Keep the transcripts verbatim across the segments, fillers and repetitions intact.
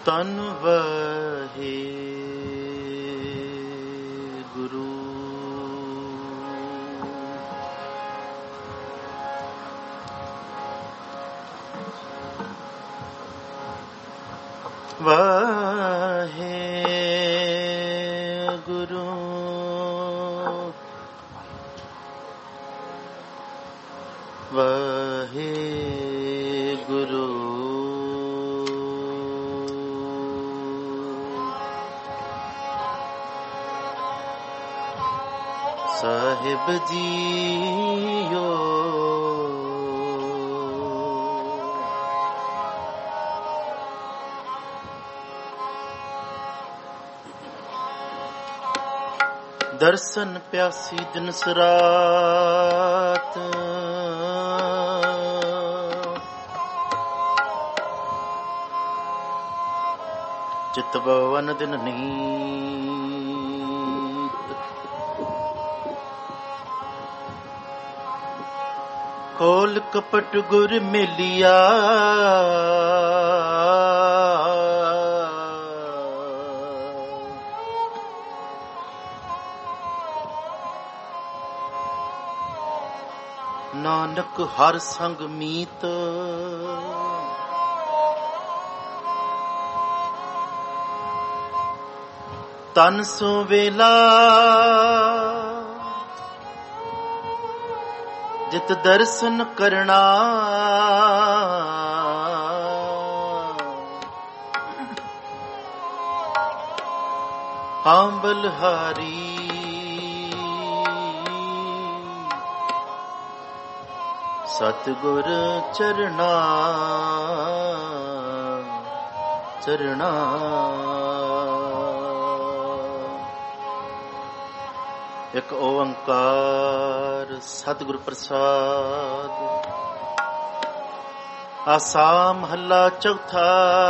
ਤਨ ਵਹੇ ਗੁਰੂ ਵਾਹੇ ਗੁਰੂ ਵਾਹੇ ਗੁਰੂ ਸਾਹਿਬ ਜੀਓ ਦਰਸ਼ਨ ਪਿਆਸੀ ਦਿਨ ਸਰਾਤ ਚਿਤ ਭਵਨ ਦਿਨ ਨੀਤ ਖੋਲ ਕਪਟ ਗੁਰ ਮਿਲਿਆ ਨਾਨਕ ਹਰ ਸੰਗ ਮੀਤ ਤਨ ਸੋ ਵੇਲਾ ਜਿਤ ਦਰਸ਼ਨ ਕਰਨਾ ਹਾਂ ਬਲਹਾਰੀ ਸਤਿਗੁਰ ਚਰਣਾ ਚਰਣਾ ਇੱਕ ਓੰਕਾਰ ਸਤਿਗੁਰ ਪ੍ਰਸਾਦ। ਆਸਾ ਮਹੱਲਾ ਚੌਥਾ।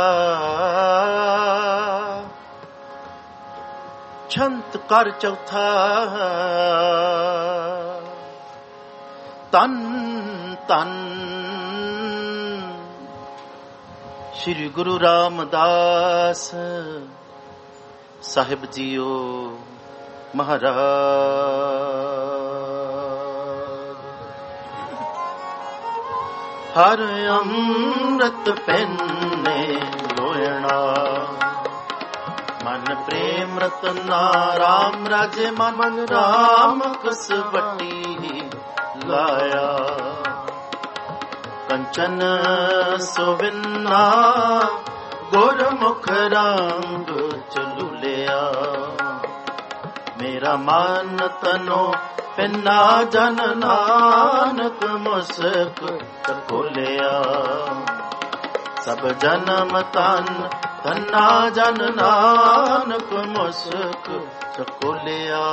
ਛੰਤ ਕਰ ਚੌਥਾ। ਤਨ ਤਨ ਸ਼੍ਰੀ ਗੁਰੂ ਰਾਮਦਾਸ ਸਾਹਿਬ ਜੀਓ ਮਹਾਰਾਜ। ਹਰ ਅੰਮ੍ਰਿਤ ਪੈਨੇ ਲੋਇਣਾ ਮਨ ਪ੍ਰੇਮ ਰਤਨਾ ਰਾਮ ਰਾਜੇ ਮਨ ਰਾਮ ਕਸਵਟੀ ਲਾਇਆ। ਕੰਚਨ ਸੁਵਿੰਨਾ ਗੁਰਮੁਖ ਰੰਗ ਚਲੂਲਿਆ। ਮੇਰਾ ਮਨ ਤਨੋ ਪਿੰਨਾ ਜਨ ਨਾਨਕ ਮੁਸਕ ਖੋਲਿਆ। ਸਭ ਜਨਮ ਤਨ ਤਨਾ ਜਨ ਨਾਨਕ ਮੁਸਕ ਖੋਲਿਆ।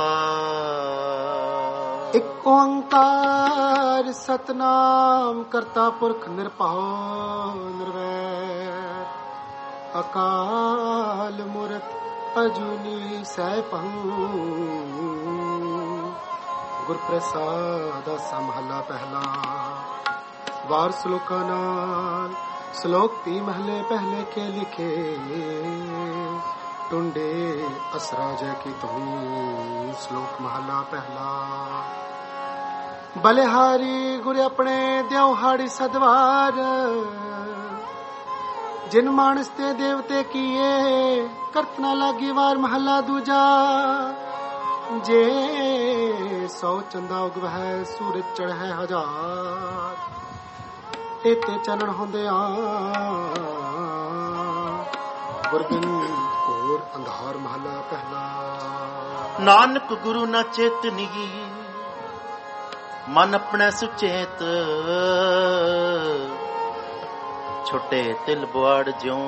ਇਕ ਓੰਕਾਰ ਸਤਨਾਮ ਕਰਤਾ ਪੁਰਖ ਨਿਰਭਉ ਨਿਰਵੈਰ ਅਕਾਲ ਮੂਰਤ ਅਜੂਨੀ ਸੈਭੰ। ਗੁਰ ਪ੍ਰਸਾਦ ਮਹਲਾ ਪਹਿਲਾ। ਵਾਰ ਸ਼ਲੋਕਾਂ ਨਾਲ ਸ਼ਲੋਕ ਤੀ ਮਹਲੇ ਪਹਿਲੇ ਕੇ ਲਿਖੇ। ਟੁੰਡੇ ਅਸਰਾ ਜੈ ਕੀ ਧੁਨੀ। ਸ਼ਲੋਕ ਮਹਲਾ ਪਹਿਲਾ। ਬਲਿਹਾਰੀ ਗੁਰ ਆਪਣੇ ਦਿਉ ਹਾੜੀ ਸਦਵਾਰ। ਜਿਨ ਮਾਨਸ ਤੇ ਦੇਵਤੇ ਕੀਏ ਕਰਤ ਨਾ ਲਾਗੀ ਵਾਰ। ਮਹਲਾ ਦੂਜਾ। ਜੇ ਸੌ ਚੰਦਾ ਉਗਵਹਿ ਸੂਰਜ ਚੜ੍ਹੈ ਹਜ਼ਾਰ। ਤੇਤੇ ਚੰਨਣ ਹੁੰਦੇ ਆ ਗੁਰਬਿਨ ਘੋਰ ਅੰਧਾਰ। ਮਹਲਾ ਪਹਿਲਾ। ਨਾਨਕ ਗੁਰੂ ਨਾ ਚੇਤਨੀ ਮਨ ਆਪਣੇ ਸੁਚੇਤ। ਛੋਟੇ ਤਿਲ ਬੁਆੜ ਜਿਉ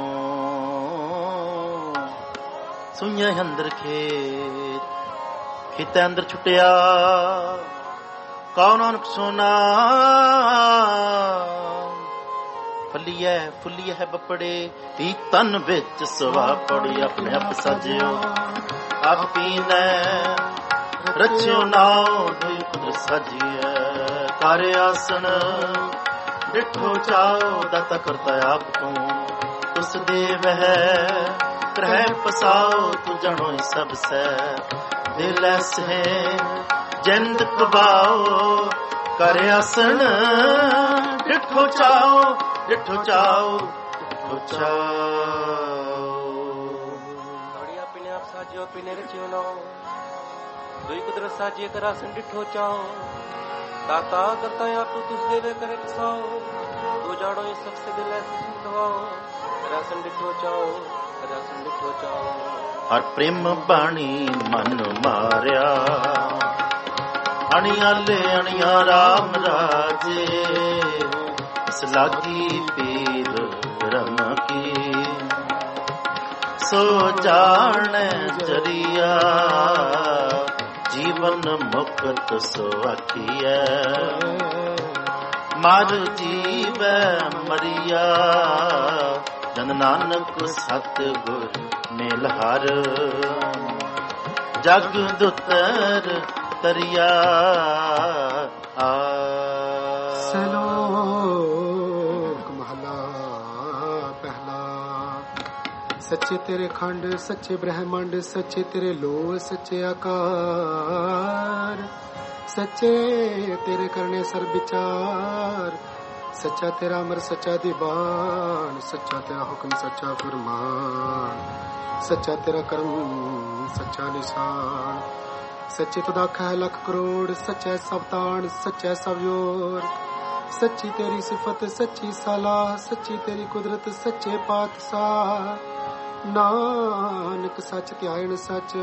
ਸੁਈਆਂ ਅੰਦਰ ਖੇਤ। ਖੇਤਾਂ ਅੰਦਰ ਛੁੱਟਿਆ ਕੌਣ ਨਾਨਕ ਸੋਨਾ। ਫਲੀਐ ਫੁੱਲੀਐ ਬੱਪੜੇ ਤੀ ਤਨ ਵਿੱਚ ਸਵਾ ਪੜੀ। ਆਪਣੇ ਆਪ ਸਾਜਿਓ ਆਪ ਪੀਨੈ ਰਚਿਓ ਨਾਉ ਦੁਇ ਕੁਦਰਤ ਸਾਜੀਐ। ਕਰ ਆਸਣ ਡਿਠੋ ਚਾਓ ਦਾਤਾ ਕਰਤਾ ਆਪ ਤੂੰ। ਤੁਸ वासुदेव है ग्रह पसाओ तू जनो सब से दिल से जिंद कबाओ कर आसन डिठो चाओ डिठो चाओ डिठो चाओ अपने आप साजियो अपने रचियो नो दुई कुदरत साजिए कर आसन डिठो चाओ दाता करता या तू तुझ देवे करे किसाओ तू जाड़ो ये सबसे दिल ऐसे चिंतवाओ रासन डिठो चाओ रासन डिठो चाओ हर प्रेम बाणी मन मारिया अणिया ले अणिया राम राजे इस लागी पीर रम की सो जान जरिया जीवन मुक्त सो आखिया मर जीव मरिया जन नानक सतगुर मेलहर जग दुतर तरिया आ सलोक महला पहला सच्चे तेरे खंड सच्चे ब्रह्मांड सच्चे तेरे लोह सच्चे आकार सच्चे तेरे करने सर विचार सच्चा तेरा अमर सच्चा दीवान सच्चा तेरा हुक्म सच्चा फरमान सच्चा तेरा कर्म सच्चा निशान सच्चे तुदा खै लख करोड़ सच्चा सब तान सच्चा सब योर सच्ची तेरी सिफत सच्ची सलाह सच्ची तेरी कुदरत सच्चे पातशाह नानक सच त्यायन सच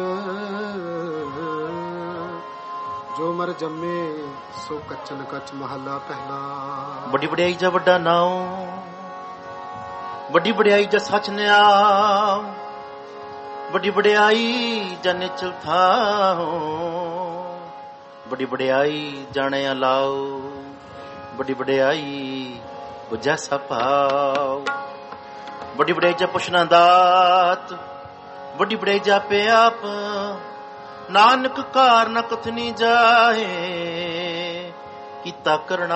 जो मर जम्मे सो कच्चन कच महला पहला बड़ी बड़ाई जा वड्डा नाओ बड़ी बड़ाई जा सच न्याओ बड़ी बड़ाई जा निचल था बड़ी बड़ाई जाने अलाओ बड़ी बड़ाई वो जैसा पाओ बड़ी बड़ाई जा पुछना दात बड़ी बड़ाई जा पे आप नानक कार न कथनी जाए कीता करना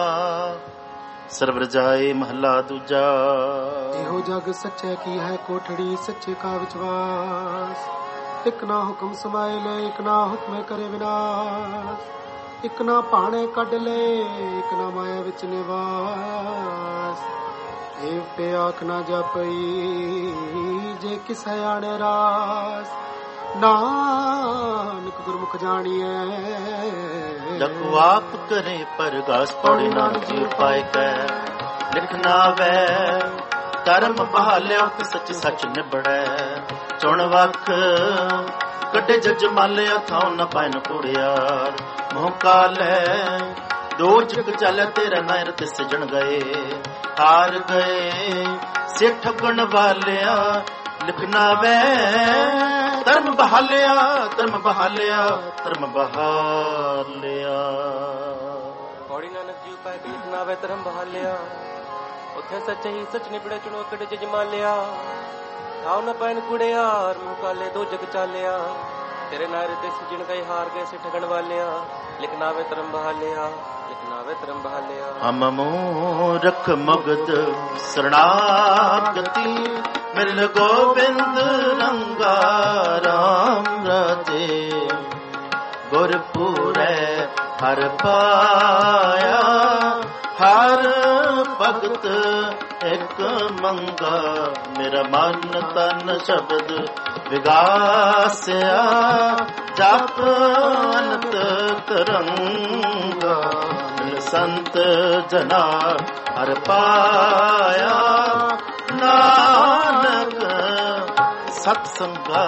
सरवर जाए महला दूजा एहो जग सच्चे की है कोठड़ी सच्चे का विश्वास एक ना हुक्म समाए ले एक ना हुक्म करे विनाश एक ना पाने कढ ले एक ना माया विच निवास एव ते आख ना जपई जे किस आने रास नानक गुरमुख जानिए जको आप करे परगास पौड़ी नानक जी पाए कै लिखना वै कर्म बहालिया सच सच निबड़ै चुन वख कटे जज मालिया थां न पैन कुड़ियार मोह कालै दो जग चल तेरे नैर ते सजन गए हार गए से ठगण वालिया लिखना वै धर्म बहालिया धर्म बहालिया धर्म बहालिया पौड़ी नानक जी पाए के लिखना वै धर्म बहालिया उथे सच ही सच निबड़े चुनो कड़े जज मालिया थाव न पैन कुड़ियार मुँह काले दो जग चालिया तेरे नारे ते सजन गए हार गए से ठगण वालिया लिखना वे धर्म बहालिया लिखना वे धर्म बहालिया हम मूरख मगध शरणागति मिल गोविंद रंगा राम राजे गुरपुरै हर पाया हर भगत एक मंगा मेरा मन तन शब्द विगासिया जप अनंत तरंगा मिल संत जना हर पाया नानक सत्संगा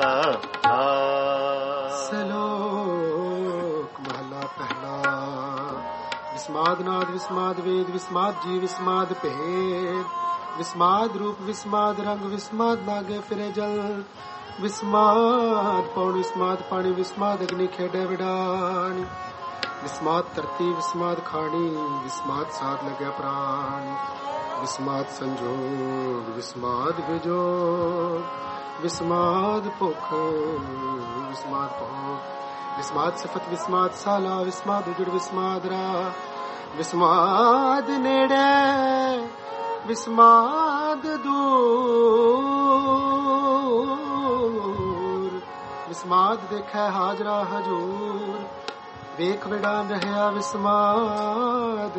सलोक महला पहला विस्माद नाद विस्माद वेद विस्माद जी विस्माद भेद विस्माद रूप विस्माद रंग विस्माद नागे फिरे जल विस्माद पौड़ विस्माद पानी विस्माद अग्नि खेडे विडानी विस्माद धरती विस्माद खानी विस्माद साध लगे प्राण विस्माद संजोग विस्माद विजोग विस्माद भुख विस्माद भोग विस्माद सिफत विस्माद साला विस्माद उजड़ विस्माद रा विस्माद नेड़े विस्माद ਵਿਸਮਾਦ ਦੂਰ ਵਿਸਮਾਦ ਦੇਖੈ ਹਾਜ਼ਰਾ ਹਜੂਰ ਵੇਖ ਵਿੜਾ ਰਹਿਆ ਵਿਸਮਾਦ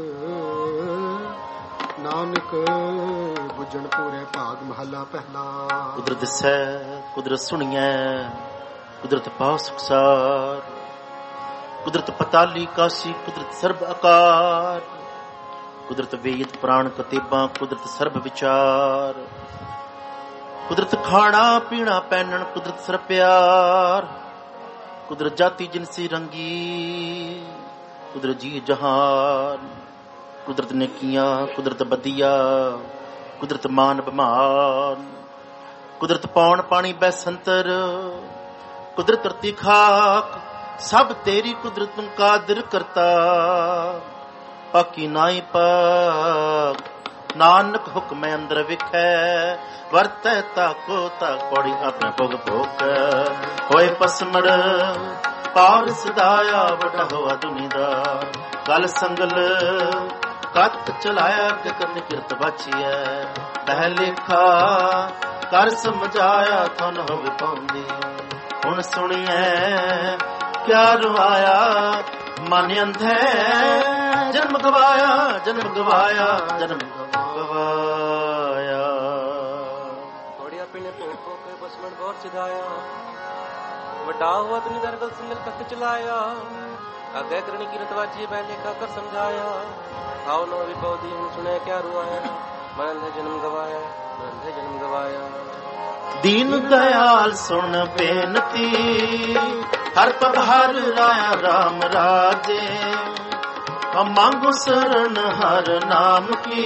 ਨਾਨਕ ਬੁੱਝਣ ਪੂਰੇ ਭਾਗ ਮਹਲਾ ਪਹਿਲਾ। ਕੁਦਰਤ ਦਿਸੈ ਕੁਦਰਤ ਸੁਣੀਐ ਕੁਦਰਤ ਪਾਉ ਸੁਖਸਾਰ ਕੁਦਰਤ ਪਤਾਲੀ ਕਾਸ਼ੀ ਕੁਦਰਤ ਸਰਬ ਆਕਾਰ ਕੁਦਰਤ ਵੇਦ ਪ੍ਰਾਣ ਕਤੇਬਾਂ ਕੁਦਰਤ ਸਰਬ ਵਿਚਾਰ ਕੁਦਰਤ ਖਾਣਾ ਪੀਣਾ ਪਹਿਨਣ ਕੁਦਰਤ ਸਰਬ ਪਿਆਰ ਕੁਦਰਤ ਜਾਤੀ ਜਿਨਸੀ ਰੰਗੀ ਕੁਦਰਤ ਜੀ ਜਹਾਨ ਕੁਦਰਤ ਨੇਕੀਆਂ ਕੁਦਰਤ ਬਦੀਆਂ ਕੁਦਰਤ ਮਾਨ ਬਮਾਨ ਕੁਦਰਤ ਪੌਣ ਪਾਣੀ ਬੈਸੰਤਰ ਕੁਦਰਤ ਧਰਤੀ ਖਾਕ ਸਭ ਤੇਰੀ ਕੁਦਰਤ ਨੂੰ ਕਾਦਰ ਕਰਤਾ ਪਾਕੀ ਨਾਈ ਪਾਕ ਨਾਨਕ ਹੁਕਮ ਅੰਦਰ ਵਿਖੈ ਵਰਤੈ ਤਾਕੋ ਤਾਕ ਪੌੜੀ ਆਪਣੇ ਭੋਗ ਭੋਗ ਹੋਏ ਪਸਮੜ ਪਾਰ ਸਦਾਇਆ ਵੱਡਾ ਹੋਆ ਦੁਨੀਦਾ ਗਲ ਸੰਗਲ ਕੱਤ ਚਲਾਇਆ ਕਿ ਕਰਨ ਕਿਰਤ ਬਾਚੀਐ ਪਹਿ ਲੇਖਾ ਕਰ ਸਮਝਾਇਆ ਥਨ ਹੋਵੇ ਪਾਉਂਦੀ ਹੁਣ ਸੁਣੀਐ ਕਿਆ ਰਵਾਇਆ ਮਨ ਅੰਧੈ ਜਨਮ ਗਵਾਇਆ ਜਨਮ ਗਵਾਇਆ ਜਨਮ ਗਵਾਇਆ ਥੋੜੀ ਆਪਣੇ ਭੋਗ ਭੋਗ ਕੇ ਬਸਮਣ ਬਹੁਤ ਸਿਧਾਇਆ ਵੱਡਾ ਹੋਆ ਤਨੀ ਦਰਗਲ ਸੰਗਲ ਕੱਤ ਚਲਾਇਆ ਅੱਗੇ ਕਰਨੀ ਕਿਰਤ ਵਾਚੀ ਪਹਿਲੇ ਕਾ ਕਰ ਸਮਝਾਇਆ ਆਓ ਨੋ ਵੀ ਪੌਦੀ ਹੁਣ ਸੁਣਿਆ ਕਿਆ ਰੁਆਇਆ ਮਨ ਦੇ ਜਨਮ ਗਵਾਇਆ ਮਨ ਦੇ ਜਨਮ ਗਵਾਇਆ ਦੀਨ ਦਇਆਲ ਸੁਣ ਬੇਨਤੀ ਹਰ ਪਦ ਹਰ ਰਾਇਆ ਰਾਮ ਰਾਜੇ ਹਮ ਮੰਗੋ ਸਰਣ ਹਰ ਨਾਮ ਕੀ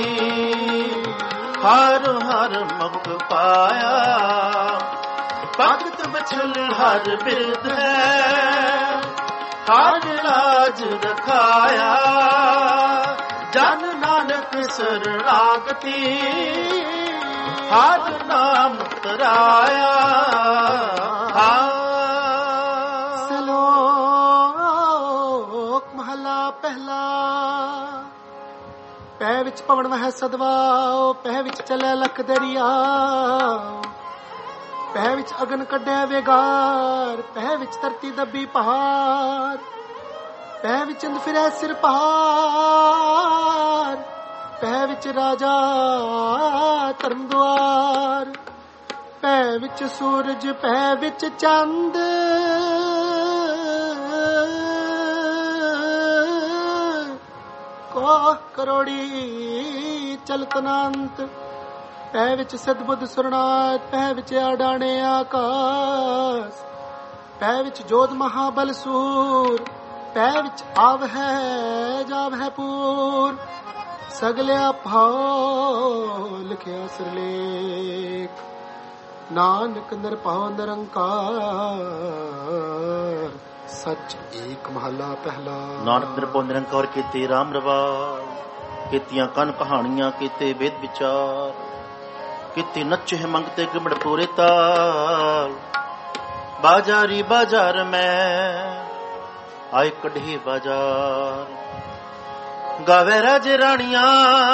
ਹਰ ਹਰ ਮੁਖ ਪਾਇਆ ਭਗਤ ਬਚਲ ਹਰ ਬਿਰਧ ਹੈ ਹਰ ਲਾਜ ਰਖਾਇਆ ਜਨ ਨਾਨਕ ਸਰਣਾਗਤੀ ਹਰ ਨਾਮ ਤਰਾਇਆ ਸਲੋਕ ਮਹਲਾ ਪਹਿਲਾ। ਪੈ ਵਿੱਚ ਪਵਨ ਵਹਿ ਸਦਵਾਓ ਪੈ ਵਿੱਚ ਚੱਲੇ ਲਖ ਦਰਿਆ ਪੈ ਵਿੱਚ ਅਗਨ ਕੱਢਿਆ ਵੇਗਾਰ ਪੈ ਵਿੱਚ ਧਰਤੀ ਦੱਬੀ ਪਹਾੜ ਪੈ ਵਿੱਚ ਚੰਦ ਫਿਰੈ ਸਿਰ ਪਹਾੜ ਪੈ ਵਿੱਚ ਰਾਜਾ ਧਰਮ ਦੁਆਰ ਪੈ ਵਿੱਚ ਸੂਰਜ ਪੈ ਵਿੱਚ ਚੰਦ ਕੋ ਕਰੋੜੀ ਚਲਤ ਅਨੰਤ ਪੈ ਵਿੱਚ ਸਦਬੁੱਧ ਸੁਰਨਾਥ ਪੈ ਵਿੱਚ ਆਡਾਣੇ ਆਕਾਸ ਪੈ ਵਿੱਚ ਜੋਧ ਮਹਾਬਲ ਸੂਰ ਪੈ ਵਿੱਚ ਆਵ ਹੈ ਜਾਵ ਹੈ ਪੂਰ ਸਗਲਿਆ ਭਾਉ ਲਿਖਿਆ ਸਿਰਲੇਖ ਨਾਨਕ ਨਿਰਭਉ ਨਿਰੰਕਾਰ ਸੱਚ ਏਕ ਮਹਲਾ ਪਹਿਲਾ। ਨਾਨਕ ਨਿਰਭਉ ਨਿਰੰਕਾਰ ਕੀਤੇ ਰਾਮ ਰਵਾਜ ਕੀਤੀਆਂ ਕਨ ਕਹਾਣੀਆਂ ਕੀਤੇ ਵੇਦ ਵਿਚਾਰ ਕੀਤੇ ਨੱਚੇ ਮੰਗਤੇ ਗਿਮੜ ਪੂਰੇ ਤਾਲ ਬਾਜ਼ਾਰੀ ਬਾਜ਼ਾਰ ਮੈਂ ਆਏ ਕਢੀ ਬਾਜ਼ਾਰ ਗਾਵੇ ਰਾਜੇ ਰਾਣੀਆਂ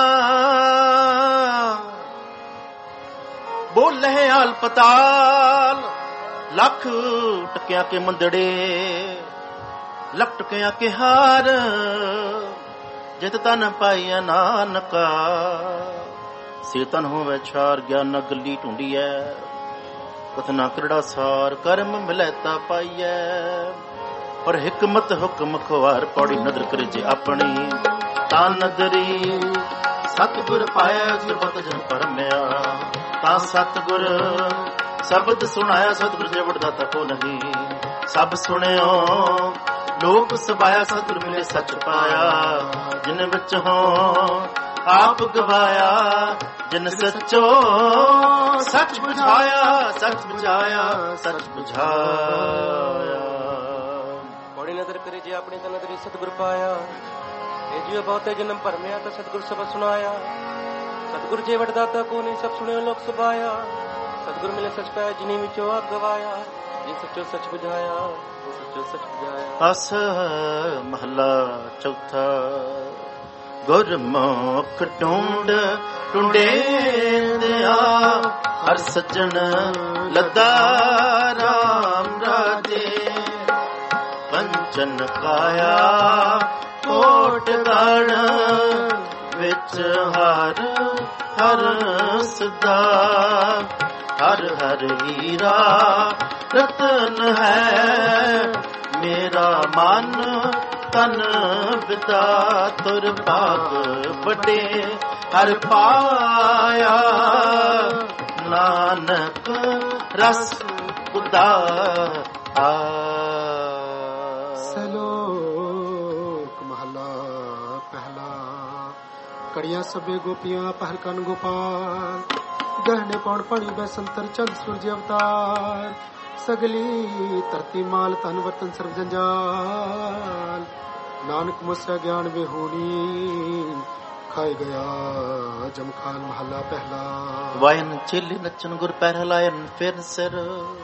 ਬੋਲੇ ਹਾਲ ਪਤਾਲ ਲੱਖ ਟਕਿਆਂ ਕੇ ਮੰਦੜੇ ਲੱਖ ਟਕਿਆਂ ਕੇ ਹਾਰ ਜਿਤ ਤਨ ਪਾਈਆ ਨਾਨਕਾ ਸੇ ਤਨ ਹੋਵੇ ਛਾਰ ਗਿਆਨ ਗੱਲੀ ਢੂੰਡੀਐ ਕਥਨਾ ਕਰੜਾ ਸਾਰ ਕਰਮ ਮਿਲੈਤਾ ਪਾਈਐ ਪਰ ਹਕਮਤ ਹੁਕਮ ਖਵਾਰ ਪੌੜੀ ਨਦਰ ਕਰੇ ਜੇ ਆਪਣੀ ਤਾਂ ਨਦਰੀ ਸਤਿਗੁਰ ਪਾਇਆ ਗੁਰਬਤ ਜਨ ਪਰਮਿਆ ਤਾਂ ਸਤਿਗੁਰ ਸ਼ਬਦ ਸੁਣਾਇਆ ਸਤਿਗੁਰ ਜੇ ਵਡਦਾਤਾ ਕੋ ਨਹੀਂ ਸਭ ਸੁਣਿਓ ਲੋਕ ਸਬਾਇਆ ਸਤਿਗੁਰ ਮਿਲੇ ਸੱਚ ਪਾਇਆ ਜਿਨ ਵਿੱਚ ਹੋ ਆਪ ਗਵਾਇਆ ਜਿਨ ਸੱਚੋ ਸੱਚ ਬੁਝਾਇਆ ਸੱਚ ਬੁਝਾਇਆ ਸੱਚ ਬੁਝਾਇਆ ਪੌੜੀ ਨਦਰ ਕਰੇ ਜੇ ਆਪਣੀ ਤਾਂ ਨਦਰੀ ਸਤਿਗੁਰ ਪਾਇਆ ਇਹ ਜਿਉ ਬਹੁਤੇ ਜਨਮ ਭਰਮਿਆ ਤਾਂ ਸਤਿਗੁਰ ਸਬਦ ਸੁਣਾਇਆ ਸਤਿਗੁਰ ਜੇ ਵਡਦਾਤਾ ਕੋ ਨਹੀਂ ਸਭ ਸੁਣਿਓ ਲੋਕ ਸਬਾਇਆ ਸਤਿਗੁਰ ਮਿਲੇ ਸੱਚ ਪਾਇਆ ਜਿਨੀ ਵਿੱਚੋਂ ਆਪ ਗਵਾਇਆ ਜੇ ਸੱਚੋ ਸੱਚ ਬੁਝਾਇਆ ਸੱਚੋ ਸੱਚ ਬੁਝਾਇਆ। ਅਸ ਮਹਲਾ ਚੌਥਾ ਗੁਰਮੁਖ ਢੂੰਡ ਟੁੰਡੇ ਦਿਆ ਹਰ ਸੱਜਣ ਲੱਦਾ ਰਾਮ ਰਾਜੇ ਪੰਚਨ ਕਾਇਆ ਕੋਟ ਗਣ ਵਿੱਚ ਹਰ ਹਰ ਸਦਾ ਹਰ ਹਰ ਹੀਰਾ ਰਤਨ ਹੈ ਮੇਰਾ ਮਨ ਤਨ ਪਿਤਾ ਤੁਰ ਭਾਗ ਵੱਡੇ ਹਰ ਪਾਇਆ ਨਾਨਕ ਰਸ ਉਦਾ ਆ। ਸਲੋਕ ਮਹਲਾ ਪਹਿਲਾ। ਕੜੀਆਂ ਸਭੇ ਗੋਪੀਆਂ ਪਹਿਲ ਕਨ ਗੋਪਾਲ ਗਹਿਣੇ ਪੌਣ ਪਾਣੀ ਬੈਸੰਤਰ ਚੰਦ ਸੂਰਜ ਅਵਤਾਰ ਸਗਲੀ ਧਰਤੀ ਮਾਲ ਤਨ ਵਤਨ ਸਰਬ ਜੰਜਾਲ ਨਾਨਕ ਮੁਸਰਾ ਗਿਆਨ ਵਿਹੂਣੀ ਖਾਈ ਗਿਆ ਜਮਖਾਨ ਮਹਲਾ ਪਹਿਲਾ। ਵਾਇਨ ਚੇਲੇ ਨੱਚਨ ਗੁਰ ਪੈਰ ਲਾਇਨ ਫਿਰ ਸਿਰ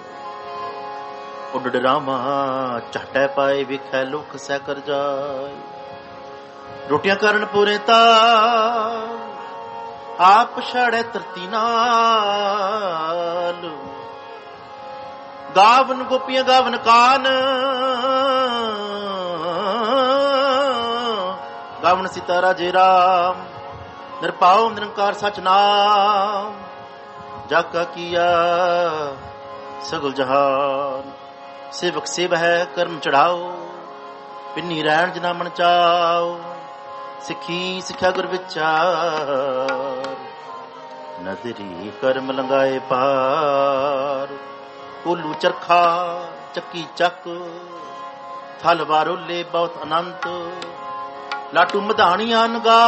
ਉੱਡ ਰਾਮਾ ਝਟੈ ਪਾਏ ਵਿਖੈ ਲੋਕ ਸੈ ਕਰ ਜਾਏ ਰੋਟੀਆਂ ਕਰਨ ਪੂਰੇ ਤਾ ਆਪ ਛੜੇ ਧਰਤੀ ਨਾਲ ਗਾਵਨ ਗੋਪੀਆਂ ਗਾਵਨ ਕਾਨ ਗਾਵਨ ਸੀਤਾ ਰਾਜੇ ਰਾਮ ਨਿਰਭਉ ਨਿਰੰਕਾਰ ਸਚ ਨਾਮ ਜਾਕਾ ਕੀਆ ਸਗਲ ਜਹਾਨ ਸੇਵਕ ਸੇਵ ਹੈ ਕਰਮ ਚੜਾਓ ਪਿੰਨੀ ਰਹਿਣ ਜਨਾ ਮਨ ਚਾਓ ਸਿੱਖੀ ਸਿੱਖਿਆ ਗੁਰ ਵਿਚਾਰ ਨਦਰੀ ਕਰਮ ਲੰਗਾਏ ਪਾਰ ਕੋਲੂ ਚਰਖਾ ਚੱਕੀ ਚੱਕ ਥਲ ਵਾਰੋਲੇ ਬਹੁਤ ਅਨੰਤ ਲਾਟੂ ਮਧਾਣੀਆਂ ਨਗਾ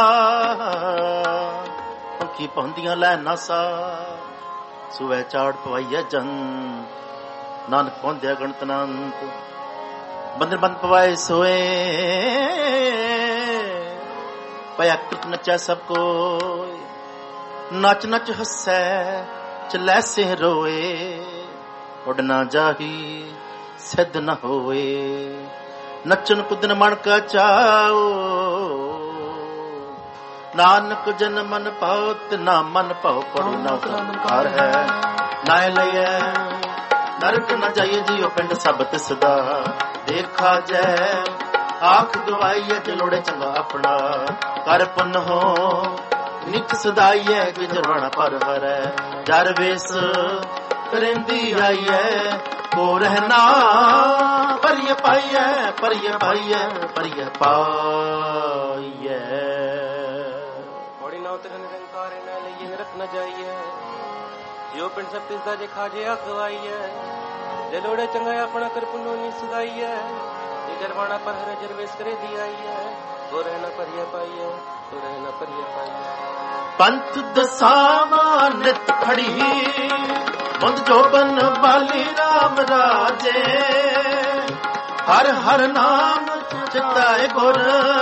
ਪੰਖੀ ਪਹੁੰਦੀਆਂ ਲੈ ਨਾਸਾ ਸੁਵੈ ਚਾੜ ਪਵਾਈਆ ਜਨ ਨਾਨਕ ਪਹੁੰਚਿਆ ਗਣਤ ਅਨੰਤ ਬੰਦਰ ਬੰਦ ਪਵਾਏ ਸੋਏ ਪਿਆ ਕਿਤ ਨਚੈ ਸਭ ਕੋਈ ਨੱਚ ਨੱਚ ਹੱਸੈ ਚਲੈ ਸੇ ਰੋਏ ਉੱਡ ਨਾ ਜਾਹੀ ਸਿੱਧ ਨ ਹੋਏ ਨੱਚਨ ਕੁੱਦਨ ਮਨ ਕਾ ਚਾਓ ਨਾਨਕ ਜਨ ਮਨ ਪਾਉ ਤੇ ਨਾ ਮਨ ਪਾਉ ਪੜੂ ਨਾ ਸੰਕਾਰ ਹੈ ਨਾ ਲਈਐ ਨਰਕ ਨ ਜਾਈਏ ਜੀਓ ਪਿੰਡ ਸਭ ਤਿਸਦਾ ਦੇਖਾ ਜੈ ਆਖ ਗਵਾਈਏ ਜਲੋੜੇ ਚੰਗਾ ਆਪਣਾ ਕਰ ਪੁੰਨ ਹੋ ਨਿਤ ਸਦਾਈਏ ਗੁਜਰਵਣ ਪਰ ਹਰੈ ਜਰ ਵੇਸ ਕਰੰਦੀ ਆਈਐ ਕੋ ਰਹਿਣਾ ਪਰਿਯ ਪਾਈਐ ਪਰਿਯ ਪਾਈਐ ਪਰਿਯ ਪਾਈਐ ਬੜੀ ਨਾ ਉਤਰ ਨਿਰੰਕਾਰ ਨਾ ਲਈਏ ਨਰਕ ਨ ਜਾਈਐ ਜਿਉ ਪਿੰਡ ਸਭ ਤਿਸਦਾ ਜੇ ਖਾਜੇ ਅਖਵਾਈਐ ਜੇ ਲੋੜੇ ਚੰਗਾ ਆਪਣਾ ਕਰ ਪੁੰਨੋ ਨੀ ਸਦਾਈਐ ਜੇ ਜਰਵਾਣਾ ਪਰ ਹਰ ਜਰਵੇਸ ਕਰੇ ਦੀ ਆਈਐ ਕੋ ਰਹਿਣਾ ਪਰਿਯ ਪਾਈਐ ਕੋ ਰਹਿਣਾ ਪਰਿਯ ਪਾਈਐ ਪੰਥ ਦਸਾਵਾਂ ਨਿਤ ਖੜੀ ਬੰਦ ਜੋਬਨ ਬਾਲੀ ਰਾਮ ਰਾਜੇ ਹਰ ਹਰ ਨਾਮ ਚਿਤਾਏ ਗੁਰ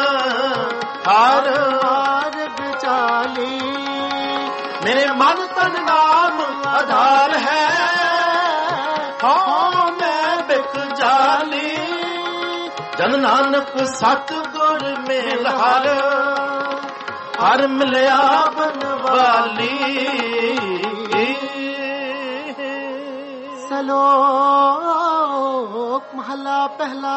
ਹਰ ਹਰ ਵਿਚਾਲੀ ਮੇਰੇ ਮਨ ਤਨ ਨਾਮ ਆਧਾਰ ਹੈ ਹਾਂ ਮੈਂ ਬਿਕ ਜਾਲੀ ਜਨ ਨਾਨਕ ਸਤ ਗੁਰ ਮੇਲ ਹਰ ਹਰ ਮਿਲਿਆ ਬਨਵਾਲੀ ਸਲੋਕ ਮਹਲਾ ਪਹਿਲਾ।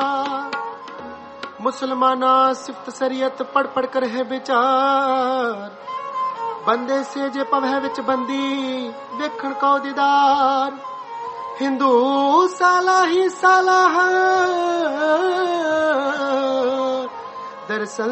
ਮੁਸਲਮਾਨਾ ਸਿਫਤ ਸਰੀਅਤ ਪੜ ਪੜ ਕਰ ਹੈ ਵਿਚਾਰ ਬੰਦੇ ਸੇ ਜੇ ਪਵਹਿ ਵਿੱਚ ਬੰਦੀ ਵੇਖਣ ਕਉ ਦੀਦਾਰ ਹਿੰਦੂ ਸਾਲਾ ਹੀ ਸਾਲਾ ਦਰਸਲ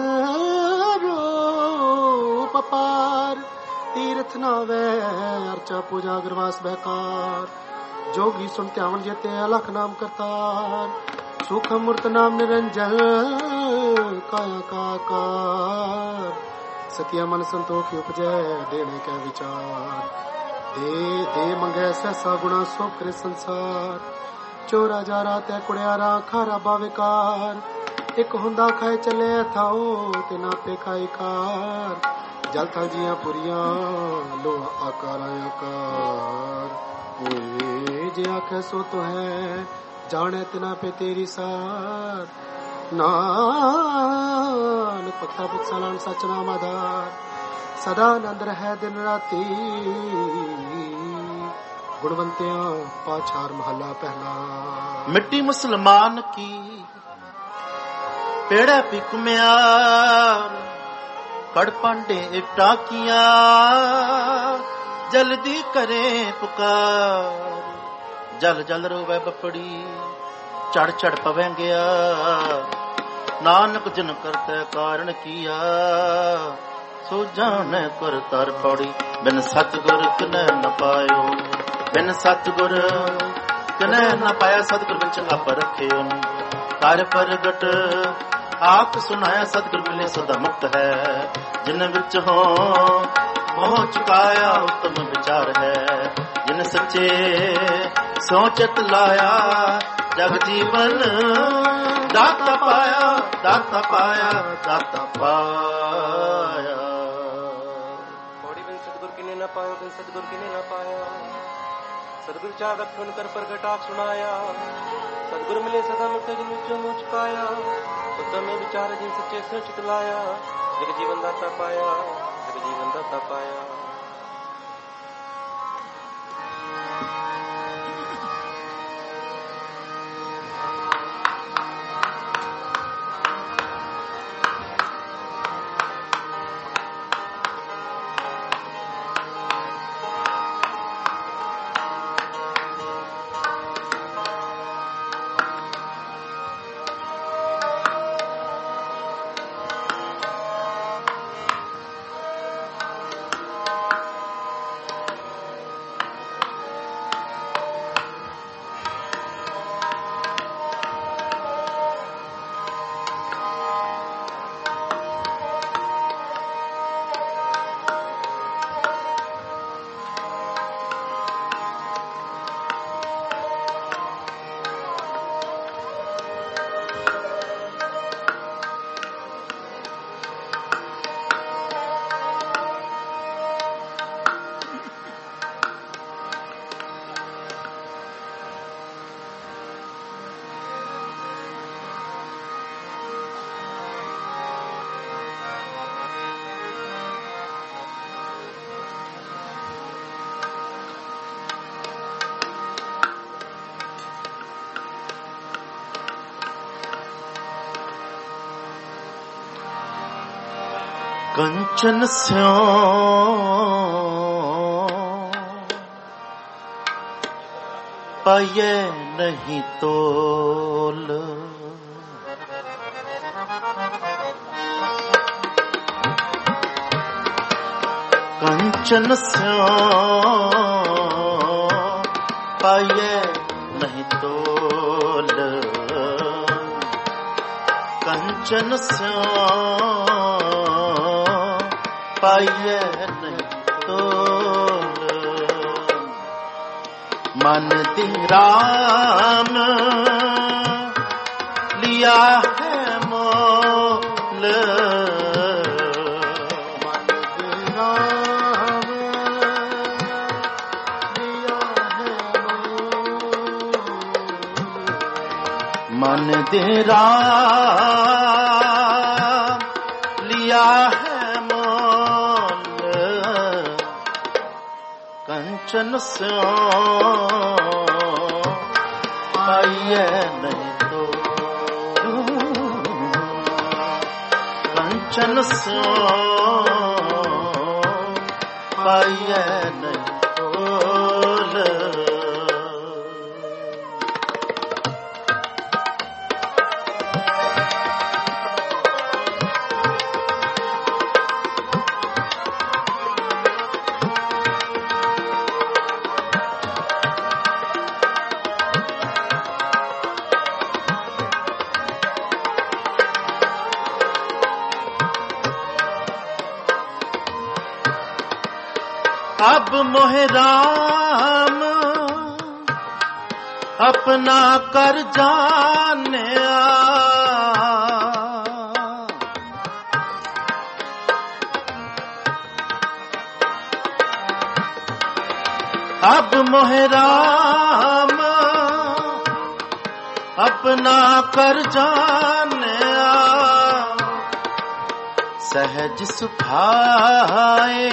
ਰੂਪ ਪਾਰ ਤੀਰਥ ਨਾਵੇ ਅਰਚਾ ਪੂਜਾ ਗਰਵਾਸ ਬਹਿਕਾਰ जोगी सुन त्यावन जेते अलख नाम करतार सुख मूर्त नाम निरंजन काया काकार सतिया मन संतोख उपजै देने के विचार दे दे मंगे सहसा गुणा सो करे संसार चोरा जारा तै कुड़ियारा खारा बाविकार एक हुंदा खाए चले थाओ ते ना पे खाई कार जल था जिया पुरिया लोहा आकार आकार जे आखे सो तो है जाने तना पे तेरी सार ਨਾਨਕ ਪੱਖਾ ਪੁੱਛਾ ਲਾਣ ਸੱਚ ਨਾਮ ਆਧਾਰ ਸਦਾ ਆਨੰਦ ਰਹਿ ਦਿਨ ਰਾਤੀ ਗੁਣਵੰਤਿਆਂ ਪਾਛਾਰ ਮਹੱਲਾ ਪਹਿਲਾ। ਮਿੱਟੀ ਮੁਸਲਮਾਨ ਕੀ ਪੇੜਾ ਪਿਕਮਿਆਰ ਕੜ ਪਾਂਡੇ ਇਟਾ ਕੀਆ ਜਲਦੀ ਕਰੇ ਪੁਕਾਰ ਜਲ ਜਲ ਰੋਵੇ ਬਪੜੀ ਚੜ ਚੜ ਪਵੇਂ ਗਿਆ ਨਾਨਕ ਜਨ ਕਰਤੇ ਕਾਰਨ ਕੀਆ ਸੋ ਜਾਣੇ ਕਰ ਤਰ ਪੜੀ ਬਿਨ ਸਤਿਗੁਰ ਕਨੈ ਨ ਪਾਇਓ ਬਿਨ ਸਤਿਗੁਰ ਕਨੈ ਨ ਪਾਇਆ ਸਤਿਗੁਰ ਵਿੱਚ ਆਪ ਰੱਖਿਓ ਕਰ ਪ੍ਰਗਟ ਆਪ ਸੁਨਾਇਆ ਸਤਿਗੁਰ ਮਿਲੇ ਸਦਾ ਮੁਕਤ ਹੈ ਜਿਨ ਵਿੱਚ ਹੋ ਮੋਹ ਚੁਕਾਇਆ ਉਤਮ ਵਿਚਾਰ ਹੈ ਜਿਨ ਸੱਚੇ ਸੋਚਤ ਲਾਇਆ ਜਗ ਜੀਵਨ ਦਾਤਾ ਪਾਇਆ ਦਾਤਾ ਪਾਇਆ ਦਾਤਾ ਪਾਇਆ। ਪੌੜੀ ਬਿਨ ਸਤਿਗੁਰ ਕਿਨੇ ਨਾ ਪਾਇਆ ਬਿਨ ਸਤਿਗੁਰ ਕਿਨੇ ਨਾ ਪਾਇਆ ਸਤਿਗੁਰ ਚਾਹ ਰੱਖਣ ਕਰ ਪ੍ਰਗਟ ਆਪ ਸੁਣਾਇਆ ਸਤਿਗੁਰ ਮਿਲੇ ਸਦਾ ਮੁਕਤ ਜਿਨ ਵਿੱਚੋਂ ਮੋਹ ਚੁਕਾਇਆ ਉਤਮ ਵਿਚਾਰ ਜਿਨ ਸੱਚੇ ਸੋਚਤ ਲਾਇਆ ਜਗ ਜੀਵਨ ਦਾਤਾ ਪਾਇਆ ਜਗ ਜੀਵਨ ਦਾਤਾ ਪਾਇਆ। कंचन स्यों पाये नहीं तोल कंचन स्यों पाये नहीं तोल कंचन स्यों पाइए नहीं तोल मन दी राम लिया है मोल मन दे राम लिया है मोल मन दे राम लिया है कंचन स्यों पाइए नहीं तो कंचन स्यों पाइए नहीं तोल अब मोहे राम अपना कर जानिया अब मोहे राम अपना कर जानिया सहज सुभाए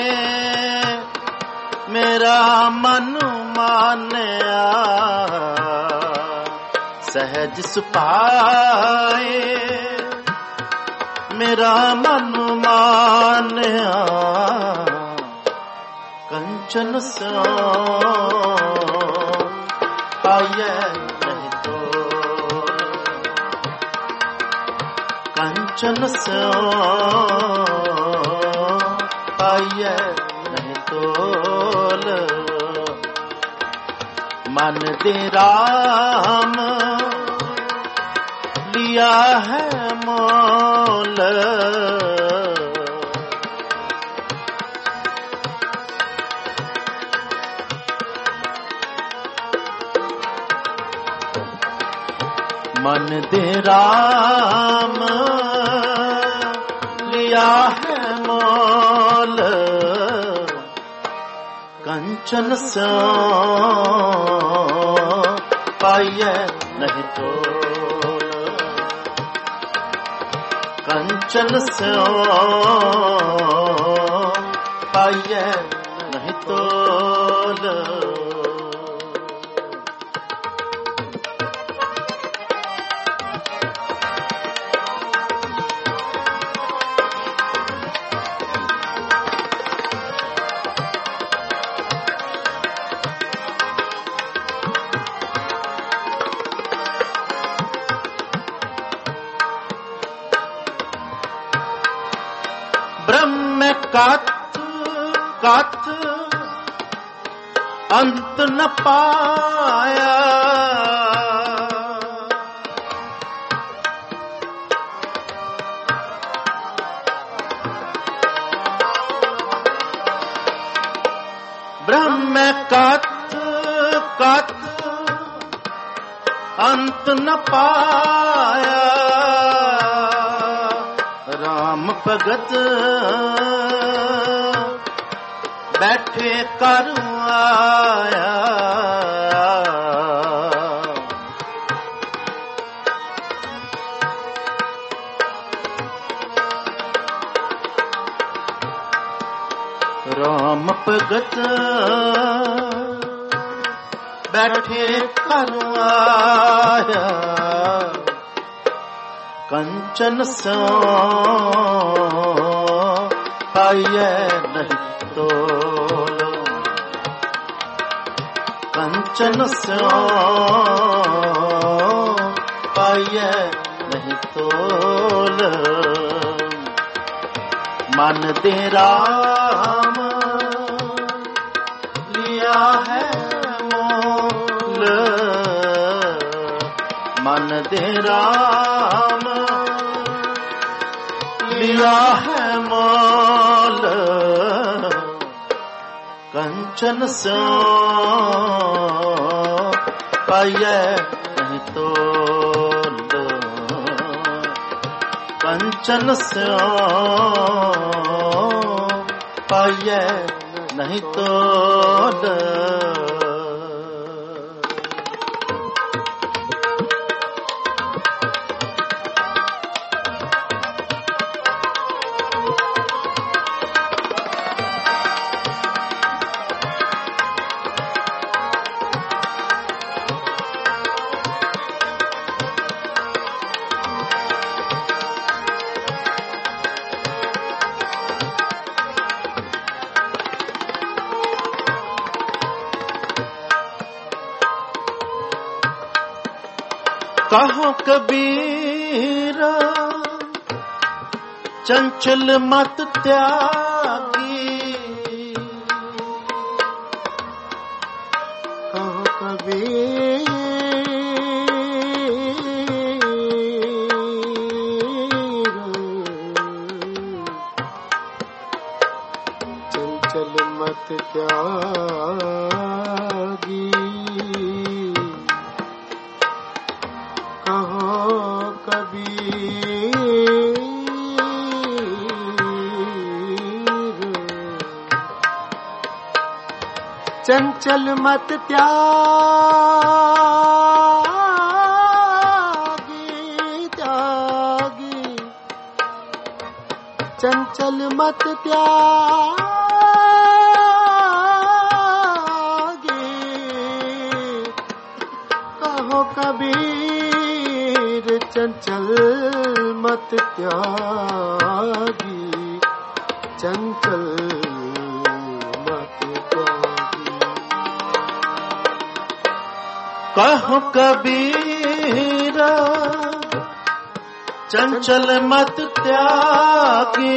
मेरा मन मानिया सहज सुभाए मेरा मन मानिया कंचन सो पाए नहीं तो कंचन सो पाए नहीं तोल मन दे राम लिया है मोल मन दे राम लिया है मोल कंचन सो पाइए नहीं तोल कंचन सो पाइए नहीं तोल ब्रह्म कथ कथ अंत न पाया ब्रह्म कथ कथ अंत न पाया राम भगत बैठे कर आया राम भगत बैठे कर आया कंचन सो पाइए नहीं तोल कंचन सो पाइए नहीं तोल मन दे राम लिया है मोल मन दे राम लिया है मोल कंचन सो पाइए नहीं तोल कंचन सो पाइए नहीं तोल कहो कबीरा चंचल मत त्यागी कहो कबीर चंचल मत त्यागी चंचल मत त्यागी चंचल मत त्यागी कहो कबीर चंचल मत त्यागी चंचल मत त्यागी कहो कबीर चंचल मत त्यागी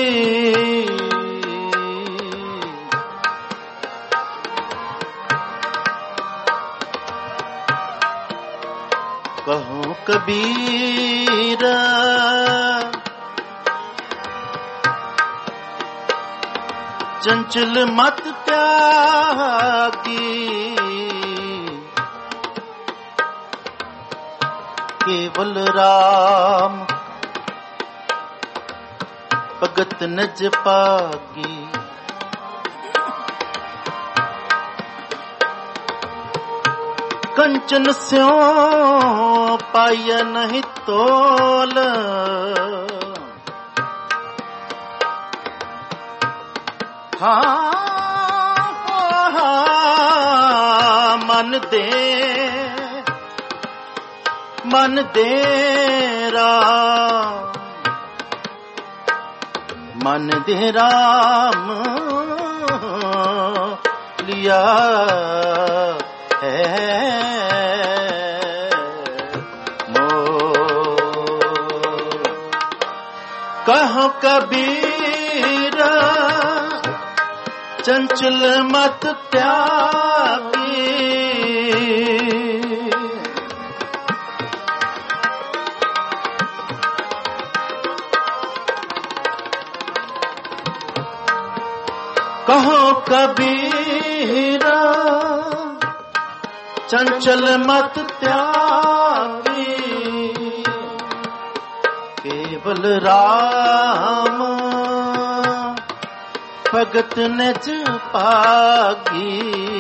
कहो कबीर चंचल मत त्यागी केवल राम भगत निज पागी कंचन स्यों पाय नहीं तोल हाँ हाँ मन दे मन दे राम मन दे राम लिया है मोह कहो कबीर चंचल मत त्यागी कहो कबीर चंचल मत त्यागी केवल राम भगत निज पागी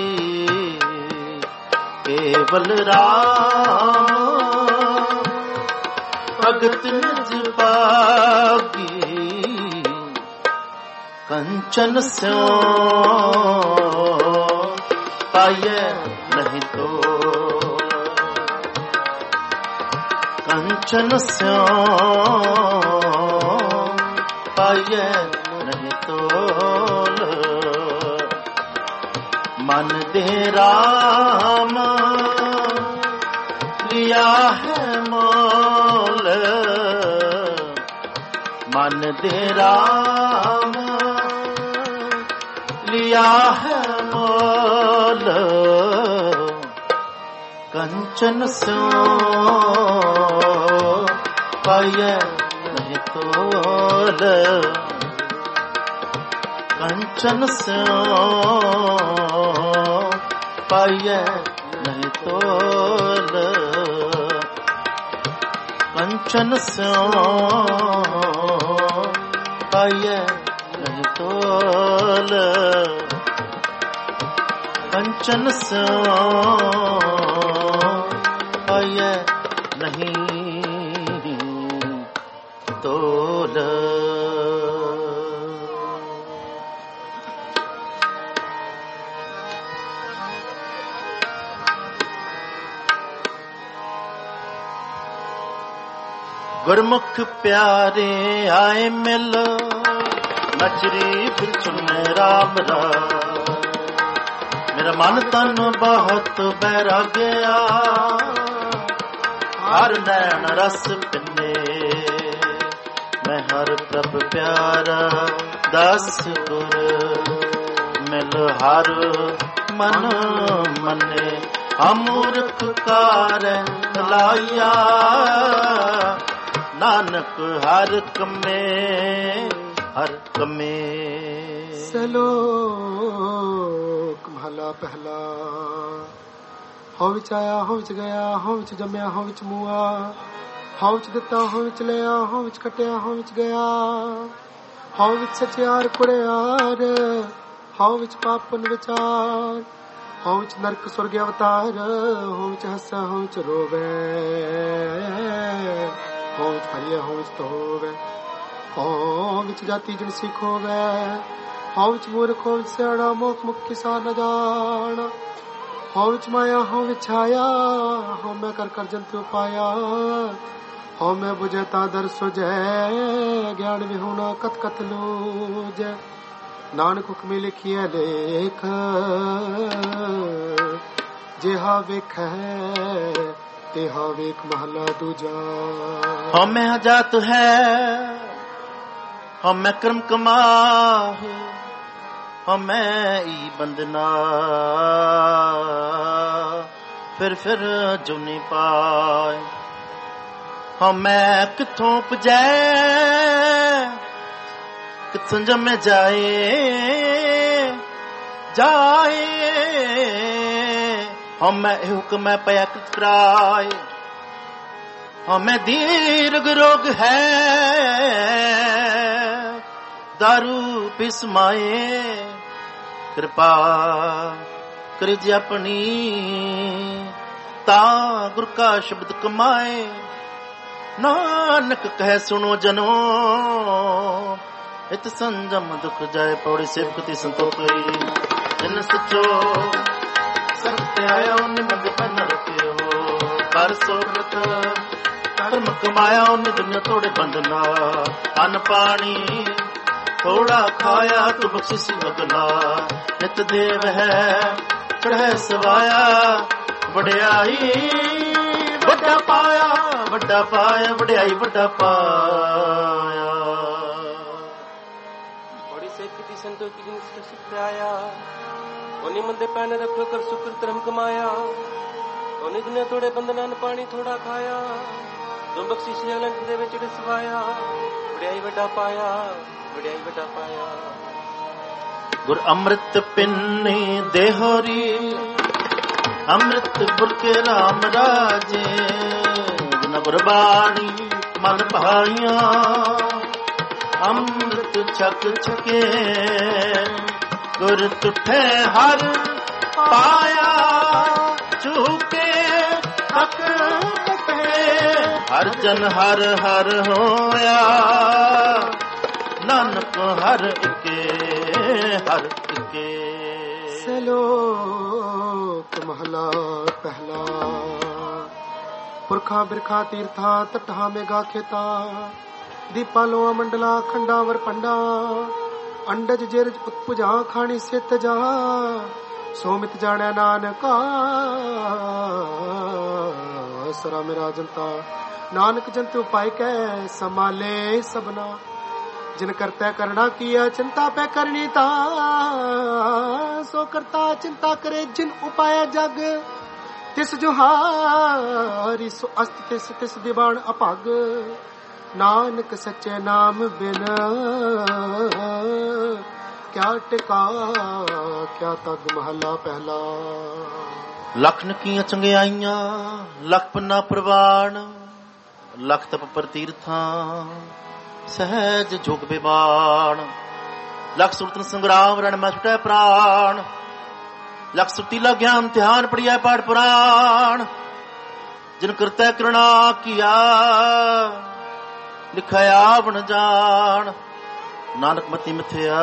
केवल राम भगत निज पागी कंचन स्यों पाय नहीं तो कंचन स्यों पाय नहीं तो मन दे राम लिया है मोल मन दे राम लिया है मोल कंचन स्यों पाय नहीं तोल कंचन स्यों पाय नहीं तोल कंचन स्यों पाय नहीं तोल कंचन स्यों पाय नहीं तोल गुरमुख प्यारे आए मिल नचरी बिचुन राम राम मेरा मन तन बहुत बैरा गया हर नैन रस पिने मैं हर प्रभ प्यारा दस गुर मिल हर मन मने अमूर्ख कार लाया नानक हर कमे हर कमे सलोक महला पहला हौ विच आया हौ विच गया हौ विच जम्या हौ विच मुआ हौ विच दिता हौ विच लिया हौ विच कटिया हौ विच गया हौ विच सचियार कुड़ियार हौ विच पापन विचार हौ विच नरक स्वर्ग अवतार हौ विच हंस हौ विच रोवे हौ विच फरिया हौ विच तो होवे ਹਉ ਵਿੱਚ ਜਾਤੀ ਜਿਨ ਸਿੱਖ ਹੋਵੇ, ਹਉ ਵਿੱਚ ਮੂਰਖ ਹੋਵੇ ਸਿਆਣਾ, ਮੋਖ ਮੁਖ ਕਿਸਾ ਨ ਜਾਣ। ਹਉ ਵਿੱਚ ਮਾਇਆ ਹਉ ਵਿੱਚ ਛਾਇਆ, ਹਉ ਮੈਂ ਕਰ ਕਰ ਜੰਤੂ ਪਾਇਆ। ਹਉ ਮੈਂ ਬੁਝੇ ਤਾ ਦਰ ਸੁਝੈ, ਗਿਆਨ ਵਿਹੂਣਾ ਕਤ ਕਤ ਲੂਜੈ। ਨਾਨਕ ਹੁਕਮੀ ਲਿਖੀਐ ਲੇਖ, ਜਿਹਾ ਵੇਖੈ ਤਿਹਾ ਵੇਖ ਮਹਲਾ ਦੂਜਾ। ਹਉ ਮੈਂ ਜਾਤ ਹੈ, ਹਉ ਮੈਂ ਕਰਮ ਕਮਾਹੇ, ਹਉ ਮੈਂ ਈ ਬੰਦਨਾ, ਫਿਰ ਫਿਰ ਜੁਨੀ ਪਾਏ। ਹਉ ਮੈਂ ਕਿੱਥੋਂ ਉਪਜੈ, ਕਿੱਥੋਂ ਜੰਮੇ ਜਾਏ ਜਾਏ। ਹਉ ਮੈਂ ਇਹ ਹੁਕਮ ਹੈ ਪਿਆ ਕ੍ਰਿਤ ਕਰਾਏ। ਹਉ ਮੈਂ ਦੀਰਘ ਰੋਗ ਹੈ, ਦਾਰੂ ਪਿਸ ਮਾਏ। ਕਿਰਪਾ ਕਰੇ ਜੀ ਆਪਣੀ, ਤਾਂ ਗੁਰ ਕਾ ਸ਼ਬਦ ਕਮਾਏ। ਨਾਨਕ ਕਹਿ ਸੁਣੋ ਜਨੋ, ਇਤ ਸੰਜਮ ਦੁਖ ਜਾਏ। ਪੌੜੀ ਸੇਵਕਤੀ ਸੰਤੋਖਈ, ਜਿਨ ਸਚੋ ਸਤ ਆਇਆ ਉਹਨੇ ਮੰਗ ਪੈਨ ਰਖਿਓ। ਕਰ ਸੋਬਤ ਕਰਮ ਕਮਾਇਆ ਉਹਨੇ ਦੁਨੀਆ ਤੋੜੇ ਬੰਧਨਾ। ਅੰਨ ਪਾਣੀ ਥੋੜਾ ਖਾਇਆ, ਤੂੰ ਬਖਸ਼ਿਸ਼ ਵਗਲਾ। ਨਿਤ ਦੇਵ ਹੈ ਚੜ੍ਹੈ ਸਵਾਇਆ, ਵਡਿਆਈ ਵੱਡਾ ਪਾਇਆ, ਵੱਡਾ ਪਾਇਆ, ਵਡਿਆਈ ਵੱਡਾ ਪਾਇਆ। ਬੜੀ ਸੇਵਕਤੀ ਸੰਤੋਖੀ ਜਿਨ ਸਿੱਖ ਆਇਆ, ਉਹਨੇ ਮੰਦੇ ਪੈਨ ਰੱਖੋ ਕਰ ਸੁਕਰ ਧਰਮ ਕਮਾਇਆ। ਉਹਨੇ ਦੁਨੀਆ ਤੋੜੇ ਬੰਧਨਾਂ, ਪਾਣੀ ਥੋੜਾ ਖਾਇਆ, ਤੂੰ ਬਖਸ਼ਿਸ਼ ਅਲੰਕ ਦੇ ਵਿੱਚ ਰਸਵਾਇਆ। ਵਡਿਆਈ ਵੱਡਾ ਪਾਇਆ, ਵਡਿਆਈ ਵੱਡਾ ਪਾਇਆ। ਗੁਰ ਅੰਮ੍ਰਿਤ ਪਿੰਨੀ ਦੇਹੋਰੀ, ਅੰਮ੍ਰਿਤ ਗੁਰ ਕੇ ਰਾਮ ਰਾਜੇ। ਜਿਨ ਗੁਰਬਾਣੀ ਮਨ ਭਾਈਆਂ, ਅੰਮ੍ਰਿਤ ਛਕ ਛਕੇ। ਗੁਰ ਤੁਠੇ ਹਰ ਪਾਇਆ, ਚੂਕੇ ਤਕ ਤਕੇ। ਹਰ ਜਨ ਹਰ ਹਰ ਹੋਇਆ, ਨਾਨਕ ਹਰ ਇਕੇ ਹਰ ਇਕੇ। ਸਲੋਕ ਮਹਲਾ ਪਹਿਲਾ। ਪੁਰਖਾਂ ਬਿਰਖਾਂ ਤੀਰਥਾਂ ਤਟਾਂ ਮੇਗਾ ਖੇਤਾ। ਦੀਪਾਂ ਲੋਆ ਮੰਡਲਾ ਖੰਡਾਵਰ ਪੰਡਾ। ਅੰਡਜ ਜਿਰਜ ਉਤਪੁਜਾ ਖਾਣੀ ਸਿੱਤ ਜਾ। ਸੋਮਿਤ ਜਾਣੈ ਨਾਨਕਾ, ਸਰਾ ਮੇਰਾ ਜਨਤਾ। ਨਾਨਕ ਜੰਤੂ ਪਾਇ ਕੈ ਸੰਭਾਲੇ ਸਭਨਾ। ਜਿਨ ਕਰਤਾ ਕਰਣਾ ਕੀਆ, ਚਿੰਤਾ ਪੈ ਕਰਨੀ ਤਾ। ਸੋ ਕਰਤਾ ਚਿੰਤਾ ਕਰੇ ਜਿਨ ਉਪਾਇਆ ਜਗ। ਤਿਸ ਜੁਹਾਰੀ ਸੋ ਅਸਤ ਤਿਸ ਤਿਸ ਦੀਵਾਨ ਅਭਗ। ਨਾਨਕ ਸੱਚੇ ਨਾਮ ਬਿਨ ਕਿਆ ਟਿਕਾ ਕਿਆ ਤਗ। ਮਹਲਾ ਪਹਿਲਾ। ਲਖਨ ਕੀਆਂ ਚੰਗਿਆਈਆਂ, ਲਖ ਪੰਨਾ ਪ੍ਰਵਾਨ। ਲਖ ਤਪ ਪ੍ਰਤੀਰਥਾਂ, ਸਹਿਜ ਜੋਗ ਬਿਮਾਨ। ਲਖ ਸੁਰਤਨ ਸੰਗਰਾਮ, ਰਣ ਮੈਂ ਛੁਟੈ ਪ੍ਰਾਣ। ਲਖ ਸੁਤੀਲਾ ਗਿਆਨ, ਧਿਆਨ ਪੜਿਆ ਪਾਠ ਪੁਰਾਣ। ਜਿਨ ਕਰਤੈ ਕਰੁਣਾ ਕੀਆ, ਲਿਖਿਆ ਆਵਣ ਜਾਣ। ਨਾਨਕ ਮਤੀ ਮਿਥਿਆ,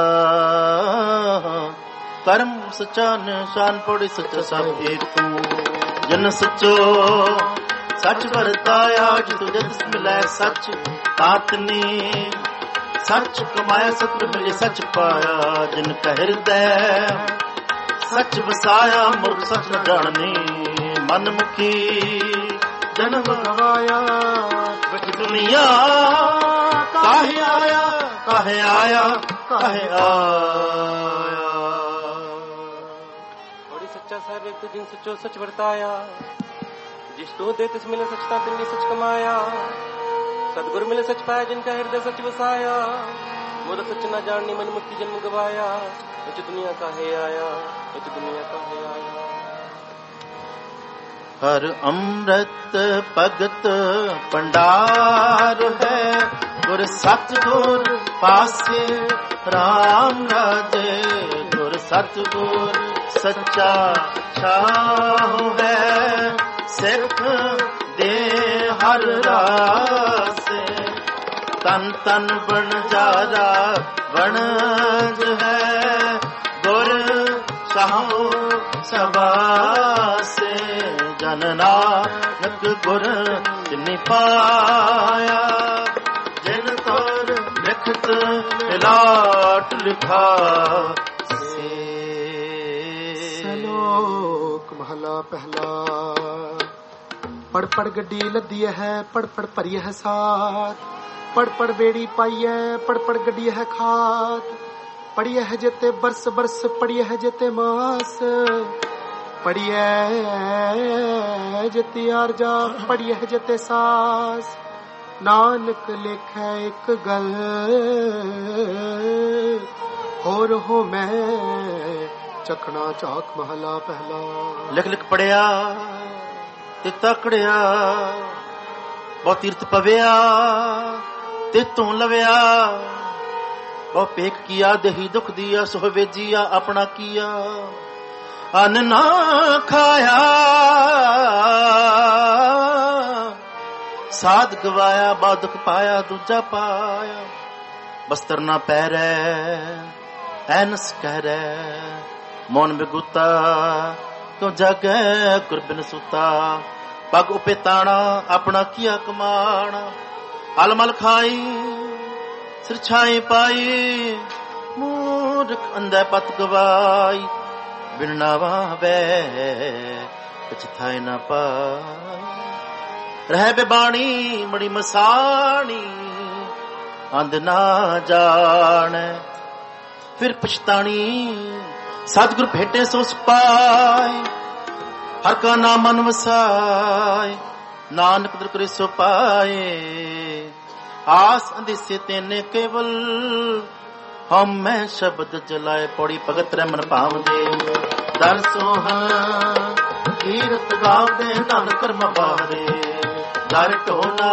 ਕਰਮ ਸੱਚਾ ਨਿਸ਼ਾਨ। ਪੌੜੀ ਸੱਚਾ ਸਭ ਏਕ ਤੂੰ। ਜਨ ਸੱਚੋ ਸੱਚ ਵਰਤਾਇਆ, ਜਿਤੁ ਜਤਿ ਮਿਲੈ ਸੱਚ ਆਤਨੀ। ਸੱਚ ਕਮਾਇਆ ਸਤਿ ਮਿਲੇ ਸੱਚ ਪਾਇਆ। ਜਿਨ ਕੈ ਹਿਰਦੈ ਸੱਚ ਵਸਾਇਆ, ਮੁਰਖ ਸੱਚ ਨ ਜਾਣਨੀ। ਮਨ ਮੁਖੀ ਜਨਮ ਗਵਾਇਆ, ਵਿੱਚ ਦੁਨੀਆ ਕਾਹੇ ਆਇਆ, ਕਾਹੇ ਆਇਆ, ਕਾਹੇ ਆਇਆ। ਬੜੀ ਸੱਚਾ ਸਾਹਿਬ ਇੱਕ ਜਿਨ ਸੱਚੋ ਸੱਚ ਵਰਤਾਇਆ। ਜਿਸ ਤੋ ਦੇ ਤਿਸ ਮਿਲੇ ਸੱਚ ਤਾਂ ਤਿਨੀ ਸੱਚ ਕਮਾਇਆ। ਸਤਿਗੁਰ ਮਿਲੇ ਸੱਚ ਪਾਇਆ, ਜਿਨ ਕਾ ਹਿਰਦੈ ਸੱਚ ਵਸਾਇਆ। ਮੁਰ ਸੱਚ ਨਾ ਜਾਣਨੀ, ਮਨ ਮੁਖੀ ਜਨਮ ਗਵਾਇਆ। ਵਿੱਚ ਦੁਨੀਆ ਕਾਹੇ ਆਇਆ, ਵਿੱਚ ਦੁਨੀਆ ਕਾਹੇ ਆਇਆ। ਹਰ ਅੰਮ੍ਰਿਤ ਭਗਤ ਭੰਡਾਰ ਹੈ। ਗੁਰ ਸਤਿਗੁਰ ਪਾਸੇ ਰਾਮ ਰਾਜੇ। ਗੁਰ ਸਤਿਗੁਰ ਸੱਚਾ ਛਾਹੁ ਹੈ। ਸਿੱਖ ਦੇ ਹਰ ਰਾਸੇ, ਤਨ ਤਨ ਬਣਜਾਰਾ ਵਣਜ ਹੈ ਗੁਰ ਸਾਹੋ ਸਬਾਸੇ ਜਨ ਨਾਨਕ ਗੁਰ ਜਿਨਿ ਪਾਇਆ ਜਿਨ ਤੋਰ ਲਿਖਤ ਲਾਟ ਲਿਖਾ ਸਲੋਕ ਮਹਲਾ ਪਹਿਲਾ। ਪੜ ਪੜ ਗੱਡੀ ਲੱਦੀ ਹੈ ਪੜ ਪੜ ਭਰੀ ਹੈ ਸਾਥ ਪੜ ਪੜ ਬੇੜੀ ਪਾਈ ਹੈ ਪੜ ਪੜ ਗੱਡੀ ਹੈ ਖਾਤ ਪੜੀਏ ਹੈ ਜਿਤੇ ਬਰਸ ਬਰਸ ਪੜੀਏ ਹੈ ਜਿਤੇ ਮਾਸ ਪੜੀਏ ਜਿਤੇ ਆਰਜਾ ਪੜੀਏ ਹੈ ਜਿਤੇ ਸਾਸ ਨਾਨਕ ਲਿਖੈ ਇੱਕ ਗੱਲ ਹੋਰ ਹੋ ਮੈਂ ਚਖਣਾ ਚਾਕ ਮਹਲਾ ਪਹਿਲਾ। ਲਿਖ ਲਿਖ ਪੜਿਆ ਤੇ ਤਕੜਿਆ ਬਹੁ ਤੀਰਥ ਪਵਿਆ ਤੇ ਤੂੰ ਲਵਿਆ ਬਹੁ ਪੇਖ ਕੀਆ ਦਹੀ ਦੁਖ ਦੀਆ ਸੋ ਵੇਜੀਆ ਆਪਣਾ ਕੀਆ ਅਨ ਨਾ ਖਾਇਆ ਸਾਧ ਗਵਾਇਆ ਬਾ ਦੁਖ ਪਾਇਆ ਦੂਜਾ ਪਾਇਆ ਬਸਤਰ ਨਾ ਪਹਿਰੈ ਐਨਸ ਕਹਿਰੈ ਮੋਨ ਬਿਗੁਤਾ ਤੂੰ ਜਗੈ ਗੁਰਬਿਨ ਸੁਤਾ ਪਗ ਉਪੇ ਤਾਣਾ ਆਪਣਾ ਕੀਆ ਕਮਾਣਾ ਅਲਮਲ ਖਾਈ ਸਿਰ ਛਾਈ ਪਾਈ ਮੂਰਖ ਅੰਧੇ ਪਤ ਗਵਾਈ ਬਿਨ ਨਾਵੇ ਪਛਤਾਏ ਨਾ ਪਾਈ ਰਹਿ ਬੇਬਾਣੀ ਬੜੀ ਮਸਾਣੀ ਅੰਧ ਨਾ ਜਾਣੈ ਫਿਰ ਪਛਤਾਣੀ ਸਤਿਗੁਰ ਭੇਟੇ ਸੋ ਸਪਾਈ ਹਰ ਕਾ ਨਾਮ ਮਨ ਵਸਾਏ ਨਾਨਕ ਦਰ ਕਰੇ ਸੋ ਪਾਏ ਆਸ ਅੰਦਿਸੇ ਤੈਨੇ ਕੇਵਲ ਹਮ ਮੈਂ ਸ਼ਬਦ ਜਲਾਏ ਪੌੜੀ ਭਗਤ ਰਹਿ ਮਨ ਭਾਵਦੇ ਦਰ ਸੋਹਣ ਕੀਰਤ ਗਾਵਦੇ ਧਨ ਕਰਮ ਬਾਰੇ ਦਰ ਢੋਲਾ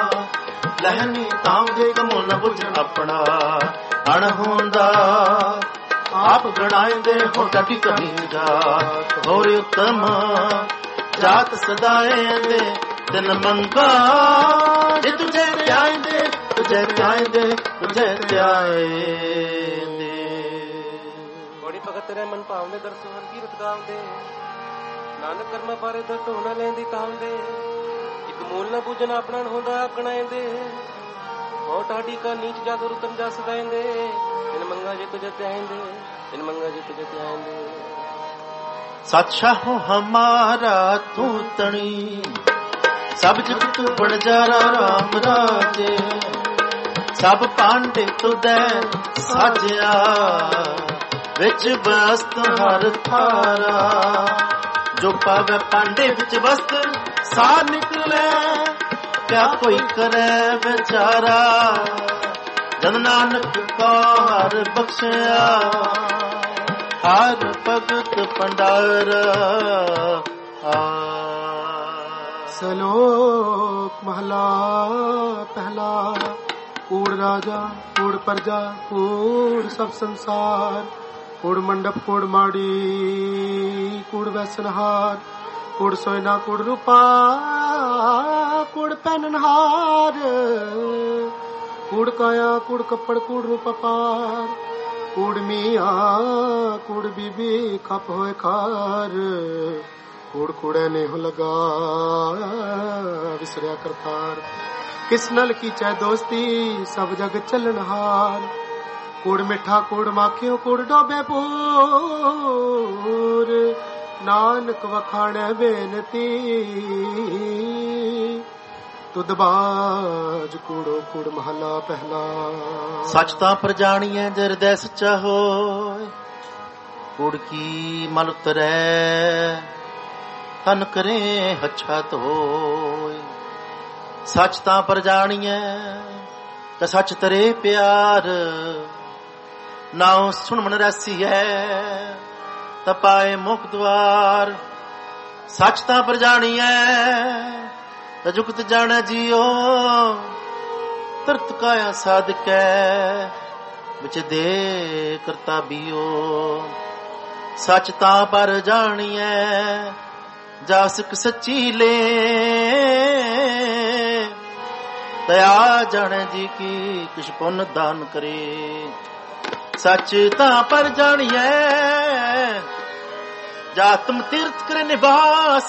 ਲਹਿਨੀ ਤਾਂਦੇ ਕਮੁਲ ਨ ਬੁਝਣ ਆਪਣਾ ਅਣ ਹੁੰਦਾ ਆਪ ਗਣਾਇਂਦੇ ਹੋ ਟਕੀ ਕਹੀਂ ਜਾਤ ਹੋਰ ਉਤਮ ਜਾਤ ਸਦਾਏ ਦੇ ਤਿਨ ਮੰਗਾ ਜੇ ਤੁਝੇ ਧਿਆਇਂਦੇ ਤੁਝੇ ਧਿਆਇਂਦੇ ਤੁਝੇ ਧਿਆਇਂਦੇ ਬੜੀ ਭਗਤ ਰਹਿ ਮਨ ਭਾਵਨੇ ਦਰਸ਼ਨ ਕੀਰਤ ਗਾਵਦੇ ਨਾਨਕ ਕਰਮਾਂ ਬਾਰੇ ਦਰ ਢੋਣਾ ਲੈਂਦੀ ਤਾਂਦੇ ਇੱਕ ਮੂਲ ਨਾ ਬੁਝਣ ਆਪਣਾ ਹੁੰਦਾ ਆਕਣਾਇਂਦੇ ਹੋ ਟਾਡੀ ਕਾ ਨੀਚ ਜਾ ਰੁਤਨ ਜਾ ਸਦਾਇਂਦੇ ਤਿਨ ਮੰਗਾ ਜੇ ਤੁਝੇ ਧਿਆਇਂਦੇ ਤਿਨ ਮੰਗਾ ਜੇ ਤੁਝੇ ਧਿਆਇਂਦੇ ਸਤਸ਼ਾਹ ਹਮਾਰਾ ਤੂੰ ਤਣੀ ਸਭ ਜਗ ਤੂੰ ਬਣਜਾਰਾ ਰਾਮ ਰਾਜੇ ਸਭ ਪਾਂਡੇ ਤੁਦੈ ਸਾਜਿਆ ਵਿੱਚ ਵਸਤ ਹਰ ਥਾਰਾ ਜੋ ਪਾਵੇ ਪਾਂਡੇ ਵਿੱਚ ਵਸਤ ਸਾਰ ਨਿਕਲੇ ਕਿਆ ਕੋਈ ਕਰੇ ਵਿਚਾਰਾ ਜਨ ਨਾਨਕ ਕਾ ਹਰ ਬਖਸ਼ਿਆ ਹਰ ਭਗਤ ਭੰਡਾਰ ਆ। ਸਲੋਕ ਮਹਲਾ ਪਹਿਲਾ। ਕੂੜ ਰਾਜਾ ਕੂੜ ਪ੍ਰਜਾ ਕੂੜ ਸਭ ਸੰਸਾਰ ਕੂੜ ਮੰਡਪ ਕੂੜ ਮਾੜੀ ਕੂੜ ਵੈਸਨਹਾਰ ਕੂੜ ਸੋਇਨਾ ਕੂੜ ਰੂਪਾ ਕੂੜ ਪਹਿਨਨਹਾਰ ਕੂੜ ਕਾਇਆ ਕੂੜ ਕੱਪੜ ਕੂੜ ਰੂਪ ਪਾਰ ਕੂੜ ਮੀਆਂ ਕੂੜ ਬੀਬੀ ਖਪ ਹੋਏ ਖਾਰ ਕੂੜ ਕੂੜੇ ਨੇ ਹੋ ਲਗਾ ਵਿਸਰਿਆ ਕਰਤਾਰ ਕਿਸ ਨਲ ਕੀ ਚੈ ਦੋਸਤੀ ਸਭ ਜਗ ਚੱਲਣਹਾਰ ਕੂੜ ਮਿੱਠਾ ਕੂੜ ਮਾਖਿਓ ਕੂੜ ਡੋਬੇ ਪੂਰ ਨਾਨਕ ਵਖਾਣੈ ਬੇਨਤੀ ਤੁਧ ਬਾਜ ਕੂੜੋ ਕੂੜ ਮਹਲਾ ਪਹਿਲਾ। ਸੱਚ ਤਾਂ ਪਰ ਜਾਣੀਐ ਜਰਦੈ ਸੱਚਾ ਹੋਇ ਕੂੜ ਕੀ ਮਲ ਉਤਰੈ ਤਨ ਕਰੇ ਹੱਛਾ ਧੋਇ ਸੱਚ ਤਾਂ ਪਰ ਜਾਣੀਐ ਤੇ ਸੱਚ ਤਰੇ ਪਿਆਰ ਨਾਉ ਸੁਣ ਮਨ ਰਸੀਐ ਤਪਾਏ ਮੁਖ ਦਵਾਰ ਸੱਚ ਤਾਂ ਪਰ ਜਾਣੀਐ ਤੇ ਜੁਗਤ ਜਾਣੈ ਜੀਓ ਤਰਤ ਕਾਇਆ ਸਾਧਕੈ ਵਿੱਚ ਦੇ ਕਰਤਾ ਬੀਓ ਸੱਚ ਤਾਂ ਪਰ ਜਾਣੀਐ ਜਾ ਸਿੱਖ ਸੱਚੀ ਲੈ ਦਇਆ ਜਾਣੇ ਜੀ ਕੀ ਕਿਛ ਪੁੰਨ ਦਾਨ ਕਰੇ। ਸੱਚ ਤਾਂ ਪਰ ਜਾਣੀਐ ਜਾਤਮ ਤੀਰਥ ਕਰੇ ਨਿਵਾਸ।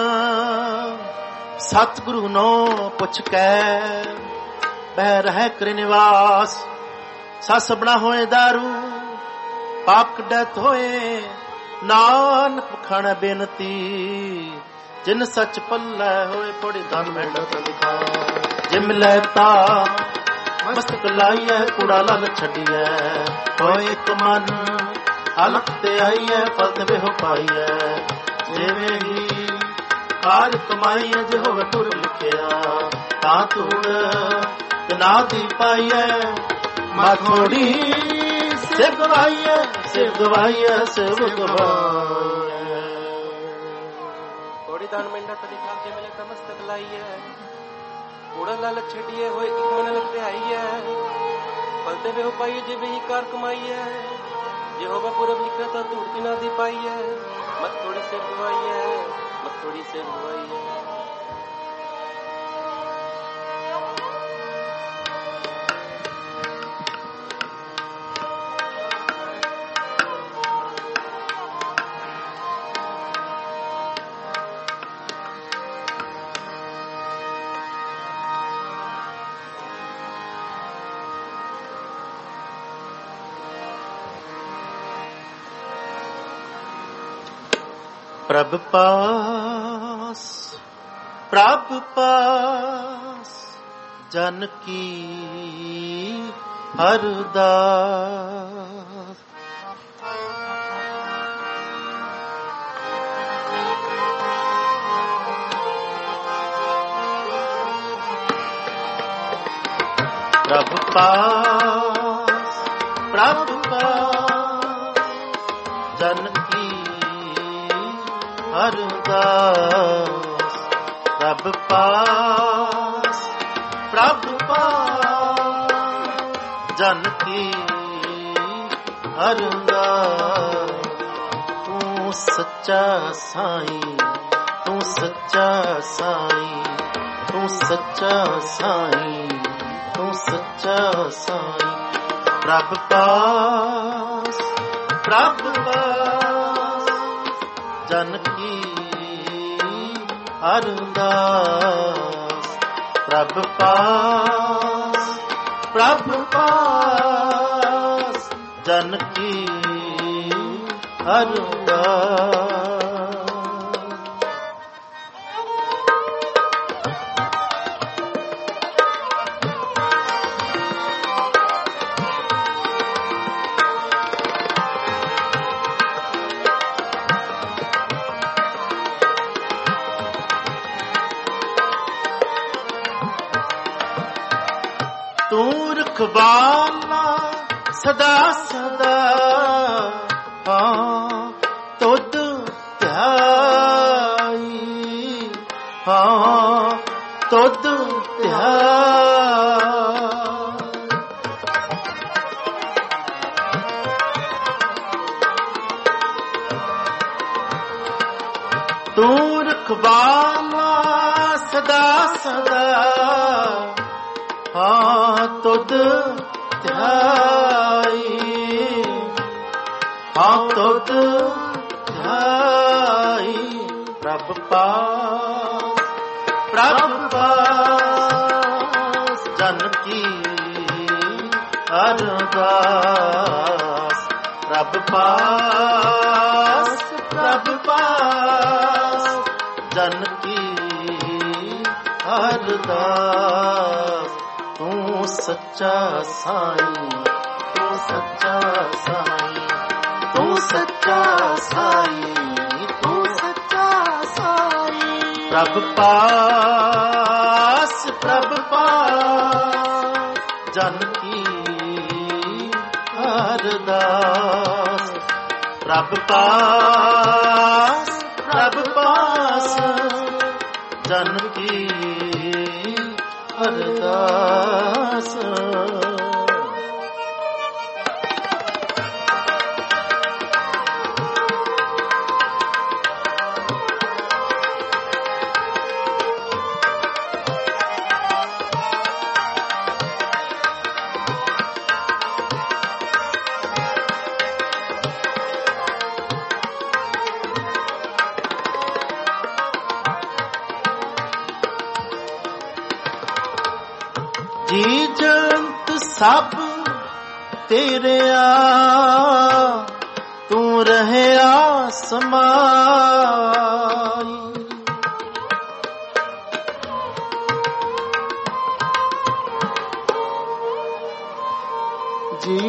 ਸਤਿਗੁਰੂ ਨੋ ਪੁੱਛ ਕੇ ਬਹਿ ਰਹਿ ਕਰੇ ਨਿਵਾਸ। ਸੱਸ ਬਣਾ ਹੋਏ ਦਾਰੂ ਪਾਪ ਕੱਢਤ ਹੋਏ। ਨਾਨਕ ਪਖਾਣ ਬੇਨਤੀ ਜਿਨ ਸੱਚ ਪੱਲੇ ਹੋਏ। ਪੜੀ ਧਨ ਮਿਹਨਤ ਲਿਖਾ ਜਿਮ ਲੈਤਾ ਮਸਤਕ ਲਾਈਐ ਕੂੜਾ ਲਲ ਛੱਡੀਐ। ਹੋਏ ਇੱਕ ਮਨ ਅਲਖ ਤੇ ਆਈਐ ਫਲ ਤੇ ਵੇਹੋ ਪਾਈਐ। ਜਿਵੇਂ ਹੀ ਕਾਜ ਕਮਾਈਐ ਜੇ ਹੋਵੇ ਤੁਰ ਲਿਖਿਆ ਤਾਂ ਤੂੜ ਨਾ ਦੀ ਪਾਈਐ। ਮਾਥੋੜੀ ਸਿਰ ਗਵਾਈਐ ਸਿਰ ਗਵਾਈਐ ਸਿਰ ਗਵਾਈਐ। ਥੋੜੀ ਦਾਨ ਮਿੰਟ ਲਿਖਾ ਜੇ ਮਿਲੇ ਤਾਂ ਮਸਤਕ ਲਾਈਐ। ਕੂੜਾ ਲਲ ਛੱਡੀਏ ਹੋਏ ਇੱਕ ਮਨ ਲਗ ਤੇ ਆਈਐ। ਫਲ ਤੇ ਵੇਹੋ ਪਾਈਐ ਜਿਵੇਂ ਹੀ ਕਾਰ ਕਮਾਈਐ। ਜੇ ਹੋਵੇ ਪੁਰਬ ਲਿਖਿਆ ਤਾਂ ਧੂੜ ਦੀ ਨਾ ਦੀ ਪਾਈਐ। ਮਤ ਥੋੜੀ ਸਿਰ ਗਵਾਈਐ ਮਤ ਥੋੜੀ ਸਿਰ ਗਵਾਈਐ। ਪ੍ਰਭ ਪਾਸ ਪ੍ਰਭ ਪਾਸ ਜਨ ਕੀ ਅਰਦਾਸ। ਪ੍ਰਭ ਪਾਸ ਪ੍ਰਭ ਪਾਸ ਜਨ ਕੀ ਅਰਦਾਸ। ਪ੍ਰਭ ਪਾਸ ਪ੍ਰਭ ਪਾਸ ਜਨ ਕੀ ਅਰਦਾਸ। ਤੂੰ ਸੱਚਾ ਸਾਈਂ ਤੂੰ ਸੱਚਾ ਸਾਈਂ ਤੂੰ ਸੱਚਾ ਸਾਈਂ ਤੂੰ ਸੱਚਾ ਸਾਈਂ। ਪ੍ਰਭ ਪਾਸ ਪ੍ਰਭ ਪਾਸ ਜਨ ਕੀ ਅਰਦਾਸ। ਪ੍ਰਭ ਪਾਸ ਪ੍ਰਭ ਪਾਸ ਜਨ ਕੀ ਅਰਦਾਸ। ਤੂੰ ਰਖਵਾਲਾ ਸਦਾ ਸਦਾ ਹਾਂ ਤੁਧ ਧਿਆਈ ਹਾਂ ਤੁਧ ਧਿਆਈ। ਤੂੰ ਰਖਵਾਲਾ ਸਦਾ ਸਦਾ ਹਾਂ ਤੁਧ ਧਿਆਈ ਹਾਂ ਤੁਧ ਧਿਆਈ। ਪ੍ਰਭ ਪਾਸ ਪ੍ਰਭ ਪਾਸ ਜਨ ਕੀ ਅਰਦਾਸ। ਪ੍ਰਭ ਪਾਸ ਪ੍ਰਭ ਪਾਸ ਜਨ ਕੀ ਅਰਦਾਸ। ਤੂੰ ਸੱਚਾ ਸਾਈਂ ਤੂੰ ਸੱਚਾ ਸਾਈਂ ਤੂੰ ਸੱਚਾ ਸਾਈਂ ਤੂੰ ਸੱਚਾ ਸਾਈਂ। ਪ੍ਰਭ ਪਾਸ ਪ੍ਰਭ ਪਾਸ ਜਨ ਕੀ ਅਰਦਾਸ। ਪ੍ਰਭ ਪਾਸ ਪ੍ਰਭ ਪਾਸ ਜਨ ਕੀ ਅਰਦਾਸ। जी जंत सब तेरे आ तू रहे आसमाई जी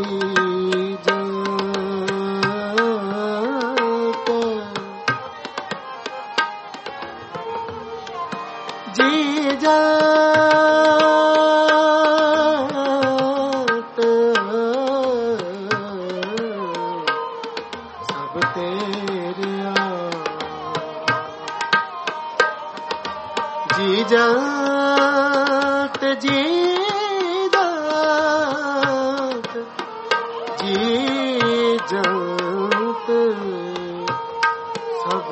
जंत जी जंत सब तेरे आ जी जंत जी जी जंत सब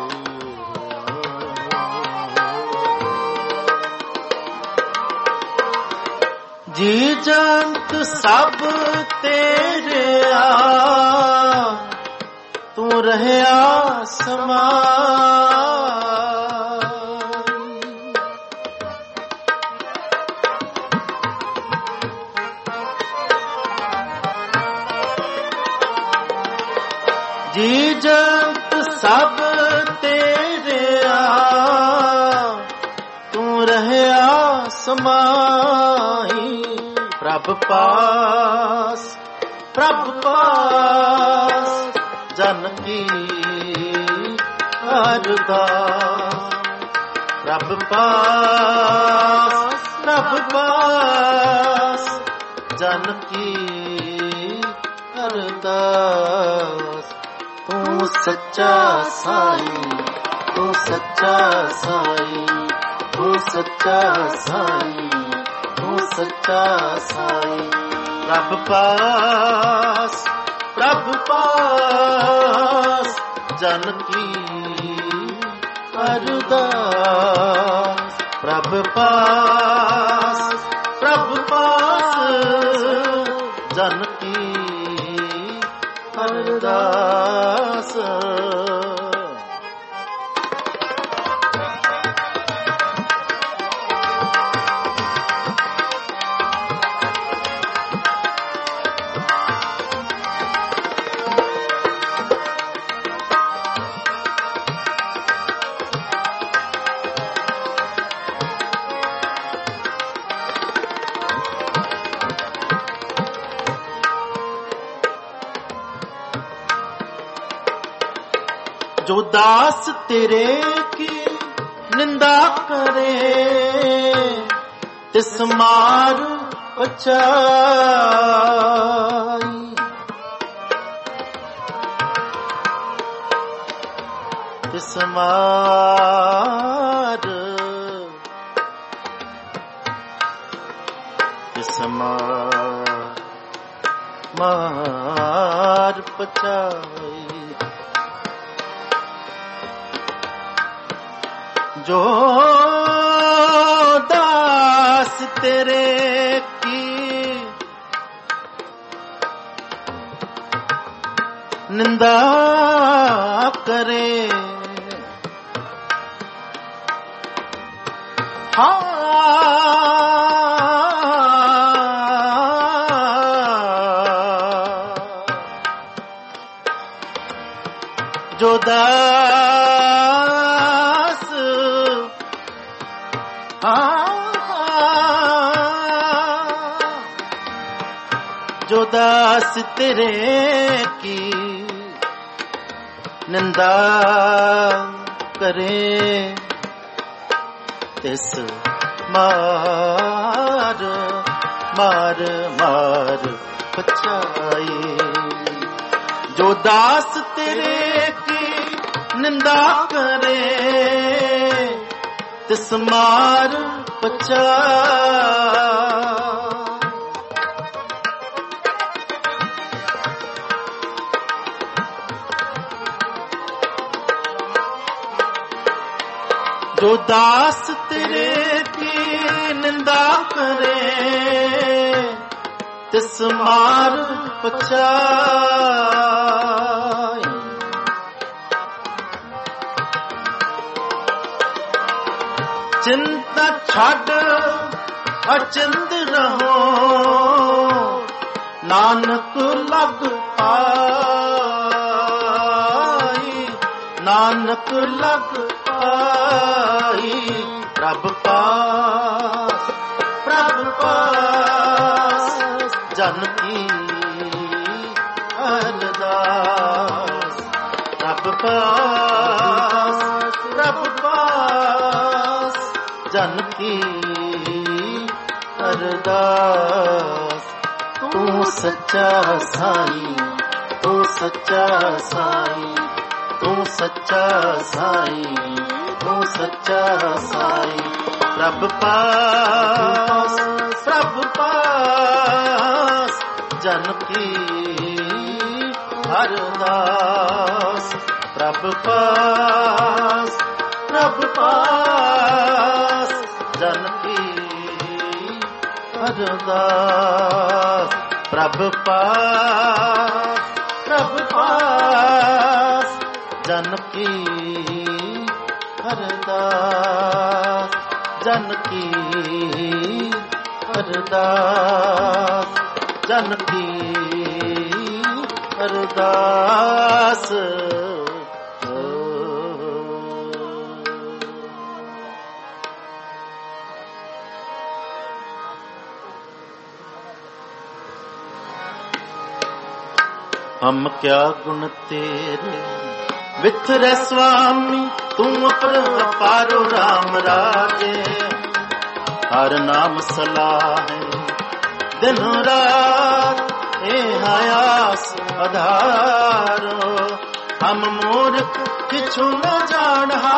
जी जंत सब तेरे आ तू रहे आसमाई जी जंत सब तेरे आ तू रहे आसमाई प्रभ पास प्रभ पास जन की अरदास प्रभ पास प्रभ पास जन की अरदास तू सच्चा साई तू सच्चा साई तू सच्चा साई तू सच्चा साई प्रभ पास प्रभ पास जन की अरदास प्रभ पास प्रभ पास जन की अरदास जो दास तेरे की निंदा करे तिस मार पचाई तिस मार तिस मार मार पचाई जो दास तेरे की निंदा करे हाँ जो दास जो दास तेरे की निंदा करे तिस मार मार मार पचाई जो दास तेरे की निंदा करे तिस मार पचाई जो दास तेरे की निंदा करे तिस मार पचाई चिंता छाड़ ਅਚੰਦ ਰਹੋ ਨਾਨਕ ਲਗ ਪਾਈ ਨਾਨਕ ਲਗ ਪਾਈ ਪ੍ਰਭ ਪਾਸ ਪ੍ਰਭ ਪਾਸ ਜਨ ਕੀ ਅਰਦਾਸ ਪ੍ਰਭ ਪਾਸ ਪ੍ਰਭ ਪਾਸ ਜਨ ਕੀ ਅਰਦਾਸ ਤੂੰ ਸੱਚਾ ਸਾਈ ਤੂੰ ਸੱਚਾ ਸਾਈ ਤੂੰ ਸੱਚਾ ਸਾਈ ਤੂੰ ਸੱਚਾ ਸਾਈ ਪ੍ਰਭ ਪਾਸ ਪ੍ਰਭ ਪਾਸ ਜਨ ਕੀ ਅਰਦਾਸ ਪ੍ਰਭ ਪਾਸ ਪ੍ਰਭ ਪਾਸ ਜਨ ਕੀ ਅਰਦਾਸ ਪ੍ਰਭ ਪਾਸ ਪ੍ਰਭ ਪਾਸ ਜਨ ਕੀ ਅਰਦਾਸ ਜਨ ਕੀ ਅਰਦਾਸ ਜਨ ਕੀ ਅਰਦਾਸ ਹਮ ਕਿਆ ਗੁਣ ਤੇਰੇ ਵਿਥਰੇ ਸੁਆਮੀ ਤੂੰ ਅਪਰੰਪਾਰੋ ਰਾਮ ਰਾਜੇ ਹਰ ਨਾਮ ਸਲਾਹੇ ਦਿਨ ਰਾਤ ਇਹ ਆਸ ਆਧਾਰੋ ਹਮ ਮੂਰਖ ਕਿਛੁ ਨ ਜਾਣਹਾ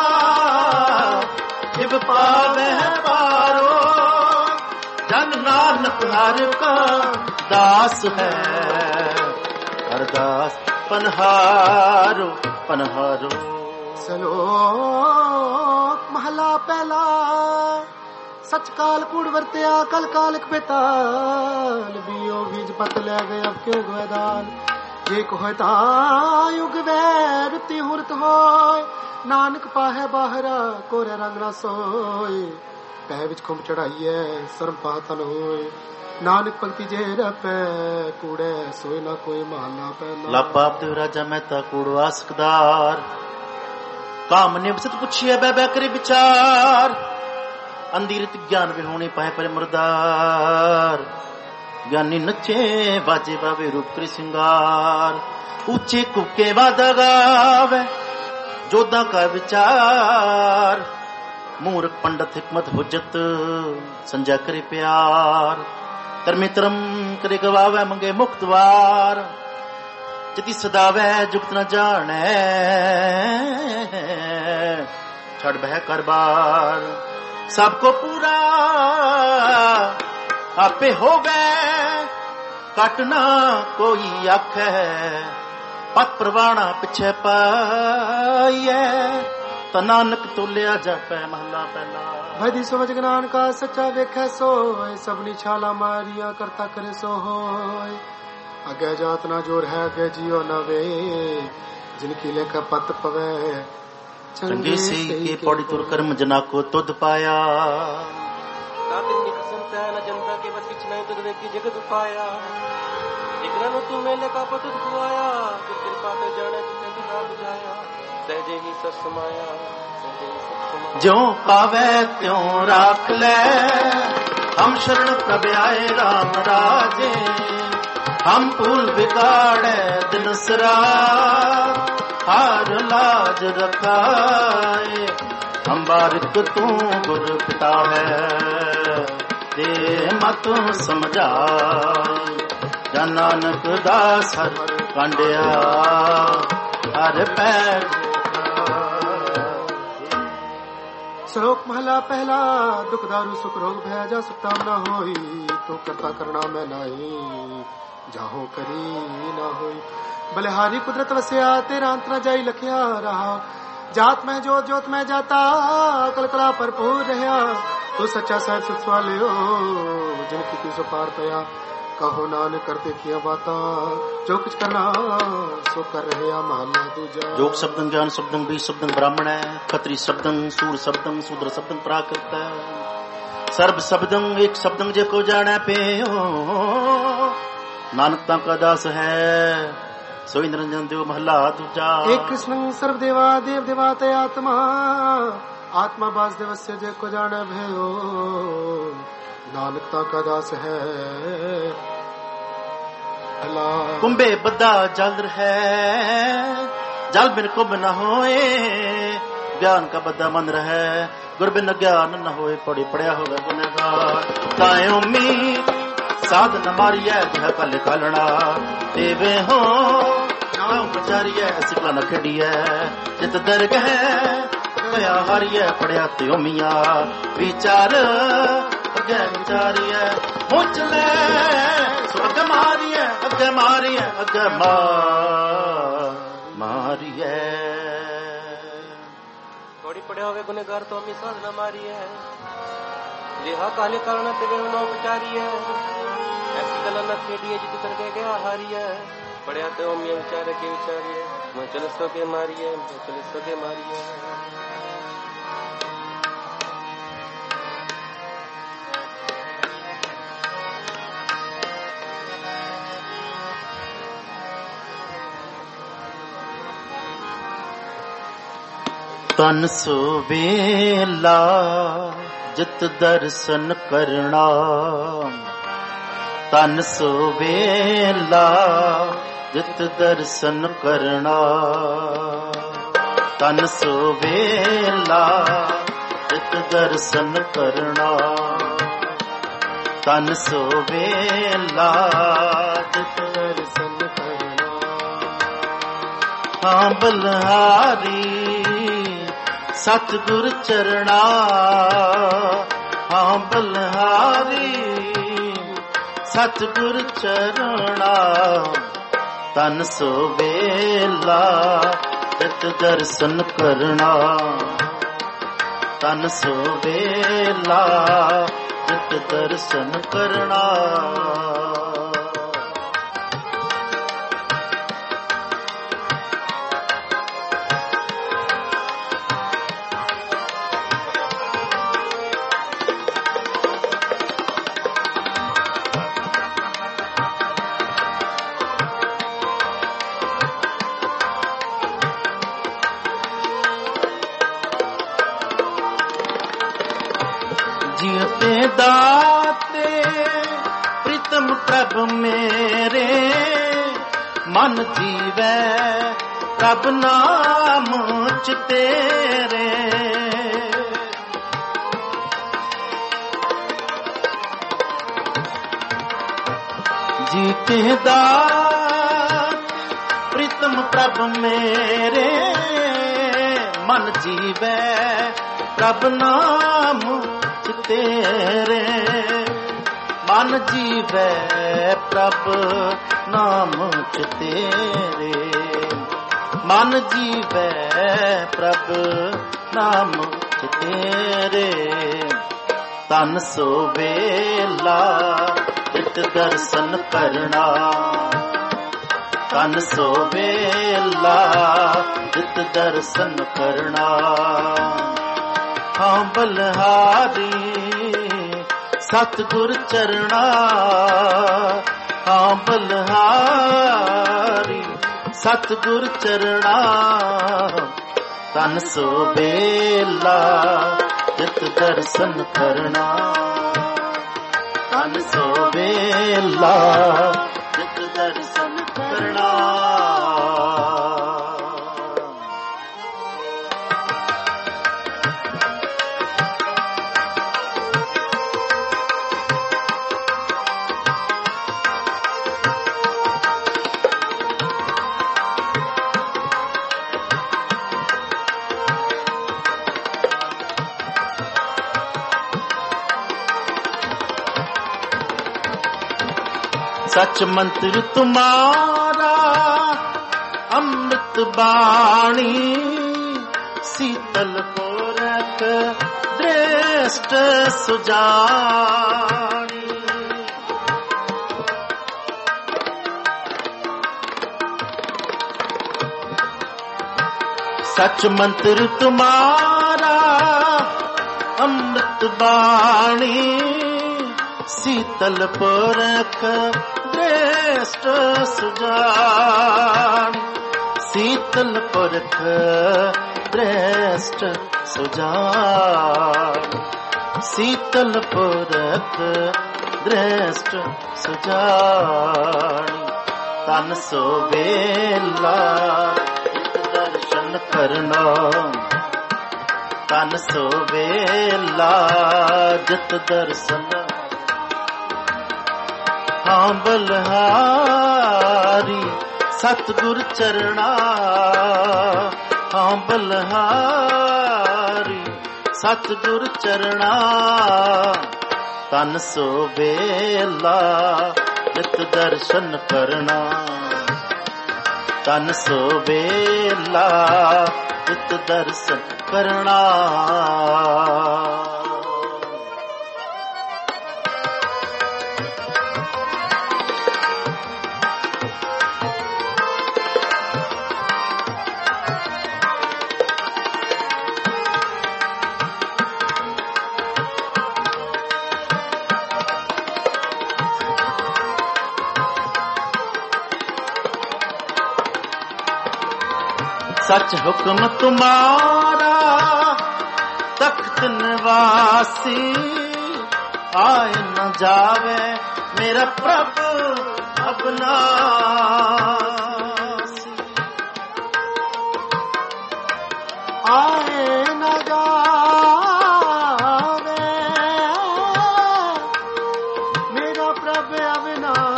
ਇਬ ਪਾਵੈ ਪਾਰੋ ਜਨ ਨਾਨਕ ਹਰ ਕਾ ਦਾਸ ਹੈ ਅਰਦਾਸ ਪਨਹਾਰੋ ਪਨਹਾਰੋ ਸਲੋਕ ਮਹਲਾ ਪਹਿਲਾ ਸਚ ਕਾਲ ਕੂੜ ਵਰਤਿਆ ਕਲ ਕਾਲਕ ਬੇਤਾਲ ਬੀਓ ਬੀਜ ਪਤ ਲੈ ਗਏ ਅਬ ਕਿਉਂ ਗੋਦਾਲ ਜੇ ਕੋਇ ਤਾਂ ਯੁਗ ਵੈ ਰੁਤੀ ਹੁਰਤ ਹੋਏ ਨਾਨਕ ਪਾਹੈ ਬਾਹਰਾ ਕੋਰੇ ਰੰਗ ਨਾ ਸੋਏ ਪੈ ਵਿੱਚ ਖੁੰਮ ਚੜਾਈਐ ਸਰਮ ਪਾਤਨ ਹੋਏ ਨਾਨਕ ਪੰਕਤੀ ਜੇ ਰਪੈ ਕੂੜੇ ਸੋਏ ਨਾ ਕੋਈ ਮਹਲਾ ਪਹਿਲਾ ਲਾਪਾਪ ਦੇ ਰਾਜਾ ਮਹਿਤਾ ਕੂੜ ਵਾਸਕਦਾਰ ਕਾਮ ਨਿਵਸਤ ਪੁੱਛੀਏ ਬੈ ਬੈ ਕਰੇ ਵਿਚਾਰ ਅੰਧਿਰਤ ਗਿਆਨ ਵਿਹੋਣੀ ਪਾਏ ਪਰ ਮੁਰਦਾਰ ਗਿਆਨੀ ਨੱਚੇ ਬਾਜੇ ਬਾਵੇ ਰੂਪ ਕਰੀ ਸਿੰਗਾਰ ਉੱਚੇ ਕੁੱਕੇ ਵਾਦਾ ਗਾਵੇ ਜੋਧਾ ਕਾ ਵਿਚਾਰ ਮੂਰਖ ਪੰਡਤ ਹਕਮਤ ਹੁਜਤ ਸੰਜਾ ਕਰੇ ਪਿਆਰ ਕਰਮੇ ਧਰਮ ਕਰੇ ਗਵਾਵੇ ਮੰਗੇ ਮੁਕਤਵਾਰ ਜਿਤੀ ਸਦਾਵੈ ਜੁਗਤ ਨ ਜਾਣੈ ਛੜ ਬਹਿ ਕਰਬਾਰ ਸਭ ਕੋ ਪੂਰਾ ਆਪੇ ਹੋਵੇ ਘਟ ਨਾ ਕੋਈ ਆਖੈ ਪਤ ਪ੍ਰਵਾਣਾ ਪਿਛੇ ਪਾਈਐ ਤਾ ਨਾਨਕ ਤੋਲਿਆ ਜਾਪੈ ਮਹਲਾ ਪਹਿਲਾ ਭਦੀ ਸਮਝ ਗਿਆਨ ਕਾ ਸੱਚਾ ਵੇਖੈ ਸੋਏ ਸਭਨੀ ਛਾਲਾ ਮਾਰੀਆਂ ਕਰਤਾ ਕਰੇ ਸੋ ਹੋਏ ਅਗੇ ਜਾਤ ਨਾ ਜੋਰ ਹੈ ਅਗੇ ਜਿਉ ਨਵੇ ਜਿਨ ਕੀ ਲੇਖ ਪਤ ਪਵੇ ਚੰਗੀ ਸੀ ਕੇ ਪੌੜੀ ਤੁਰ ਕਰਮ ਜਨਾ ਕੋ ਤੁਧ ਪਾਇਆ ਨਾਤੇ ਨਿਕ ਸੰਤੈ ਨ ਜਨਤਾ ਕੇ ਬਸ ਕਿਛ ਨਹੀਂ ਤੁਧ ਵੇਖੀ ਜਗਤ ਪਾਇਆ ਇਕਰਾ ਨੂੰ ਤੂੰ ਮੇਲੇ ਕਾ ਪਤ ਖਵਾਇਆ ਕਿ ਕਿਰਪਾ ਤੇ ਜਾਣੇ ਜਿਤੇ ਤੂੰ ਨਾ ਬੁਝਾਇਆ ਸਹਿਜੇ ਹੀ ਸਤ ਸਮਾਇਆ ਜੋ ਪਾਵੇ ਤਿਉ ਰਾਖ ਲੈ ਹਮ ਸ਼ਰਨ ਪ੍ਰਭ ਆਏ ਰਾਮ ਰਾਜੇ ਹਮ ਭੂਲ ਵਿਗਾੜੈ ਦਿਨ ਸਰਾ ਹਾਰ ਲਾਜ ਰਖਾਏ ਹਮ ਬਾਰਿਕ ਤੂੰ ਗੁਰ ਪਿਤਾ ਹੈ ਦੇ ਮਤ ਸਮਝਾਏ ਜਨ ਨਾਨਕ ਦਾਸ ਹਰ ਕਾਂਡਿਆ ਹਰ ਪੈਰ ਸ਼ਲੋਕ ਮਹਲਾ ਪਹਿਲਾ ਦੁਖ ਦਾਰੂ ਸੁਖ ਰੋਗ ਭੈ ਜਾ ਸੁਤਾਮ ਨਾ ਹੋਈ ਤੋ ਕਰਤਾ ਕਰਨਾ ਮੈਂ ਨਾਹੀ ਜਾਹੋ ਕਰੀ ਨਾ ਹੋਈ ਬਲਿਹਾਰੀ ਕੁਦਰਤ ਵਸਿਆ ਤੇਰਾ ਅੰਤ ਨਾ ਜਾਈ ਲਖਿਆ ਰਹਾ ਜਾਤ ਮੈਂ ਜੋਤ ਜੋਤ ਮੈਂ ਜਾਤਾ ਕਲਕਲਾ ਭਰਪੂਰ ਰਹਾ ਤੂੰ ਸੱਚਾ ਸਾਹਿਬ ਸੁਖ ਸਵਾਲਿਓ ਜਿਨ ਕੀ ਸੋ ਪਾਰ ਪਿਆ ਕਹੋ ਨਾਨਕ ਕਰਤੇ ਕੀਆ ਬਾਤਾਂ ਜੋ ਕੁਛ ਕਰਨਾ ਸੋ ਕਰ ਰਿਹਾ ਮਹਲਾ ਦੂਜਾ ਜੋਗ ਸ਼ਬਦੰ ਗਿਆਨ ਸ਼ਬਦੰ ਬੀਜ ਸ਼ਬਦੰ ਬ੍ਰਾਹਮਣ ਹੈ ਖਤਰੀ ਸ਼ਬਦੰ ਸੂਰ ਸ਼ਬਦੰ ਸੂਦਰ ਸ਼ਬਦੰ ਪ੍ਰਾਕ੍ਰਿਤ ਹੈ ਸਰਬ ਸ਼ਬਦੰ ਇੱਕ ਸ਼ਬਦੰ ਜੇ ਕੋ ਜਾਣੈ ਪਿਓ ਨਾਨਕ ਤਾਂ ਕਾ ਦਾਸ ਹੈ ਸੋਈ ਨਿਰੰਜਨ ਦਿਓ ਮਹਲਾ ਦੂਜਾ। ਇੱਕ ਕ੍ਰਿਸ਼ਨ ਸਰਬ ਦੇਵਾ ਦੇਵ ਦੇਵਾ ਤੇ ਆਤਮਾ ਆਤਮਾ ਵਾਸੁਦੇਵस्य ਜੇ ਕੋ ਜਾਣੈ ਭਇਓ ਨਾਨਕ ਤਾਂ ਕਾ ਦਾਸ ਹੈ। ਕੁੰਭੇ ਬੱਧਾ ਜਲ ਹੈ ਜਲ ਬਿਨ ਕੁੰਭ ਨ ਹੋਏ ਗਿਆਨ ਕਾ ਬੱਧਾ ਮਨ ਰਹਿ ਗੁਰ ਬਿਨ ਗਿਆਨ ਨ ਹੋਏ ਪੜੀ ਪੜਿਆ ਹੋਵੇ ਗੁਨਹਗਾਰ ਤਾਏ ਉਮੀ ਸਾਧ ਨ ਮਾਰੀਐ ਜਹ ਕਲ ਕਾਲਣਾ ਦੇਵੇ ਹੋ ਨਾਮ ਵਿਚਾਰੀਐ ਸਿਕਲਾ ਨ ਖੇਡੀਐ ਜਿਤ ਦਰਗਹ ਪਿਆ ਹਰੀਐ ਪੜਿਆ ਤੇ ਉਮੀਆਂ ਵਿਚਾਰ ਅੱਗੇ ਵਿਚਾਰੀਐ ਮੁੱਚ ਲੈ ਸੁਰਗ ਮਾਰੀਐ ਅੱਗੇ ਮਾਰੀਐ ਅੱਗੇ ਮਾਰੀਐ। ਥੋੜੀ ਪੜਿਆ ਹੋਵੇ ਗੁਨਹਗਾਰ ਤੋਂ ਅਮੀ ਸਾਧ ਨ ਮਾਰੀਐ ਜਿਹਾ ਕਾਲੇ ਕਾਲਣਾ ਤੇ ਵੇ ਨੋ ਵਿਚਾਰੀਐ ਐਸੀ ਗੱਲ ਨ ਖੇਡੀਐ ਜਿਤ ਕਰਕੇ ਗਿਆ ਹਾਰੀਐ ਪੜਿਆ ਤੇ ਉਮੀ ਵਿਚਾਰ ਕੇ ਵਿਚਾਰੀਐ ਮੈਂ ਚਲ ਸੋਗੇ ਮਾਰੀਐ ਮੈਂ ਚਲ ਸੋਗੇ ਮਾਰੀਐ। ਤਨ ਸੋ ਵੇਲਾ ਜਿਤ ਦਰਸ਼ਨ ਕਰਨਾ ਤਨ ਸੋ ਵੇਲਾ ਜਿਤ ਦਰਸ਼ਨ ਕਰਨਾ ਤਨ ਸੋ ਵੇਲਾ ਜਿਤ ਦਰਸ਼ਨ ਕਰਨਾ ਤਨ ਸੋ ਵੇਲਾ ਜਿਤ ਦਰਸ਼ਨ ਕਰਨਾ। ਹਾਂ ਬਲਹਾਰੀ ਸਤਿਗੁਰ ਚਰਣਾ ਹਾਂ ਬਲਹਾਰੀ ਸਤਿਗੁਰ ਚਰਣਾ ਤਨ ਸੋ ਵੇਲਾ ਜਿਤ ਦਰਸ਼ਨ ਕਰਨਾ ਤਨ ਸੋ ਵੇਲਾ ਜਿਤ ਦਰਸ਼ਨ ਕਰਨਾ। ਦਾਤੇ ਪ੍ਰੀਤਮ ਪ੍ਰਭ ਮੇਰੇ ਮਨ ਜੀਵੈ ਪ੍ਰਭ ਨਾਮ ਚ ਤੇਰੇ ਜੀ ਕੇ ਦਾਤ ਪ੍ਰੀਤਮ ਪ੍ਰਭ ਮੇਰੇ ਮਨ ਜੀਵੈ ਪ੍ਰਭ ਨਾਮ ਤੇਰੇ ਮਨ ਜੀਵੈ ਪ੍ਰਭ ਨਾਮ ਚ ਤੇਰੇ ਮਨ ਜੀਵੈ ਪ੍ਰਭ ਨਾਮ ਚ ਤੇਰੇ ਤਨ ਸੋ ਵੇਲਾ ਜਿਤ ਦਰਸ਼ਨ ਕਰਨਾ ਤਨ ਸੋ ਵੇਲਾ ਜਿਤ ਦਰਸ਼ਨ ਕਰਨਾ। ਹਾਂ ਬਲਹਾਰੀ ਸਤਿਗੁਰ ਚਰਣਾ ਹਾਂ ਬਲਹਾਰੀ ਸਤਿਗੁਰ ਚਰਣਾ ਤਨ ਸੋ ਵੇਲਾ ਜਿਤ ਦਰਸ਼ਨ ਕਰਨਾ ਤਨ ਸੋ ਵੇਲਾ ਜਿਤ ਦਰਸ਼ਨ ਕਰਨਾ। सच मंत्र तुम्हारा अमृत बाणी शीतल कोरक दृष्ट सुजानी। सच मंत्र तुम्हारा अमृत बाणी शीतल पुरख दृष्ट सुजान शीतल पुरख दृष्ट सुजान शीतल पुरख दृष्ट सुजान तन सो बेला दर्शन करना तन सो बेला जित दर्शन हाँ बलहारी सतगुर चरणा हाँ बलहारी सतगुर चरणा तन सो बेला जित दर्शन करना तन सो बेला जित दर्शन करना सच हुक्म तुम्हारा तख्त निवासी आए न जावे मेरा प्रभु अविनाशी आए न जावे मेरा प्रभु अविनाशी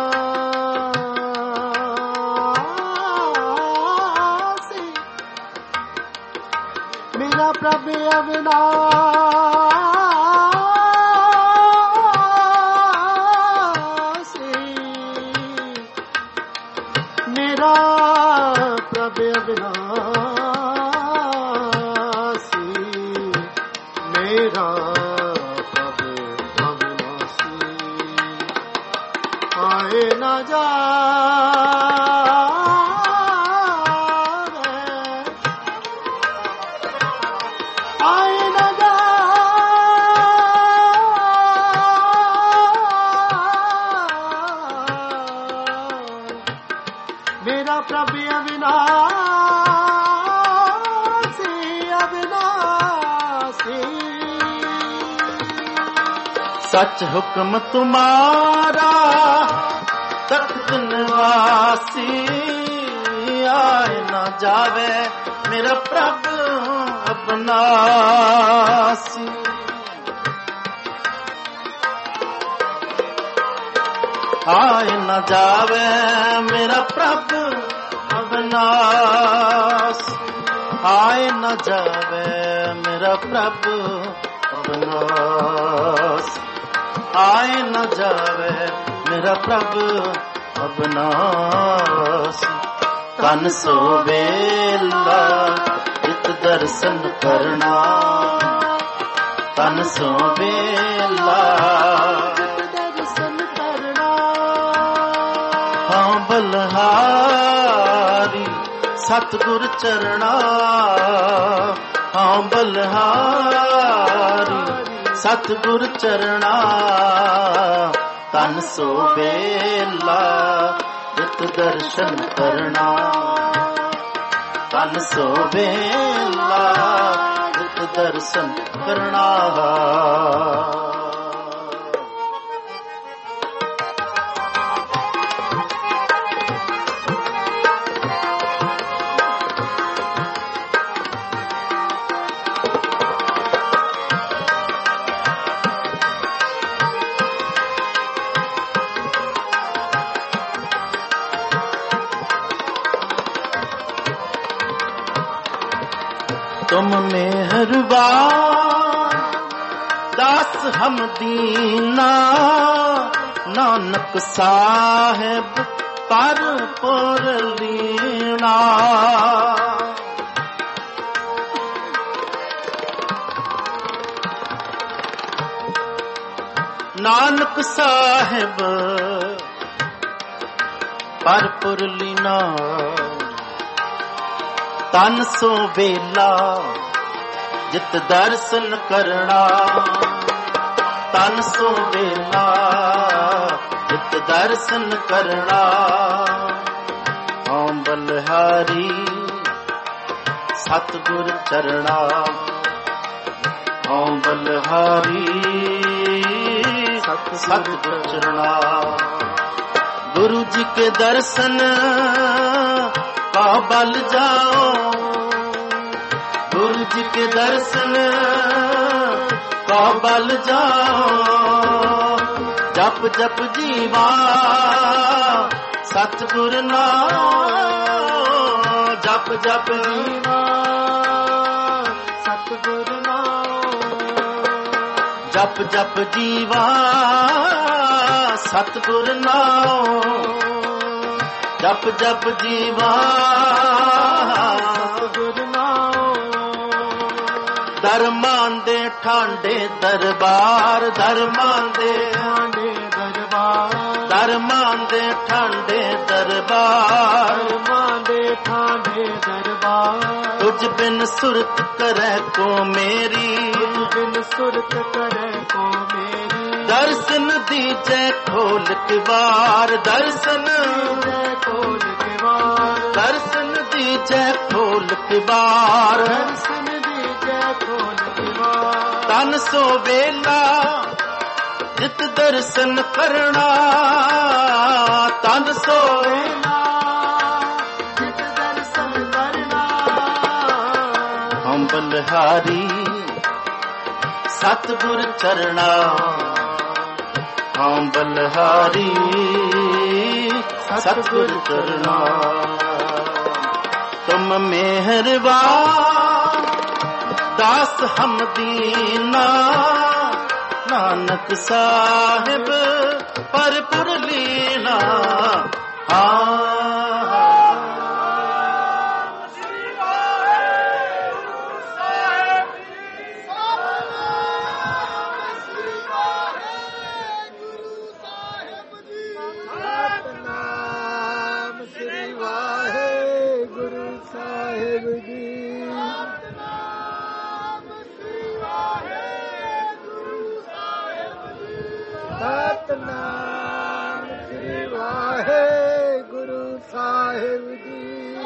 प्रभु अविनाशी मेरा प्रभु अविनाशी मेरा प्रभु अविनाशी आए न जा मेरा प्रभु अविनाशी अविनाशी सच हुक्म तुम्हारा तख्त निवासी आए न जावे मेरा प्रभु अविनाशी आए न जावे मेरा प्रभु अविनाशी आए न जावे मेरा प्रभु अविनाशी आए न जावे मेरा प्रभु अविनाशी तन सो बेला जित दर्शन करना तन सो बेला बलहारी सतगुर चरणा हाँ बलहारी सतगुर चरणा तन सो बेला जित दर्शन करना तन सो बेला जित दर्शन करना तुम मेहरबान दास हम दीना नानक साहेब पर पुर लीना नानक साहेब पर पुर लीना तन सो बेला ਜਿਤ ਦਰਸ਼ਨ ਕਰਨਾ ਤਨ ਸੋ ਵੇਲਾ ਜਿਤ ਦਰਸ਼ਨ ਕਰਨਾ ਹਉ ਬਲਿਹਾਰੀ ਸਤਿਗੁਰ ਚਰਣਾ ਹਉ ਬਲਿਹਾਰੀ सतगुरु चरणा गुरु जी के दर्शन का बल जाओ गुरु जी के दर्शन का बल जाओ जप जप जीवा सतगुरु नाम जप जप जीवा सतगुरु जप जप जीवा सतगुर नाम जप जप जीवा सतगुर नाम दरमां दे ठांडे दरबार दरमां दे ठांडे दरबार दरमां दे ठांडे दरबार दरमां दे ठांडे दरबार तुझ बिन सुरत करे को मेरी तुझ बिन सुरत करे को मेरी दर्शन दीजे खोल के बार दर्शन खोल के बार दर्शन दीजे खोल के बार दर्शन दीजे खोल के बार तन सो वेला जित दर्शन करना तन सो वेला जित दर्शन करना हम बलिहारी सतगुर चरना हम बलिहारी सतगुर चरना तुम मेहरबान दास हम दीना नानक साहिब परपुर लीना ਸਤਨਾਮ ਸ੍ਰੀ ਵਾਹਿਗੁਰੂ ਸਾਹਿਬ ਜੀ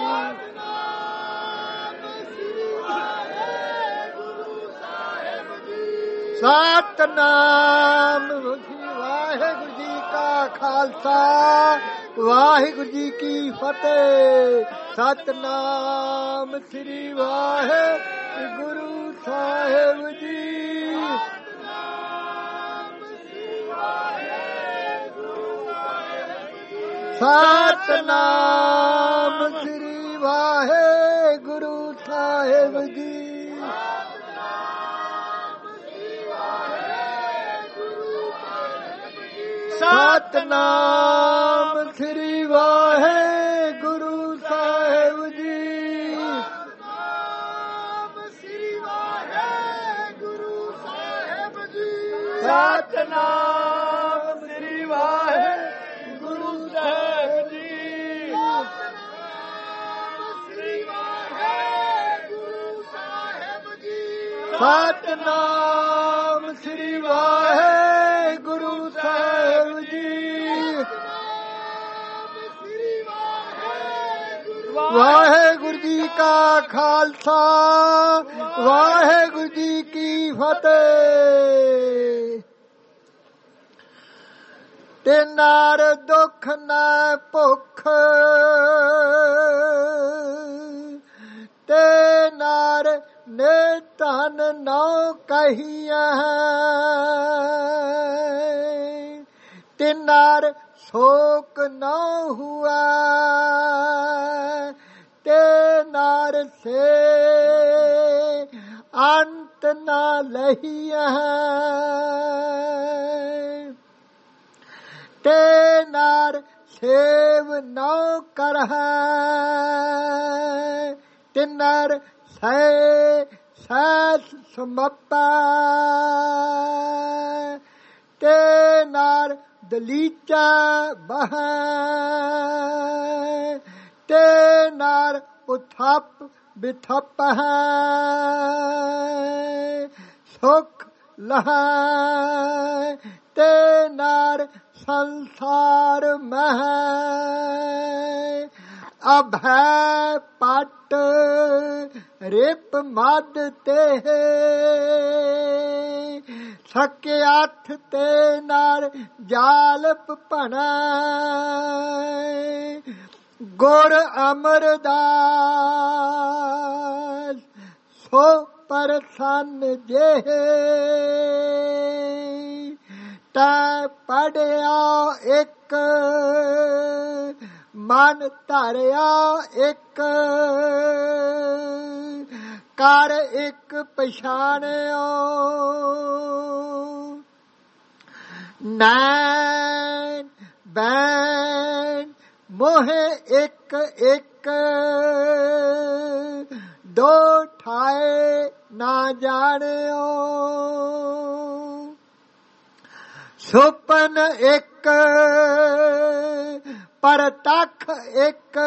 ਸਤਨਾਮ ਸ੍ਰੀ ਵਾਹਿਗੁਰੂ ਜੀ ਕਾ ਖਾਲਸਾ ਵਾਹਿਗੁਰੂ ਜੀ ਕੀ ਫਤਿਹ ਸਤਨਾਮ ਸ੍ਰੀ ਵਾਹਿਗੁਰੂ ਸਾਹਿਬ ਜੀ ਸਤਨਾਮ ਸ੍ਰੀ ਵਾਹਿਗੁਰੂ ਸਾਹਿਬ ਜੀ ਸਤਨਾਮ ਸ੍ਰੀ ਵਾਹਿਗੁਰੂ ਸਾਹਿਬ ਜੀ ਸਤਨਾਮ ਸ੍ਰੀ ਵਾਹਿਗੁਰੂ ਸਾਹਿਬ ਜੀ ਸਤਨਾਮ ਸ੍ਰੀ ਵਾਹਿਗੁਰੂ ਸਾਹਿਬ ਜੀ ਵਾਹਿਗੁਰੂ ਜੀ ਕਾ ਖਾਲਸਾ ਵਾਹਿਗੁਰੂ ਜੀ ਕੀ ਫਤਿਹ ਤੇ ਨਾਰ ਦੁੱਖ ਨਾ ਭੁੱਖ ਤੇ ਨਾਰ ਨੇ ਧਨ ਨੌ ਕਹੀਆਂ ਤੇ ਨਾਰ शोक न हुआ ते नार से अंत न लहिया ते नार सेव न कर ते नर से सैस समपा ते नार दलीचा बह ते नार उथप ਬਿਥਪ ਹੈ ਸੁਖ ਲਹੈ ਤੇ ਨਾਰ ਸੰਸਾਰ ਮਹਿ ਅਭੈ ਪਟ ਰਿਪ ਮਦ ਤੇ ਸਕੇ ਹੱਥ ਤੇ ਨਾਰ ਜਾਲਪ ਭਣੈ ਗੁਰ ਅਮਰਦਾਸ ਸੋ ਪਰਸੰਨ ਜੇ ਤੈ ਪੜਿਆ ਇੱਕ ਮਨ ਧਰਿਆ ਇੱਕ ਕਰ ਇੱਕ ਪਛਾਣਿਓ ਨੈਣ ਬੈਣ ਮੋਹੇ ਇੱਕ ਇੱਕ ਦੋ ਠਾਏ ਨਾ ਜਾਣਿਓ ਸੁਪਨ ਇੱਕ ਪਰਤਖ ਇੱਕ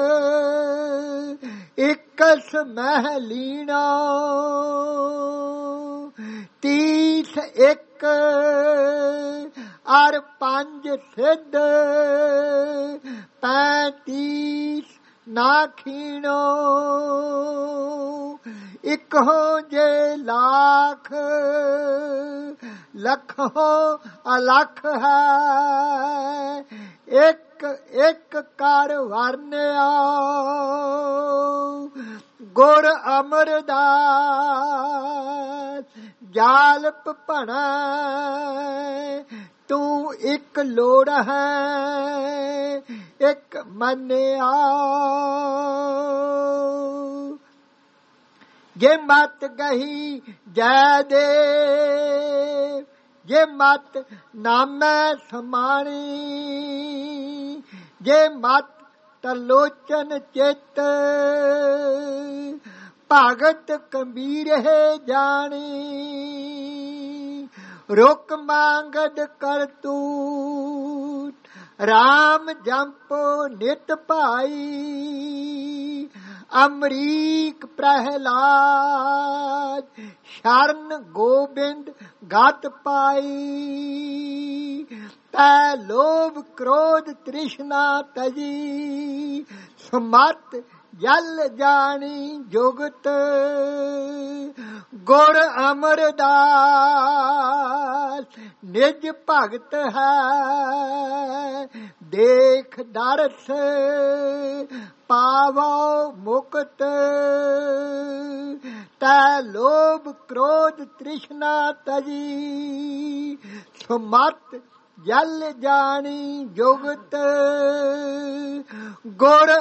ਇਕਸ ਮਹਿਲੀਣਾ ਤੀਸ ਇੱਕ ਅਰ ਪੰਜ ਸਿੱਧ ਪੈਂਤੀਸ ਨਾ ਖੀਣੋ ਇੱਕ ਹੋ ਜੇ ਲੱਖ ਲੱਖੋ ਅਲਖ ਹੈ ਇੱਕ ਇੱਕ ਕਰ ਵਰਨਿਆ ਗੁਰ ਅਮਰਦਾਸ ਜਾਲਪ ਭਣੈ ਤੂੰ ਇੱਕ ਲੋੜ ਹੈ ਇੱਕ ਮੰਨਿਆ ਜੇ ਮਤ ਗਹੀ ਜੈ ਦੇ ਜੇ ਮਤ ਨਾਮੈ ਸਮਾਣੀ ਜੇ ਮਤ ਤਰਲੋਚਨ ਚਿਤ ਭਗਤ ਕਬੀਰ ਹੈ ਜਾਣੀ ਰੁਕ ਮੰਗਦ ਕਰਤੂਤ ਰਾਮ ਜੰਪੋ ਨਿਤ ਭਾਈ ਅਮਰੀਕ ਪ੍ਰਹਿਲਾਦ ਸ਼ਰਨ ਗੋਬਿੰਦ ਗਤ ਪਾਈ ਤੈ ਲੋਭ ਕ੍ਰੋਧ ਤ੍ਰਿਸ਼ਨਾ ਤਜੀ ਸਮਤ ਜਲ ਜਾਣੀ ਜੁਗਤ ਗੁਰ ਅਮਰਦਾਸ ਨਿਜ ਭਗਤ ਹੈ ਦੇਖ ਦਰਸ ਪਾਵੋ ਮੁਕਤ ਤੈ ਲੋਭ ਕ੍ਰੋਧ ਤ੍ਰਿਸ਼ਨਾ ਤਜੀ ਸਮਤ ਜਲ ਜਾਣੀ ਜੁਗਤ ਗੁਰ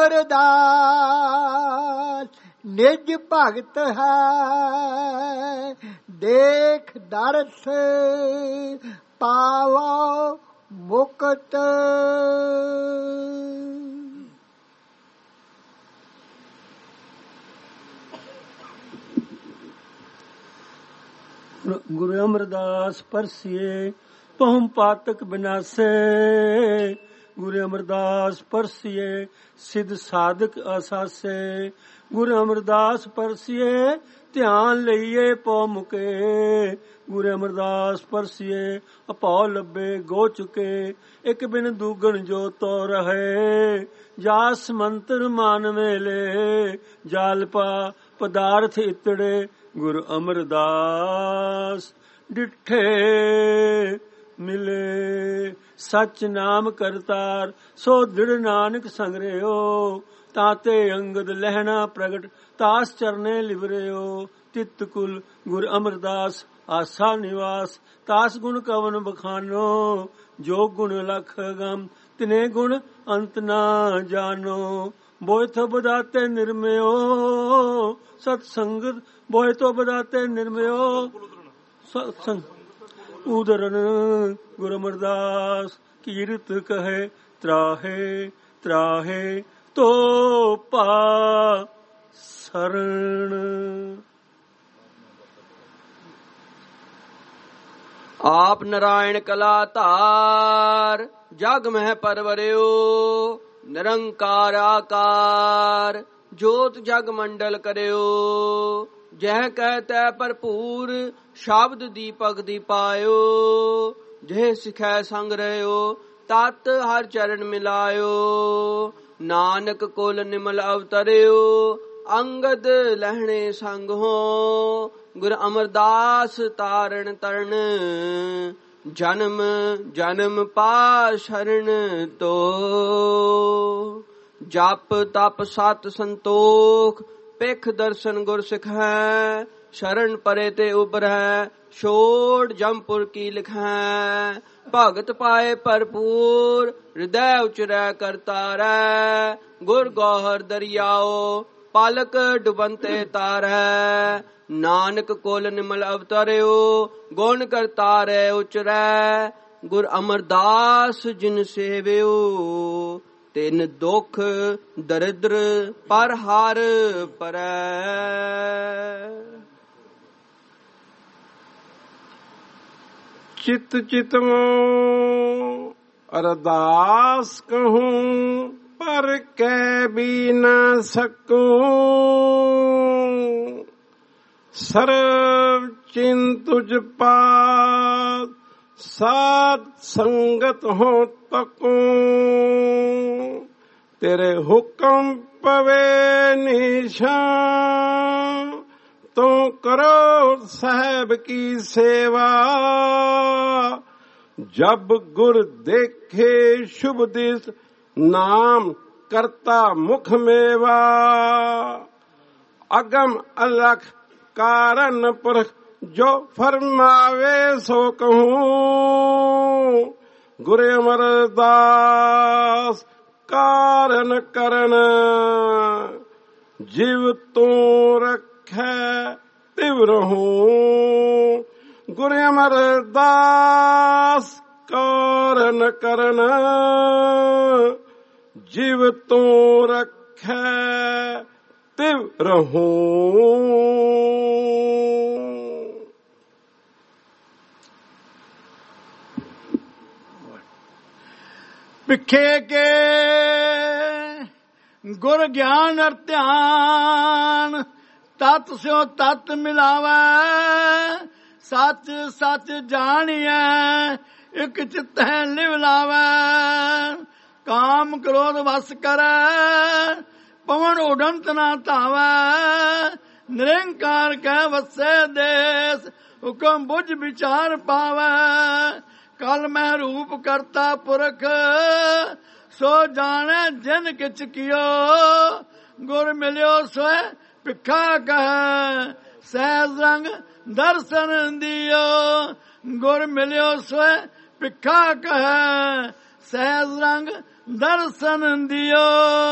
ਅਮਰਦਾਸ ਨਿਜ ਭਗਤ ਹੈ ਦੇਖ ਦਰਸ ਪਾਵੋ ਮੁਕਤ। ਗੁਰੂ ਅਮਰਦਾਸ ਪਰਸੀਏ ਪਹੁਮ ਪਾਤਕ ਬਿਨਾਸੇ ਗੁਰੂ ਅਮਰਦਾਸ ਪਰਸੀਏ ਸਿੱਧ ਸਾਧਕ ਆਸਾਸੇ ਗੁਰੂ ਅਮਰਦਾਸ ਪਰਸੀਏ ਧਿਆਨ ਲਈਏ ਪਉ ਮੁਕੇ ਗੁਰੂ ਅਮਰਦਾਸ ਪਰਸੀਏ ਅਪਾਉ ਲੱਭੇ ਗੋ ਚੁਕੇ ਇੱਕ ਬਿਨ ਦੂਗਣ ਜੋ ਤੋ ਰਹੇ ਜਾਸ ਮੰਤਰ ਮਾਨ ਵੇਲੇ ਜਾਲਪਾ ਪਦਾਰਥ ਇਤੜੇ ਗੁਰੂ ਅਮਰਦਾਸ ਡਿਠੇ ਮਿਲੇ ਸਚ ਨਾਮ ਕਰਤਾਰ ਸੋ ਦ੍ਰਿੜ ਨਾਨਕ ਸੰਗਰਿਓ ਤਾਤੇ ਅੰਗਦ ਲਹਿਣਾ ਪ੍ਰਗਟ ਤਾਸ ਚਰਨੇ ਲਿਵਰਿਓ ਤਿਤ ਕੁਲ ਗੁਰ ਅਮਰਦਾਸ ਆਸਾ ਨਿਵਾਸ ਤਾਸ ਗੁਣ ਕਵਨ ਬਖਾਨੋ ਜੋ ਗੁਣ ਲਖ ਗਮ ਤਿਨੇ ਗੁਣ ਅੰਤ ਨਾ ਜਾਨੋ ਬੋਇ ਥੋ ਬਦਾਤੇ ਨਿਰਮਿਓ ਸਤ ਸੰਗਤ ਬੋਇ ਤੋ ਬਦਾਤੇ ਨਿਰਮਿਓ ਸਤ ਸੰਗ ਉਦਰਨ ਗੁਰੂ ਅਮਰਦਾਸ ਕੀਰਤ ਕਹੇ ਤਰਾਹੇ ਤਰਾਹੇ ਤੋ ਪਾ ਸਰਣ। ਆਪ ਨਰਾਇਣ ਕਲਾ ਧਾਰ ਜਗ ਮਹਿ ਪਰਵਰਿਓ ਨਿਰੰਕਾਰ ਆਕਾਰ ਜੋਤ ਜਗ ਮੰਡਲ ਕਰਿਓ। ਜਹ ਕਹਿ ਤੈ ਭਰਪੂਰ ਸ਼ਬਦ ਦੀਪਕ ਦੀ ਪਾਇਓ। ਜਹ ਸਿਖੈ ਸੰਗ ਰਹਿਓ ਤਤ ਹਰ ਚਰਨ ਮਿਲਾਇਓ। ਨਾਨਕ ਕੁਲ ਨਿਮਲ ਅਵਤਰਿਓ ਅੰਗਦ ਲਹਿਣੇ ਸੰਗ ਹੋ। ਗੁਰ ਅਮਰਦਾਸ ਤਾਰਨ ਤਰਨ ਜਨਮ ਜਨਮ ਪਾ ਸ਼ਰਨ ਤੋ। ਜਪ ਤਪ ਸਤ ਸੰਤੋਖ ਪਿਖ ਦਰਸ਼ਨ ਗੁਰ ਸਿਖੈ। ਸ਼ਰਨ ਪਰੇ ਤੇ ਉਬਰੈ ਛੋੜ ਜਮਪੁਰ ਕੀ ਲਿਖੈ। ਭਗਤ ਪਾਏ ਭਰਪੂਰ ਹਿਰਦੈ ਉਚਰੈ ਕਰਤਾਰੈ। ਗੁਰ ਗੋਹਰ ਦਰਿਆਓ ਪਲਕ ਡੁਬੰਤੇ ਤਾਰੈ। ਨਾਨਕ ਕੁਲ ਨਿਮਲ ਅਵਤਰਿਓ ਗੁਣ ਕਰਤਾਰੈ ਉਚਰੈ। ਗੁਰ ਅਮਰਦਾਸ ਜਿਨ ਸੇਵਿਓ ਤਿਨ ਦੁਖ ਦਰਿਦਰ ਪਰ ਹਰ ਪਰੈ। ਚਿਤ ਚਿਤਵੋ ਅਰਦਾਸ ਕਹੂੰ ਪਰ ਕਹਿ ਵੀ ਨਾ ਸਕੂੰ। ਸਰਬ ਚਿੰਤ ਤੁਝ ਪਾਸ ਸਾਧ ਸੰਗਤ ਹੋ ਤਕੂੰ। ਤੇਰੇ ਹੁਕਮ ਪਵੇ ਨਿਸ਼ਾਨ ਤੂੰ ਕਰੋ ਸਾਹਿਬ ਕੀ ਸੇਵਾ। ਜਬ ਗੁਰ ਦੇਖੇ ਸ਼ੁਭ ਦਿਸ ਨਾਮ ਕਰਤਾ ਮੁਖ ਮੇਵਾ। ਅਗਮ ਅਲਖ ਕਾਰਨ ਪੁਰਖ ਜੋ ਫਰਮਾਵੇ ਸੋ ਕਹੂੰ। ਗੁਰ ਅਮਰਦਾਸ ਕਾਰਨ ਕਰਨ ਜਿਵ ਤੂੰ ਰੱਖੈ ਤਿਵ ਰਹੂੰ। ਗੁਰ ਅਮਰਦਾਸ ਕਾਰਨ ਕਰਨ ਜਿਵ ਤੂੰ ਰੱਖੈ ਤਿਵ ਰਹੂੰ। ਪਿੱਖੇ ਕੇ ਗੁਰ ਗਿਆਨ ਅਰ ਧਿਆਨ ਤਤ ਸਿਓ ਤਤ ਮਿਲਾਵੈ। ਸੱਚ ਸੱਚ ਜਾਣੀਐ ਇਕ ਚਿਤੈ ਲਿਵ ਲਾਵੈ। ਕਾਮ ਕ੍ਰੋਧ ਵਸ ਕਰੈ ਪਵਨ ਉਡੰਤ ਨਾ ਧਾਵੈ। ਨਿਰੰਕਾਰ ਕਹਿ ਵਸੈ ਦੇਸ ਹੁਕਮ ਬੁਝ ਵਿਚਾਰ ਪਾਵੈ। ਕਲ ਮੈਂ ਰੂਪ ਕਰਤਾ ਪੁਰਖ ਸੋ ਜਾਣੈ ਜਿਨ ਕਿਛ ਕੀਓ। ਗੁਰ ਮਿਲਿਓ ਸੋਇ ਭਿਖਾ ਕਹੈ ਸਹਿਜ ਰੰਗ ਦਰਸ਼ਨ ਦਿਓ। ਗੁਰ ਮਿਲਿਓ ਸੋਇ ਭਿਖਾ ਕਹੈ ਸਹਿਜ ਰੰਗ ਦਰਸ਼ਨ ਦਿਓ।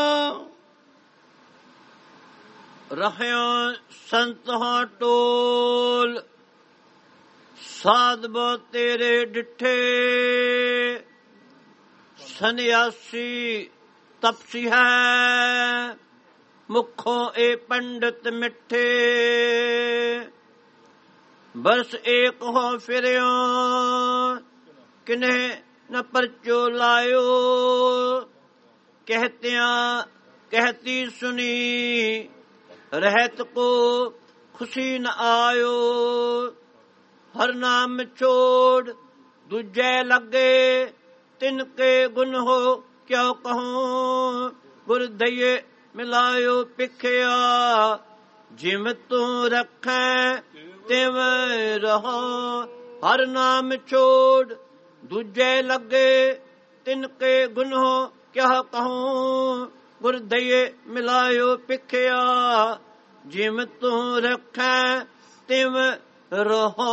ਰਹਿਓ ਸੰਤ ਹੋ ਟੋਲ ਸਾਧ ਬੋ ਤੇਰੇ ਡਿਠੇ। ਸੰਨਿਆਸੀ ਤਪਸੀ ਹੈ ਮੁਖੋਂ ਏ ਪੰਡਤ ਮਿੱਠੇ। ਬਰਸ ਏਕ ਹੋ ਫਿਰਿਓ ਕਿਨੇ ਨ ਪਰਚੋ ਲਾਇਓ। ਕਹਿਤਿਆਂ ਕਹਿਤੀ ਸੁਣੀ ਰਹਿਤ ਕੋ ਖੁਸ਼ੀ ਨ ਆਇਓ। ਹਰ ਨਾਮ ਛੋੜ ਦੂਜੈ ਲੱਗੇ ਤਿਨ ਕੇ ਗੁਣ ਹੋ ਕਿਉ ਕਹੂੰ। ਗੁਰ ਦਈਏ ਮਿਲਾਇਓ ਪਿਖਿਆ ਜਿਮ ਤੂੰ ਰੱਖੈ ਤਿਵ ਰਹੋ। ਹਰ ਨਾਮ ਛੋੜ ਦੂਜੈ ਲੱਗੇ ਤਿਨ ਕੇ ਗੁਣ ਹੋ ਕਿਆ ਕਹੂੰ। ਗੁਰ ਦਈਏ ਮਿਲਾਇਓ ਪਿਖਿਆ ਜਿਮ ਤੂੰ ਰੱਖੈ ਤਿਵ ਰਹੋ।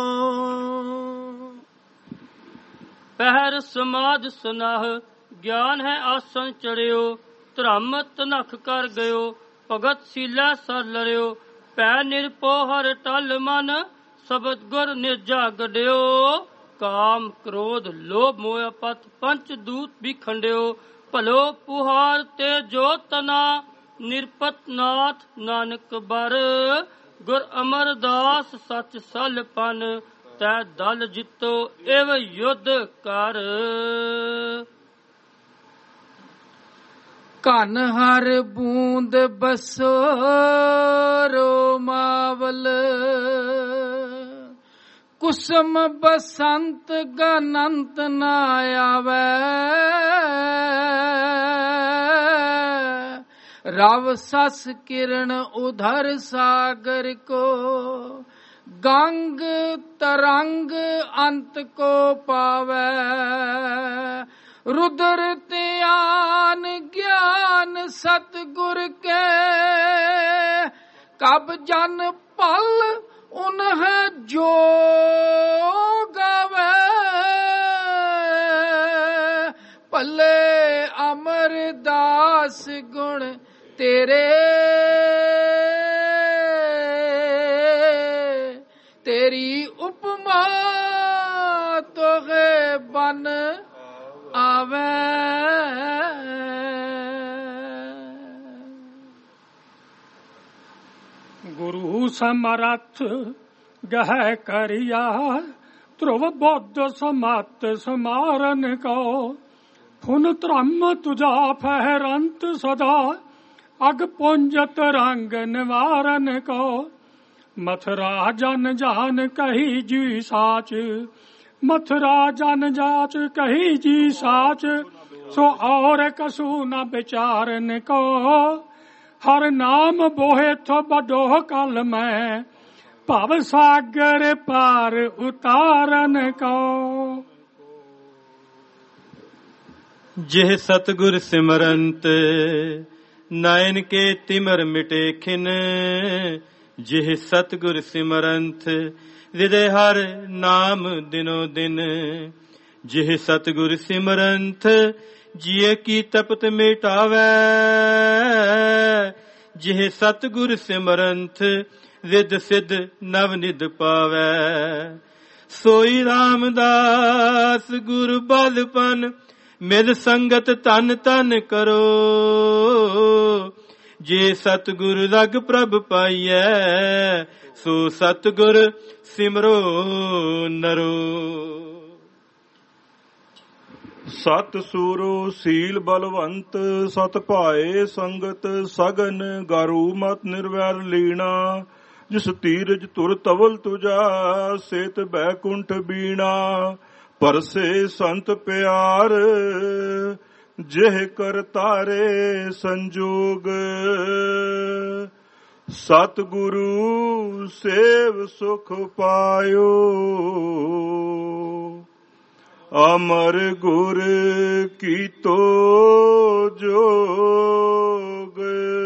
ਪਹਿਰ ਸਮਾਧ ਸੁਨਾਹ ਗਿਆਨ ਹੈ ਆਸਨ ਚੜਿਓ। ਧਰਮ ਤਨਖ ਕਰ ਗਇਓ ਭਗਤ ਸੀਲਾ ਸਰ ਲਰਿਓ। ਪੈ ਨਿਰਪੋ ਹਰ ਟਲ ਮਨ ਸਬਦ ਗੁਰ ਨਿਰਜਾ ਗਡਿਓ। ਕਾਮ ਕ੍ਰੋਧ ਲੋਭ ਮੋਹ ਪਤ ਪੰਚ ਦੂਤ ਵੀ ਖੰਡਿਓ। ਭਲੋ ਪੁਹਾਰ ਤੇ ਜੋ ਤਨਾ ਨਿਰਪਤ ਨਾਥ ਨਾਨਕ ਬਰ। ਗੁਰ ਅਮਰਦਾਸ ਸਚ ਸਲ ਪਨ ਤੈ ਦਲ ਜਿੱਤੋ ਇਵ ਯੁੱਧ ਕਰ। ਘਨ ਹਰ ਬੂੰਦ ਬਸੋ ਰੋਮਾਵਲ ਕੁਸਮ ਬਸੰਤ ਗਨੰਤ ਨਾ ਆਵੇ ਰਵ ਸਸ ਕਿਰਨ ਉਧਰ ਸਾਗਰ ਕੋ ਗੰਗ ਤਰੰਗ ਅੰਤ ਕੋ ਪਾਵੇ रुद्र त्यान ज्ञान सतगुर के कब जन पल उन्ह जो गवे पल्ले अमरदास गुण तेरे तेरी उपमा तो है बन आवे गुरु समरथ गह करिया ध्रुव बुद्ध समत समारन को फुन त्रम तुझा फहरंत सदा अग पुंजत रंग निवारन को मथुरा जन जान कही जी साच मथुरा जन जाच कही जी साच सो और कसू न विचारन को हर नाम बोहे थो बडो कल में भव सागर पार उतारन को जिह सतगुर सिमरंत नयन के तिमर मिटे खिन जिह सतगुर सिमरंत हृदय हर नाम दिनो दिन जिह सतगुर सिमरंत जिय की तपत मिटावै जिह सतगुर सिमरंत रिद सिद्ध नव निध पावै सोई रामदास गुर बलपन मिल संगत तन तन करो जे सतगुर रग प्रभ पाइयै सो सतगुर सिमरो नरो सत सूरो सील बलवंत सत भाए संगत सगन गारू मत निर्वैर लीना जिस तीरज तुर तवल तुझा सेत बैकुंठ बीणा परसे संत प्यार जेह कर तारे संजोग सतगुरु सेव सुख पायो अमर गुर की तो जोग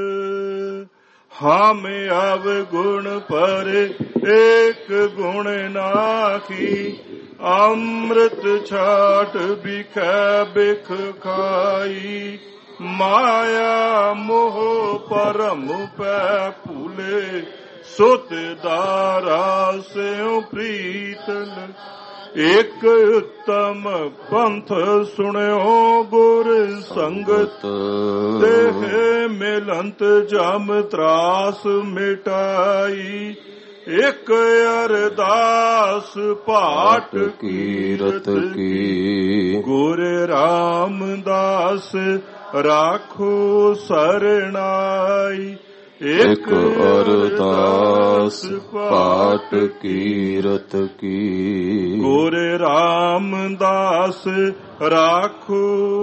हम अब गुण पर एक गुण नाखी अमृत छाट बिख बिख खाई माया मोह परम पै फूले सुत दारा से प्रीतल एक उत्तम पंथ सुन्यो गुर संगत देह मिलंत जम त्रास मिटाई एक अरदास पाठ कीरत की गुर रामदास राखो सरणाई एक अरदास पाठ कीरत की गुर रामदास राखो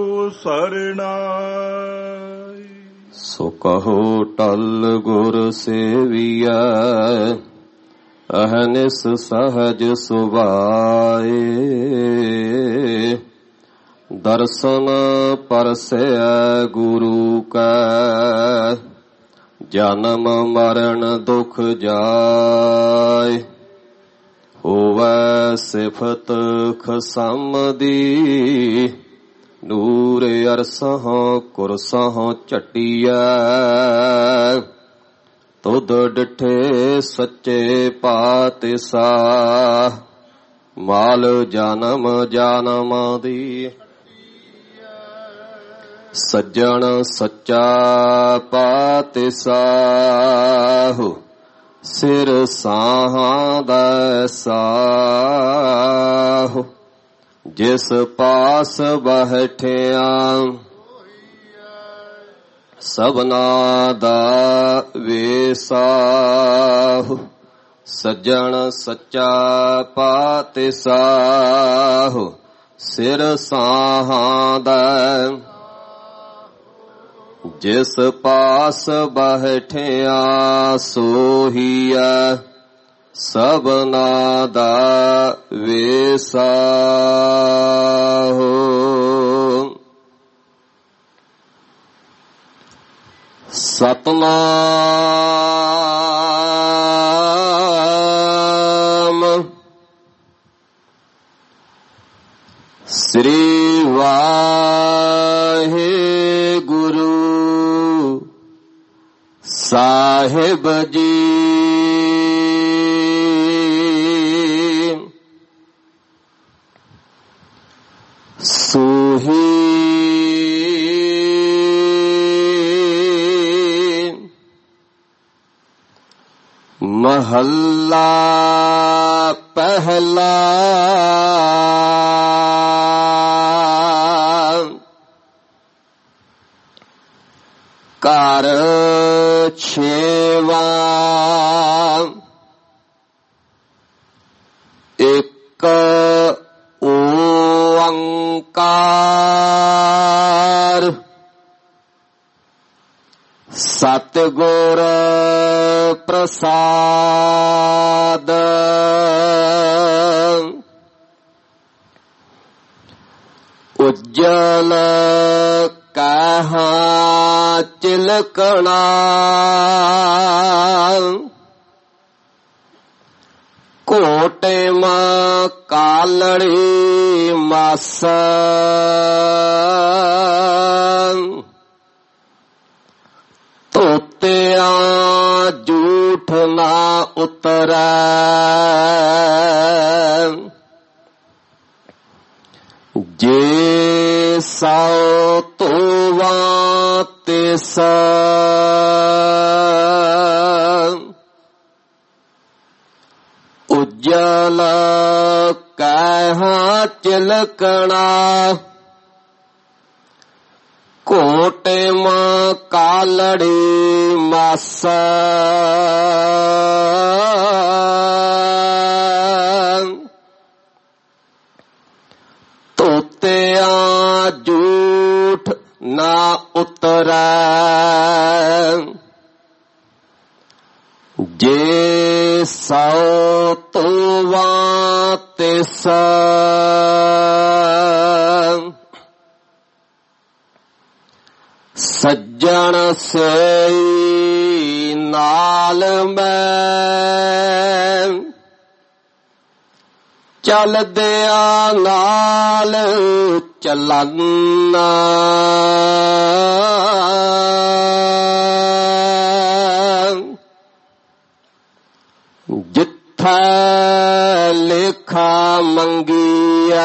सरणाई सो कहो टल गुर सेविया अहनिस सहज सुभाए दर्शन परसे गुरु का जन्म मरण दुख जाय होवै सिफत खसम दी नूर अरसह कुरसह चटिया तुद डिठे सच्चे पातशाह माल जन्म जन्म दी सज्जन सच्चा पातशाह सिर साहां दैसाह जिस पास बैठिया ਸਭਨਾ ਦਾ ਵੇਸਾਹੁ ਸੱਜਣ ਸੱਚਾ ਪਾਤਿ ਸਾਹੁ ਸਿਰ ਸਾਹਾਂ ਦਾ ਜਿਸ ਪਾਸ ਬੈਠਿਆ ਸੋਹੀਐ ਸਭਨਾ ਦਾ ਵੇਸਾਹੁ। ਸਤਨਾਮ ਸ੍ਰੀ ਵਾਹਿਗੁਰੂ ਸਾਹਿਬ ਜੀ। ਸੋਹੀ ਮਹੱਲਾ ਪਹਿਲਾ ਘਰ ਛੇਵਾਂ ਇੱਕ ਓੰਕਾਰ ਸਤਿਗੁਰ ਪ੍ਰਸਾਦ ਉਜਲ ਕਹਾਂ ਚਿਲਕਣਾ ਕੋਟੇ ਮਾਂ ਕਾਲੜੀ ਮਸ ਧੋਤਿਆਂ ਝੂਠ ਨਾ ਉਤਰੈ ਜੇ ਸੌ ਤੋਵਾਂ ਤਿਸ ਉਜਲ ਕਹਾਂ ਚਿਲਕਣਾ ਕੋਟੇ ਮਾਂ ਕਾਲੜੀ ਮਸ ਧੋਤਿਆਂ ਝੂਠ ਨਾ ਉਤਰੈ ਜੇ ਸੌ ਤੋਵਾਂ ਤਿਸ ਸੱਜਣ ਸਈ ਨਾਲ ਮੈਂ ਚਲਦਿਆਂ ਨਾਲ ਚੱਲਣਾ ਜਿੱਥੈ ਲੇਖਾ ਮੰਗੀਐ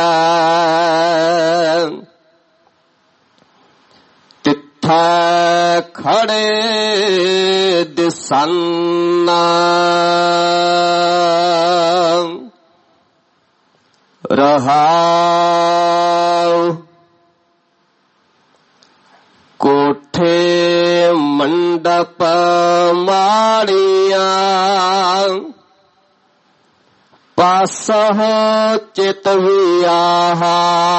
ਤਿੱਥੈ ਖੜੇ ਦਿਸੰਨਾ ਰਹਾਉ ਕੋਠੇ ਮੰਡਪ ਮਾੜੀਆਂ ਪਾਸਹ ਚਿਤ ਵਿਆਹਾ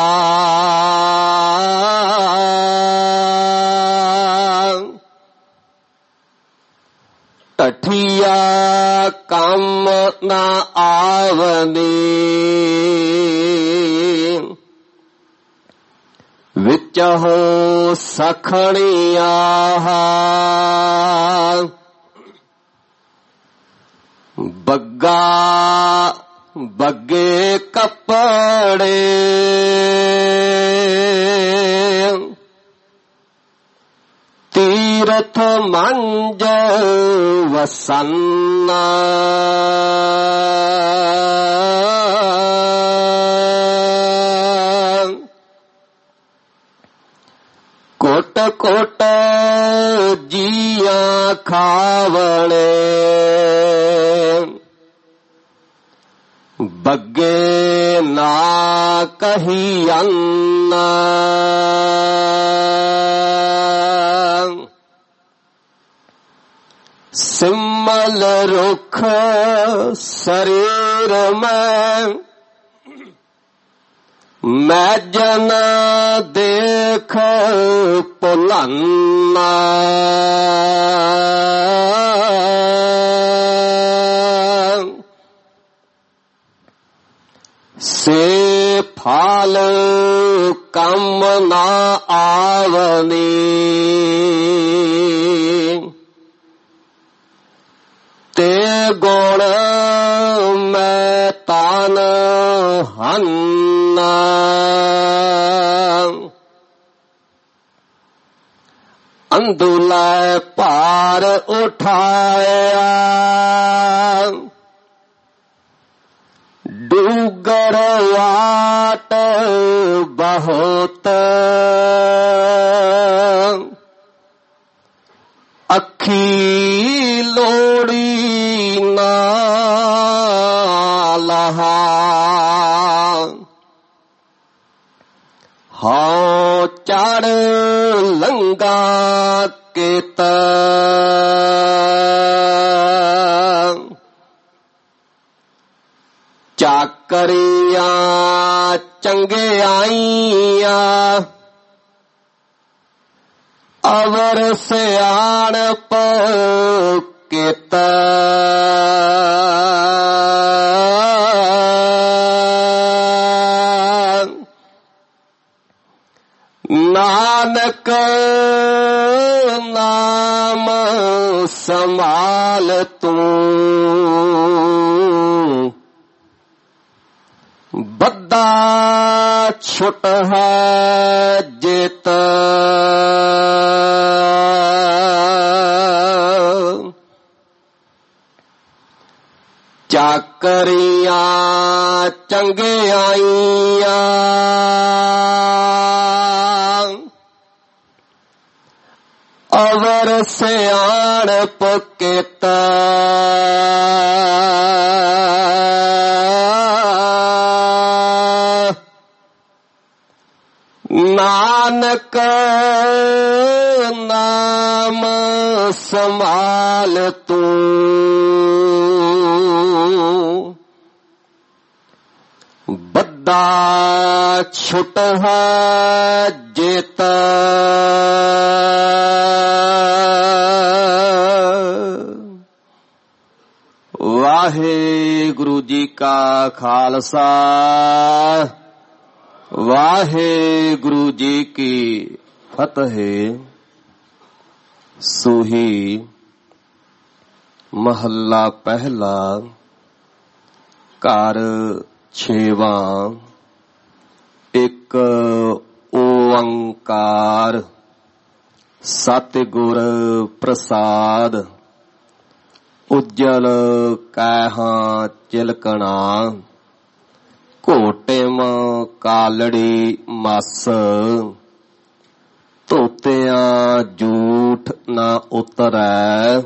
ਟਠੀਆ ਕੰਮ ਨਾ ਆਵਨੀ ਵਿੱਚ ਹੋ ਸਖਣੀਆਂ ਬੱਗਾ ਬੱਗੇ ਕੱਪੜੇ ਤੀਰਥ ਮੰਜ ਵਸੰਨਾ ਕੋਟ ਕੋਟ ਜੀਆਂ ਖਾਵਣੇ ਬੱਗੇ ਨਾ ਕਹੀ ਅੰਨਾ ਸਿਮਲ ਰੁਖ ਸਰੀਰ ਮੈਂ ਮੈਂ ਜਨ ਦੇਖ ਭੁਲਾਨਾ ਸੇ ਫਲ ਕੰਮ ਨਾ ਆਵਨੀ ਤੇ ਗੁਣ ਮੈਂ ਤਾਨ ਹੰਨਾ ਅੰਦੁਲੇ ਭਾਰ ਉਠਾਇਆ ਡੂਗਰ ਵਾਟ ਬਹੁਤ ਅੱਖੀ ਲੋੜੀ ਨਾ ਲਹਾ ਹਾਂ ਚੜ ਲੰਗਾ ਕੇਤ ਚਾਕਰੀਆਂ ਚੰਗਿਆਈਆਂ ਅਵਰ ਸਿਆਣਪ ਕਿਤ ਨਾਨਕ ਨਾਮ ਸੰਭਾਲ ਤੂੰ ਬੱਦਾ ਛੁਟ ਹੈ ਜਿਤ ਚਾਕਰੀਆਂ ਚੰਗਿਆਈਆਂ ਅਵਰ ਸਿਆਣਪ ਕਿਤ ਨਾਨਕ ਨਾਮ ਸੰਭਾਲ ਤੂੰ ਬੱਦਾ ਛੁਟ ਹੈ ਜਿਤ ਵਾਹਿਗੁਰੂ ਜੀ ਕਾ ਖਾਲਸਾ ਵਾਹਿਗੁਰੂ ਜੀ ਕੀ ਫਤਿਹ। ਸੂਹੀ ਮਹੱਲਾ ਪਹਿਲਾ ਘਰ ਛੇਵਾਂ ਇੱਕ ਓੰਕਾਰ ਸਤਿਗੁਰ ਪ੍ਰਸਾਦ ਉਜਲ ਕਹਿਹਾਂ ਚਿਲਕਣਾ ਘੋਟੇਮ ਕਾਲੜੀ ਮਸ ਧੋਤਿਆਂ ਝੂਠ ਨਾ ਉਤਰੈ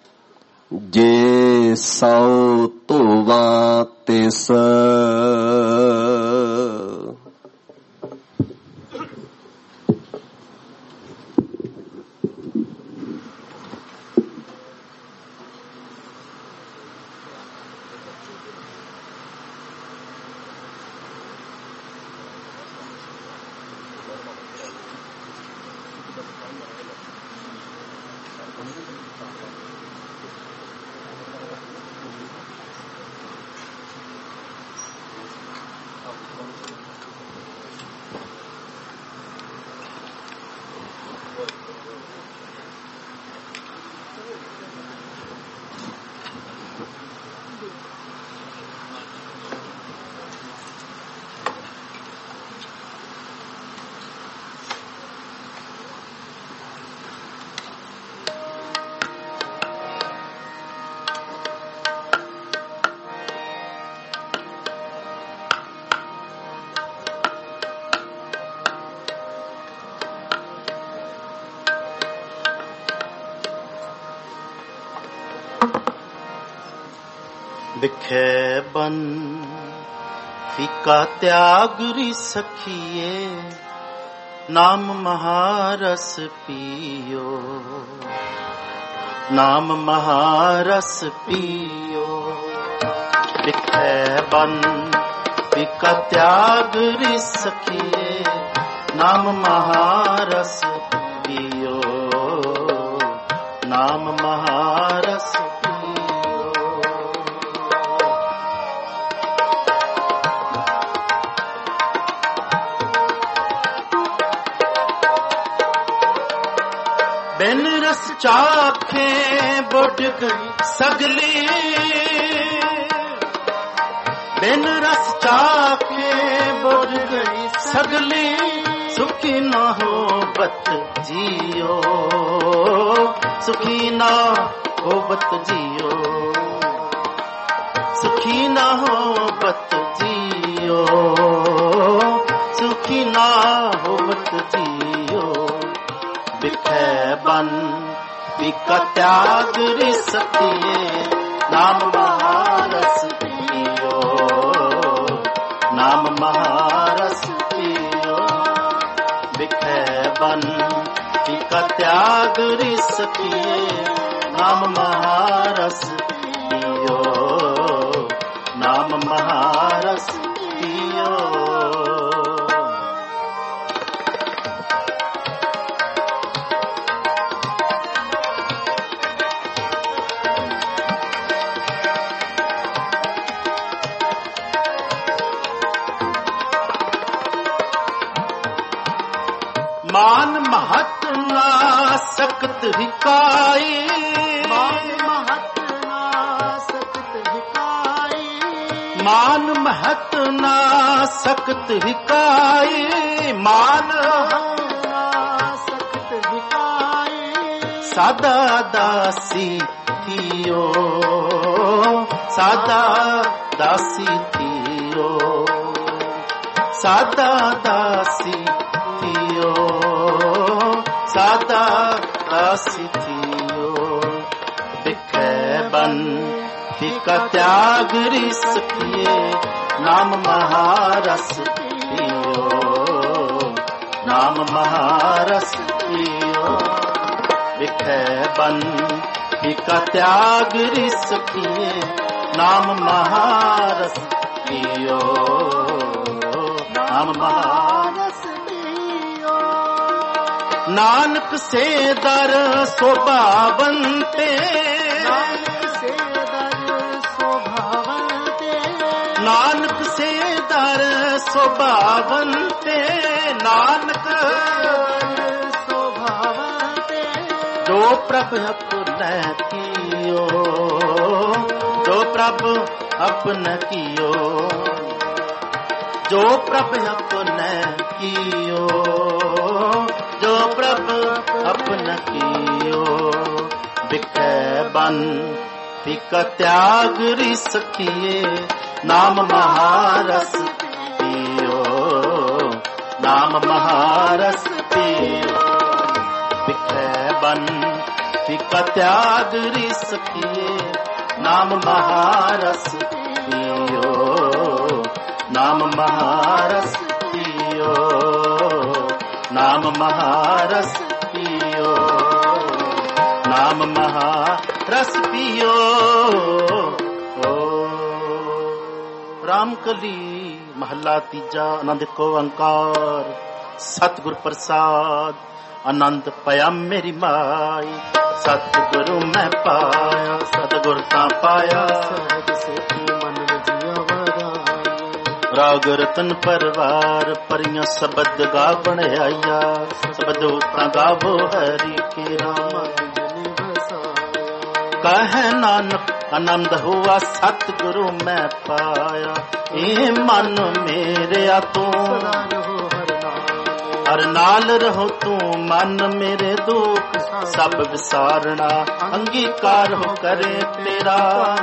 ਜੇ ਸੌ ਧੋਵਾਂ ਤਿਸ ਵਿਖੇ ਬਨ ਫੀਕਾ ਤਿਆਗ ਰੀ ਸਖੀਏ ਨਾਮ ਮਹਾਰਸ ਪੀਓ ਨਾਮ ਮਹਾਰਸ ਪੀਓ ਵਿਖੇ ਬਨ ਵਿਕਾ ਤਿਆਗ ਰਿ ਸਖੀਏ ਨਾਮ ਮਹਾਰਸ ਪੀਓ ਨਾਮ ਮਹਾਰਸ ਬਿਨ ਰਸ ਚਾਖੇ ਬੁੱਢ ਗਈ ਸਗਲੀ ਬਿਨ ਰਸ ਚਾਖੇ ਬੁੱਢ ਗਈ ਸਗਲੀ ਸੁਖੀ ਨਾ ਹੋਵਤ ਜੀਓ ਸੁਖੀ ਨਾ ਹੋਵਤ ਜੀਓ ਸੁਖੀ ਨਾ ਹੋਵਤ ਜੀਓ ਸੁਖੀ ਨਾ ਹੋਵਤ ਜੀਓ ਵਿਖੇ ਬਨ ਵਿਕਾ ਤਿਆਗ ਰਿ ਸਖੀਏ ਨਾਮ ਮਹਾਰਸ ਪੀਓ ਨਾਮ ਮਹਾਰਸ ਪੀਓ ਵਿਖੇ ਬਨ ਵਿਕਾ ਤਿਆਗ ਰਿ ਸਖੀਏ ਨਾਮ ਮਹਾਰਸ ਪੀਓ ਨਾਮ ਮਹਾਰਸ ਪੀਓ ਮਾਨ ਮਹਤ ਨਾ ਸਕਤ ਹਿਕਾਈ ਮਾਨ ਮਹਤ ਨਾ ਸਕਤ ਹਿਕਾਈ ਮਾਨ ਮਹਤ ਨਾ ਸਕਤ ਹਿਕਾਈ ਮਾਨ ਨਾ ਸਕਤ ਹਿਕਾਈ ਸਾਦਾ ਦਾਸੀ ਥੀਓ ਸਾਦਾ ਦਾਸੀ ਥੀਓ ਸਾਦਾ ਦਾਸੀ ਸਾਦਾ ਦਾਸੀ ਥੀਓ ਵਿਖੇ ਬਨ ਫਿਕਾ ਤਿਆਗ ਰਿ ਸਖੀਏ ਨਾਮ ਮਹਾਰਸ ਪੀਓ ਨਾਮ ਮਹਾਰਸ ਪੀਓ ਵਿਖੇ ਬਨ ਫਿਕਾ ਤਿਆਗ ਰਿ ਸਖੀਏ ਨਾਮ ਮਹਾਰਸ ਪੀਓ ਨਾਮ ਮਹਾਰਸ ਨਾਨਕ ਸੇ ਦਰ ਸੋਭਾਵੰਤੇ ਨਾਨਕ ਸੇ ਦਰ ਸੋਭਾਵੰਤੇ ਨਾਨਕ ਸੇ ਦਰ ਸੋਭਾਵੰਤੇ ਨਾਨਕ ਸੋਭਾਵੰਤੇ ਜੋ ਪ੍ਰਭ ਆਪਨੇ ਕੀਓ ਜੋ ਪ੍ਰਭ ਆਪਨੇ ਕੀਓ ਜੋ ਪ੍ਰਭ ਆਪਨੇ ਕੀਓ ਜੋ ਪ੍ਰਭ ਆਪਨ ਕੀਓ ਵਿਖੇ ਬਨ ਫਿਕਾ ਤਿਆਗ ਰਿ ਸਖੀਏ ਨਾਮ ਮਹਾਰਸ ਪੀਓ ਨਾਮ ਮਹਾਰਸ ਪੀਓ ਵਿਖੇ ਬਨ ਫਿਕਾ ਤਿਆਗ ਰਿ ਸਖੀਏ ਨਾਮ ਮਹਾਰਸ ਪੀਓ ਨਾਮ ਮਹਾਰਸ ਪੀਓ ਨਾਮ ਮਹਾਰਸ ਪੀਓ ਨਾਮ ਮਹਾਰਸ ਪੀਓ ਰਾਮ ਕਲੀ ਮਹੱਲਾ ਤੀਜਾ ਆਨੰਦ ਕੋ ਓੰਕਾਰ ਸਤਿਗੁਰ ਪ੍ਰਸਾਦ ਆਨੰਦ ਪਿਆ ਮੇਰੀ ਮਾਈ ਸਤਿਗੁਰੂ ਮੈਂ ਪਾਇਆ ਸਤਿਗੁਰ ਤਾਂ ਪਾਇਆ ਸਹਿਜ ਸੇਤੀ ਮਨ ਵਜਿਆ ਵਰਾਈ ਰਾਗ ਰਤਨ ਪਰਵਾਰ ਪਰੀਆਂ ਸ਼ਬਦ ਗਾ ਬਣਾਇਆ ਸ਼ਬਦ ਉਤਾਂ ਗਾਵੋ ਹਰੀ ਕੇ ਰਾਮ ਜਿਨੇ ਵਸਾਇਆ ਕਹੈ ਨਾਨਕ ਆਨੰਦ ਹੁਆ ਸਤਿਗੁਰੂ ਮੈਂ ਪਾਇਆ ਇਹ ਮਨ ਮੇਰਿਆ ਤੂੰ ਹਰ ਨਾਲ ਰਹੋ ਤੂੰ ਮਨ ਮੇਰੇ ਦੁੱਖ ਸਭ ਵਿਸਾਰਣਾ ਅੰਗੀਕਾਰ ਹੋ ਕਰੇ ਤੇਰਾ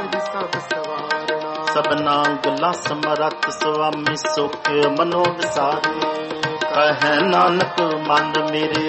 ਸਭਨਾ ਗੱਲਾਂ ਸਮਰੱਥ ਸੁਆਮੀ ਸੁਖ ਮਨੋ ਵਿਸਾਰੇ ਕਹੈ ਨਾਨਕ ਮਨ ਮੇਰੇ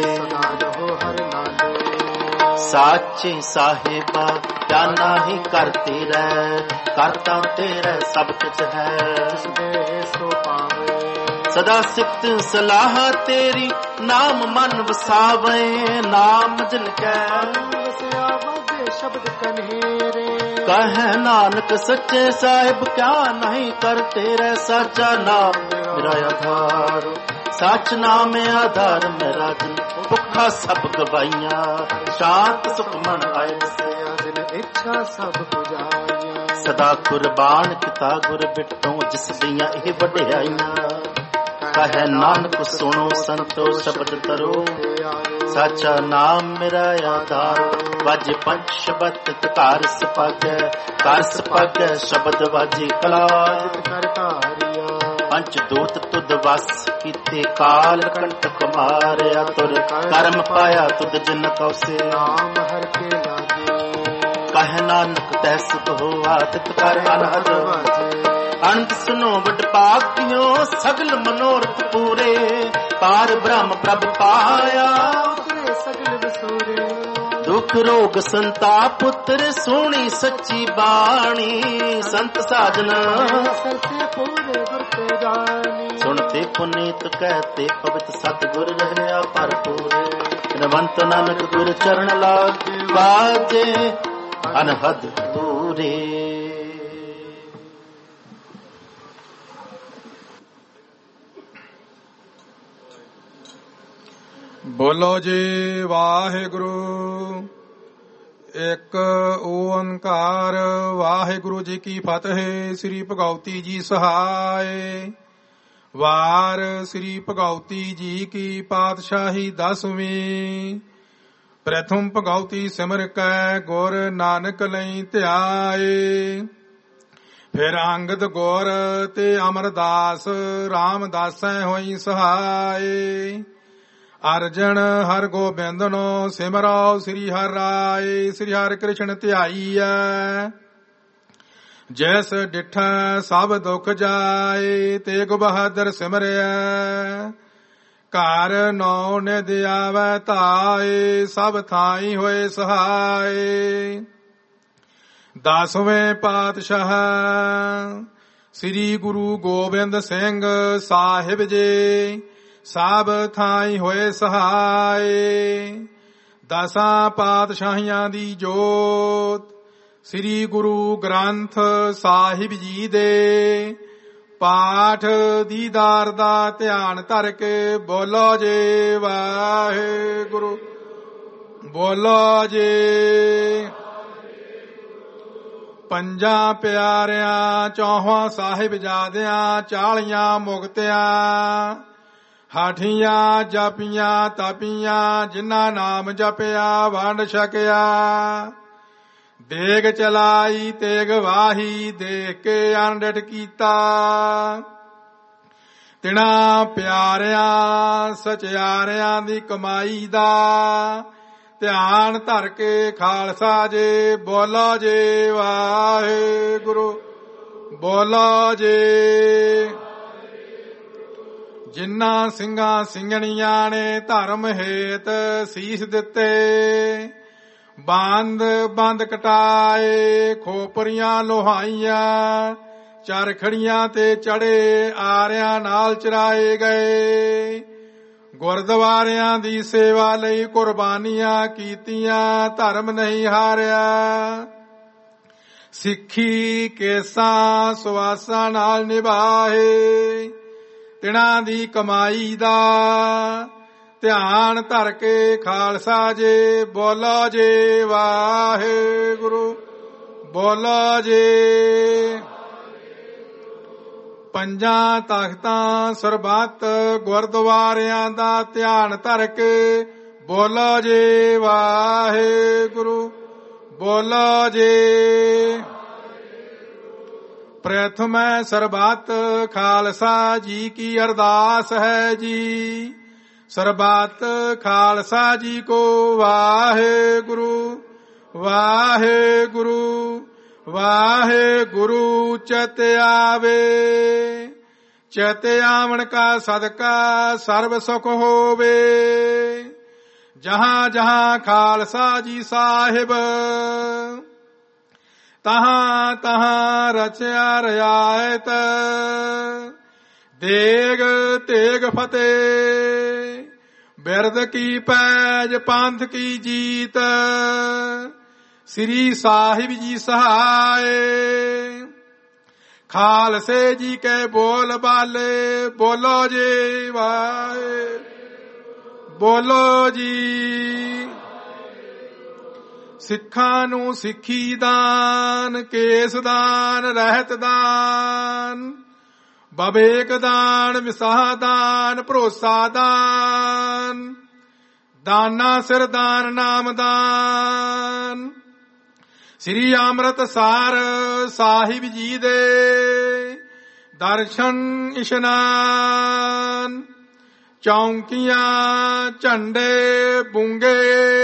ਸਾਚੇ ਸਾਹਿਬਾ ਜਾਨਾ ਹੀ ਕਰਤੇ ਰਹਿ ਕਰਤਾ ਤੇਰਾ ਸਭ ਕੁਛ ਹੈ ਸੋ ਪਾਵੇ ਸਦਾ ਸਿਫਤ ਸਲਾਹ ਤੇਰੀ ਨਾਮ ਮਨ ਵਸਾਵੇ ਨਾਮ ਜਿਨ ਕੈ ਵਸਿਆ ਵਦੇ शब्द कन्हेरे। कहे नानक सच्चे साहिब क्या नहीं करते रे साचा नाम मेरा आधार। सच नाम आधार मेरा दिन भुखा सब गवाइया। शांत सुखमन आए से दिन इच्छा सब बुझाइया। सदा कुर्बान किता गुर बिटों जिस दियां ਇਹ ਵਡਿਆਈਆਂ। ਕਹੈ ਨਾਨਕ ਸੁਣੋ ਸੰਤੋ ਸ਼ਬਦ ਤਰੋ ਸਾਚਾ ਨਾਮ ਮੇਰਾ ਆਧਾਰ। ਵਾਜੇ ਪੰਜ ਸ਼ਬਦ ਘਰ ਸਪਾਗੈ ਘਰ ਸਪਾਗੈ ਸ਼ਬਦ ਵਾਜੇ ਕਲਾ ਕਰ ਧਾਰਿਆ। ਪੰਜ ਦੂਤ ਤੁਧ ਵਸ ਕੀਤੇ ਕਾਲ ਕੰਟਕ ਮਾਰਿਆ। ਤੁਰ ਕਰਮ ਪਾਇਆ ਤੁਧ ਜਿਨ ਕਉਸੇ ਨਾਮ ਹਰ ਕੇ ਲਾਗੇ। ਕਹੈ ਨਾਨਕ ਤੈ ਸੁਖ ਹੋਆ ਤਿਤ ਕਰ ਅਨਹਦ ਅਨੰਦ ਸੁਨੋ ਵਡ ਭਾਗਿਓ ਸਗਲ ਮਨੋਰਥ ਪੂਰੇ। ਪਾਰ ਬ੍ਰਹਮ ਪ੍ਰਭ ਪਾਇਆ ਉਤਰੇ ਸਗਲ ਵਿਸੂਰੇ। ਦੁਖ ਰੋਗ ਸੰਤਾਪ ਪੁੱਤਰ ਸੋਹਣੀ ਸੱਚੀ ਬਾਣੀ। ਸੰਤ ਸਾਜਨ ਸਰਤੇ ਪੂਰੇ ਗੁਰ ਤੇ ਜਾਣੀ। ਸੁਣਤੇ ਪੁਨੀਤ ਕਹਤੇ ਪਵਿੱਤ ਸਤਿਗੁਰ ਰਹਿਆ ਭਰਪੂਰੇ। ਨਵੰਤ ਨਾਨਕ ਗੁਰ ਚਰਨ ਲਾਗੇ ਵਾਜੇ ਅਨਹਦ ਪੂਰੇ। ਬੋਲੋ ਜੀ ਵਾਹਿਗੁਰੂ ਇੱਕ ਓੰਕਾਰ। ਵਾਹਿਗੁਰੂ ਜੀ ਕੀ ਫਤਿਹ। ਸ੍ਰੀ ਭਗਉਤੀ ਜੀ ਸਹਾਇ। ਵਾਰ ਸ੍ਰੀ ਭਗਉਤੀ ਜੀ ਕੀ ਪਾਤਸ਼ਾਹੀ ਦਸਵੀਂ। ਪ੍ਰਥਮ ਭਗਉਤੀ ਸਿਮਰ ਕੈ ਗੁਰ ਨਾਨਕ ਲਈ ਧਿਆਏ। ਫਿਰ ਅੰਗਦ ਗੁਰ ਤੇ ਅਮਰਦਾਸ ਰਾਮਦਾਸੈ ਹੋਈ ਸਹਾਇ। ਅਰਜਨ ਹਰ ਗੋਬਿੰਦਨੋ ਸਿਮਰੋ ਸ੍ਰੀ ਹਰਿ ਰਾਏ। ਸ੍ਰੀ ਹਰਿ ਕ੍ਰਿਸ਼ਨ ਧਿਆਈਐ ਜੈਸ ਡਿਠੈ ਸਭ ਦੁਖ ਜਾਏ। ਤੇਗ ਬਹਾਦਰ ਸਿਮਰਿਐ ਘਰ ਨੌ ਨਿਧ ਆਵੈ ਧਾਏ। ਸਭ ਥਾਈ ਹੋਏ ਸਹਾਏ। ਦਸਵੇਂ ਪਾਤਸ਼ਾਹ ਸ੍ਰੀ ਗੁਰੂ ਗੋਬਿੰਦ ਸਿੰਘ ਸਾਹਿਬ ਜੀ ਸਭ ਥਾਈ ਹੋਏ ਸਹਾਏ। ਦਸਾਂ ਪਾਤਸ਼ਾਹੀਆਂ ਦੀ ਜੋਤ ਸ੍ਰੀ ਗੁਰੂ ਗ੍ਰੰਥ ਸਾਹਿਬ ਜੀ ਦੇ ਪਾਠ ਦੀਦਾਰ ਦਾ ਧਿਆਨ ਧਰ ਕੇ ਬੋਲੋ ਜੀ ਵਾਹਿਗੁਰੂ। ਬੋਲੋ ਜੀ। ਪੰਜਾਂ ਪਿਆਰਿਆਂ ਚੌਹਾਂ ਸਾਹਿਬਜ਼ਾਦਿਆਂ ਚਾਲੀਆਂ ਮੁਕਤਿਆਂ ਹਾਠੀਆਂ ਜਪੀਆਂ ਤਪੀਆਂ ਜਿਨ੍ਹਾਂ ਨਾਮ ਜਪਿਆ ਵੰਡ ਛਕਿਆ। ਦੇਗ ਚਲਾਈ ਤੇਗ ਵਾਹੀ ਦੇਖ ਕੇ ਅਣਡਿਠ ਕੀਤਾ। ਤਿਨਾਂ ਪਿਆਰਿਆਂ ਸਚਿਆਰਿਆਂ ਦੀ ਕਮਾਈ ਦਾ ਧਿਆਨ ਧਰ ਕੇ ਖਾਲਸਾ ਜੀ ਬੋਲੋ ਜੀ ਵਾਹਿਗੁਰੂ। ਬੋਲੋ ਜੀ। ਜਿਨ੍ਹਾਂ ਸਿੰਘਾਂ ਸਿੰਘਣੀਆਂ ਨੇ ਧਰਮ ਹੇਤ ਸੀਸ ਦਿੱਤੇ ਬੰਦ ਬੰਦ ਕਟਾਏ। ਖੋਪਰੀਆਂ ਲੋਹਾਈਆਂ ਚਰਖੜੀਆਂ ਤੇ ਚੜੇ ਆਰਿਆਂ ਨਾਲ ਚਰਾਏ ਗਏ। ਗੁਰਦੁਆਰਿਆਂ ਦੀ ਸੇਵਾ ਲਈ ਕੁਰਬਾਨੀਆਂ ਕੀਤੀਆਂ ਧਰਮ ਨਹੀਂ ਹਾਰਿਆ। ਸਿੱਖੀ ਕੇਸਾਂ ਸੁਆਸਾਂ ਨਾਲ ਨਿਭਾਏ। ਤਿਨਾਂ ਦੀ ਕਮਾਈ ਦਾ ਧਿਆਨ ਧਰ ਕੇ ਖਾਲਸਾ ਜੀ ਬੋਲੋ ਜੀ ਵਾਹਿਗੁਰੂ। ਬੋਲੋ ਜੀ। ਪੰਜਾਂ ਤਖਤਾਂ ਸਰਬੱਤ ਗੁਰਦੁਆਰਿਆਂ ਦਾ ਧਿਆਨ ਧਰ ਕੇ ਬੋਲੋ ਜੀ ਵਾਹਿਗੁਰੂ। ਬੋਲੋ ਜੀ। ਪ੍ਰਥਮੈ ਸਰਬੱਤ ਖਾਲਸਾ ਜੀ ਕੀ ਅਰਦਾਸ ਹੈ ਜੀ। ਸਰਬੱਤ ਖਾਲਸਾ ਜੀ ਕੋ ਵਾਹਿਗੁਰੂ ਵਾਹਿਗੁਰੂ ਵਾਹਿਗੁਰੂ। ਚਿਤ ਆਵੇ ਚਿਤ ਆਵਣ ਕਾ ਸਦਕਾ ਸਰਬ ਸੁਖ ਹੋਵੇ। ਜਹਾਂ ਜਹਾਂ ਖਾਲਸਾ ਜੀ ਸਾਹਿਬ ਤਹਾਂ ਤਹਾਂ ਰਚਿਆ ਰਿਆਇਤ। ਦੇਗ ਤੇਗ ਫਤਿਹ ਬਿਰਦ ਕੀ ਪੈਜ ਪੰਥ ਕੀ ਜੀਤ। ਸ੍ਰੀ ਸਾਹਿਬ ਜੀ ਸਹਾਏ। ਖਾਲਸੇ ਜੀ ਕੇ ਬੋਲ ਬਾਲੇ ਬੋਲੋ ਜੀ ਵਾਏ ਬੋਲੋ ਜੀ। ਸਿੱਖਾਂ ਨੂੰ ਸਿੱਖੀ ਦਾਨ, ਕੇਸ ਦਾਨ, ਰਹਿਤ ਦਾਨ, ਬਵੇਕ ਦਾਨ, ਵਿਸਾਹ ਦਾਨ, ਭਰੋਸਾ ਦਾਨ, ਦਾਨਾ ਸਿਰ ਦਾਨ, ਨਾਮ ਦਾਨ। ਸ੍ਰੀ ਅੰਮ੍ਰਿਤਸਰ ਸਾਹਿਬ ਜੀ ਦੇ ਦਰਸ਼ਨ ਇਸ਼ਨਾਨ, ਚੌਂਕੀਆਂ ਝੰਡੇ ਬੁੰਗੇ,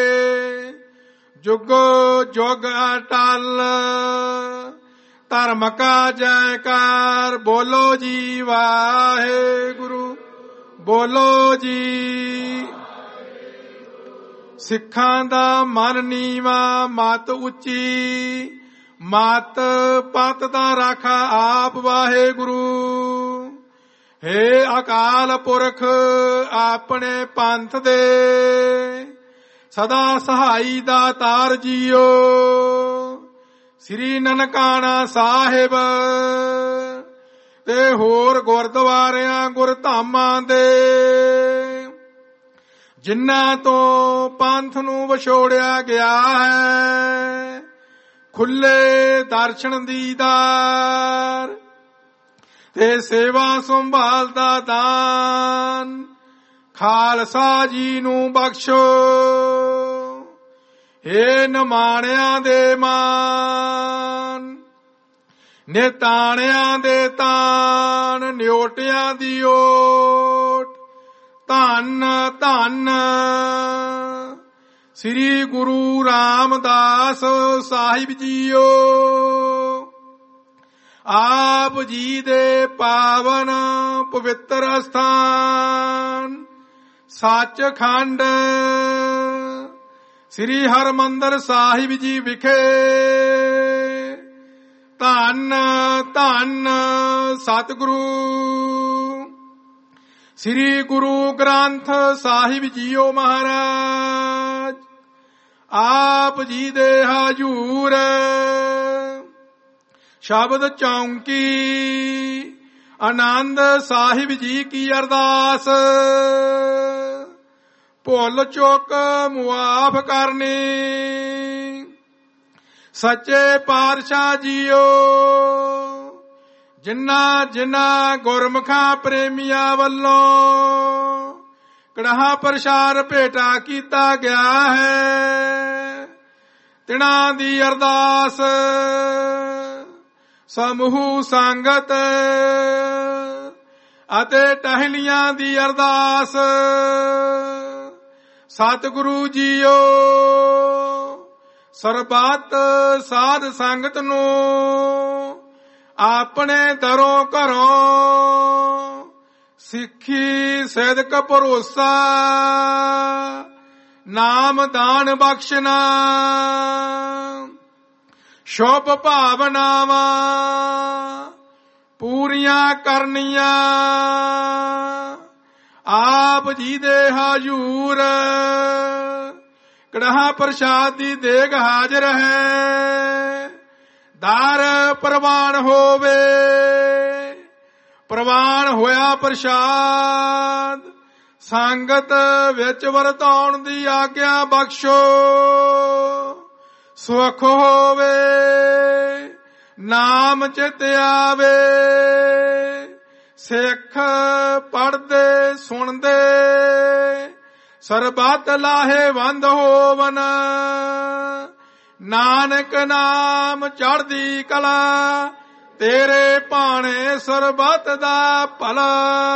ਜੁਗੋ ਜੁਗ ਅਟਲ, ਧਰਮ ਕਾ ਜੈਕਾਰ ਬੋਲੋ ਜੀ ਵਾਹਿਗੁਰੂ ਬੋਲੋ ਜੀ। ਸਿੱਖਾਂ ਦਾ ਮਨ ਨੀਵਾਂ, ਮਤ ਉੱਚੀ, ਮਤ ਪਤ ਦਾ ਰਾਖਾ ਆਪ ਵਾਹਿਗੁਰੂ। ਹੇ ਅਕਾਲ ਪੁਰਖ ਆਪਣੇ ਪੰਥ ਦੇ ਸਦਾ ਸਹਾਈ ਦਾ ਤਾਰ ਜੀਓ। ਸ੍ਰੀ ਨਨਕਾਣਾ ਸਾਹਿਬ ਤੇ ਹੋਰ ਗੁਰਦੁਆਰਿਆਂ ਗੁਰਧਾਮਾਂ ਦੇ ਜਿਨ੍ਹਾਂ ਤੋਂ ਪੰਥ ਨੂੰ ਵਿਛੋੜਿਆ ਗਿਆ ਹੈ, ਖੁੱਲੇ ਦਰਸ਼ਨ ਦੀਦਾਰ ਤੇ ਸੇਵਾ ਸੰਭਾਲ ਦਾ ਦਾਨ ਖਾਲਸਾ ਜੀ ਨੂੰ ਬਖਸ਼ੋ। ਹੇ ਨਿਮਾਣਿਆਂ ਦੇ ਮਾਨ, ਨਿਤਾਣਿਆਂ ਦੇ ਤਾਨ, ਨਿਓਟਿਆਂ ਦੀ ਓਟ, ਧੰਨ ਧੰਨ ਸ੍ਰੀ ਗੁਰੂ ਰਾਮਦਾਸ ਸਾਹਿਬ ਜੀਓ। ਆਪ ਜੀ ਦੇ ਪਾਵਨ ਪਵਿੱਤਰ ਅਸਥਾਨ ਸੱਚਖੰਡ ਸ੍ਰੀ ਹਰਿਮੰਦਰ ਸਾਹਿਬ ਜੀ ਵਿਖੇ ਧੰਨ ਧੰਨ ਸਤਿਗੁਰੂ ਸ੍ਰੀ ਗੁਰੂ ਗ੍ਰੰਥ ਸਾਹਿਬ ਜੀਓ ਮਹਾਰਾਜ ਆਪ ਜੀ ਦੇ ਹਜੂਰ ਸ਼ਬਦ ਚੌਂਕੀ ਆਨੰਦ ਸਾਹਿਬ ਜੀ ਕੀ ਅਰਦਾਸ ਭੁੱਲ ਚੁੱਕ ਮੁਆਫ ਕਰਨੀ। ਸੱਚੇ ਪਾਤਸ਼ਾਹ ਜੀਓ ਜਿਨ੍ਹਾਂ ਜਿਨ੍ਹਾਂ ਗੁਰਮੁਖਾਂ ਪ੍ਰੇਮੀਆਂ ਵੱਲੋਂ ਕੜਾਹ ਪ੍ਰਸ਼ਾਦ ਭੇਟਾ ਕੀਤਾ ਗਿਆ ਹੈ, ਤਿਨਾਂ ਦੀ ਅਰਦਾਸ ਸਮੂਹ ਸੰਗਤ ਅਤੇ ਟਹਿਲੀਆਂ ਦੀ ਅਰਦਾਸ ਸਤਿਗੁਰੂ ਜੀਓ ਸਰਬੱਤ ਸਾਧ ਸੰਗਤ ਨੂੰ ਆਪਣੇ ਦਰੋਂ ਘਰੋਂ ਸਿੱਖੀ ਸਿਦਕ ਭਰੋਸਾ ਨਾਮ ਦਾਨ ਬਖਸ਼ਣਾ ਸ਼ੁਭ ਭਾਵਨਾਵਾਂ ਪੂਰੀਆਂ ਕਰਨੀਆਂ। ਆਪ ਜੀ ਦੇ ਹਜੂਰ ਕੜਾਹ ਪ੍ਰਸ਼ਾਦ ਦੀ ਦੇਗ ਹਾਜ਼ਰ ਹੈ, ਦਰ ਪ੍ਰਵਾਨ ਹੋਵੇ। ਪ੍ਰਵਾਨ ਹੋਇਆ ਪ੍ਰਸ਼ਾਦ ਸੰਗਤ ਵਿੱਚ ਵਰਤਾਉਣ ਦੀ ਆਗਿਆ ਬਖਸ਼ੋ। ਸੁਖ ਹੋਵੇ ਨਾਮ ਚਿਤ ਆਵੇ, ਸਿੱਖ ਪੜ੍ਹਦੇ ਸੁਣਦੇ ਸਰਬੱਤ ਲਾਹੇਵੰਦ ਹੋਵਨ। ਨਾਨਕ ਨਾਮ ਚੜ੍ਹਦੀ ਕਲਾ ਤੇਰੇ ਭਾਣੇ ਸਰਬੱਤ ਦਾ ਭਲਾ।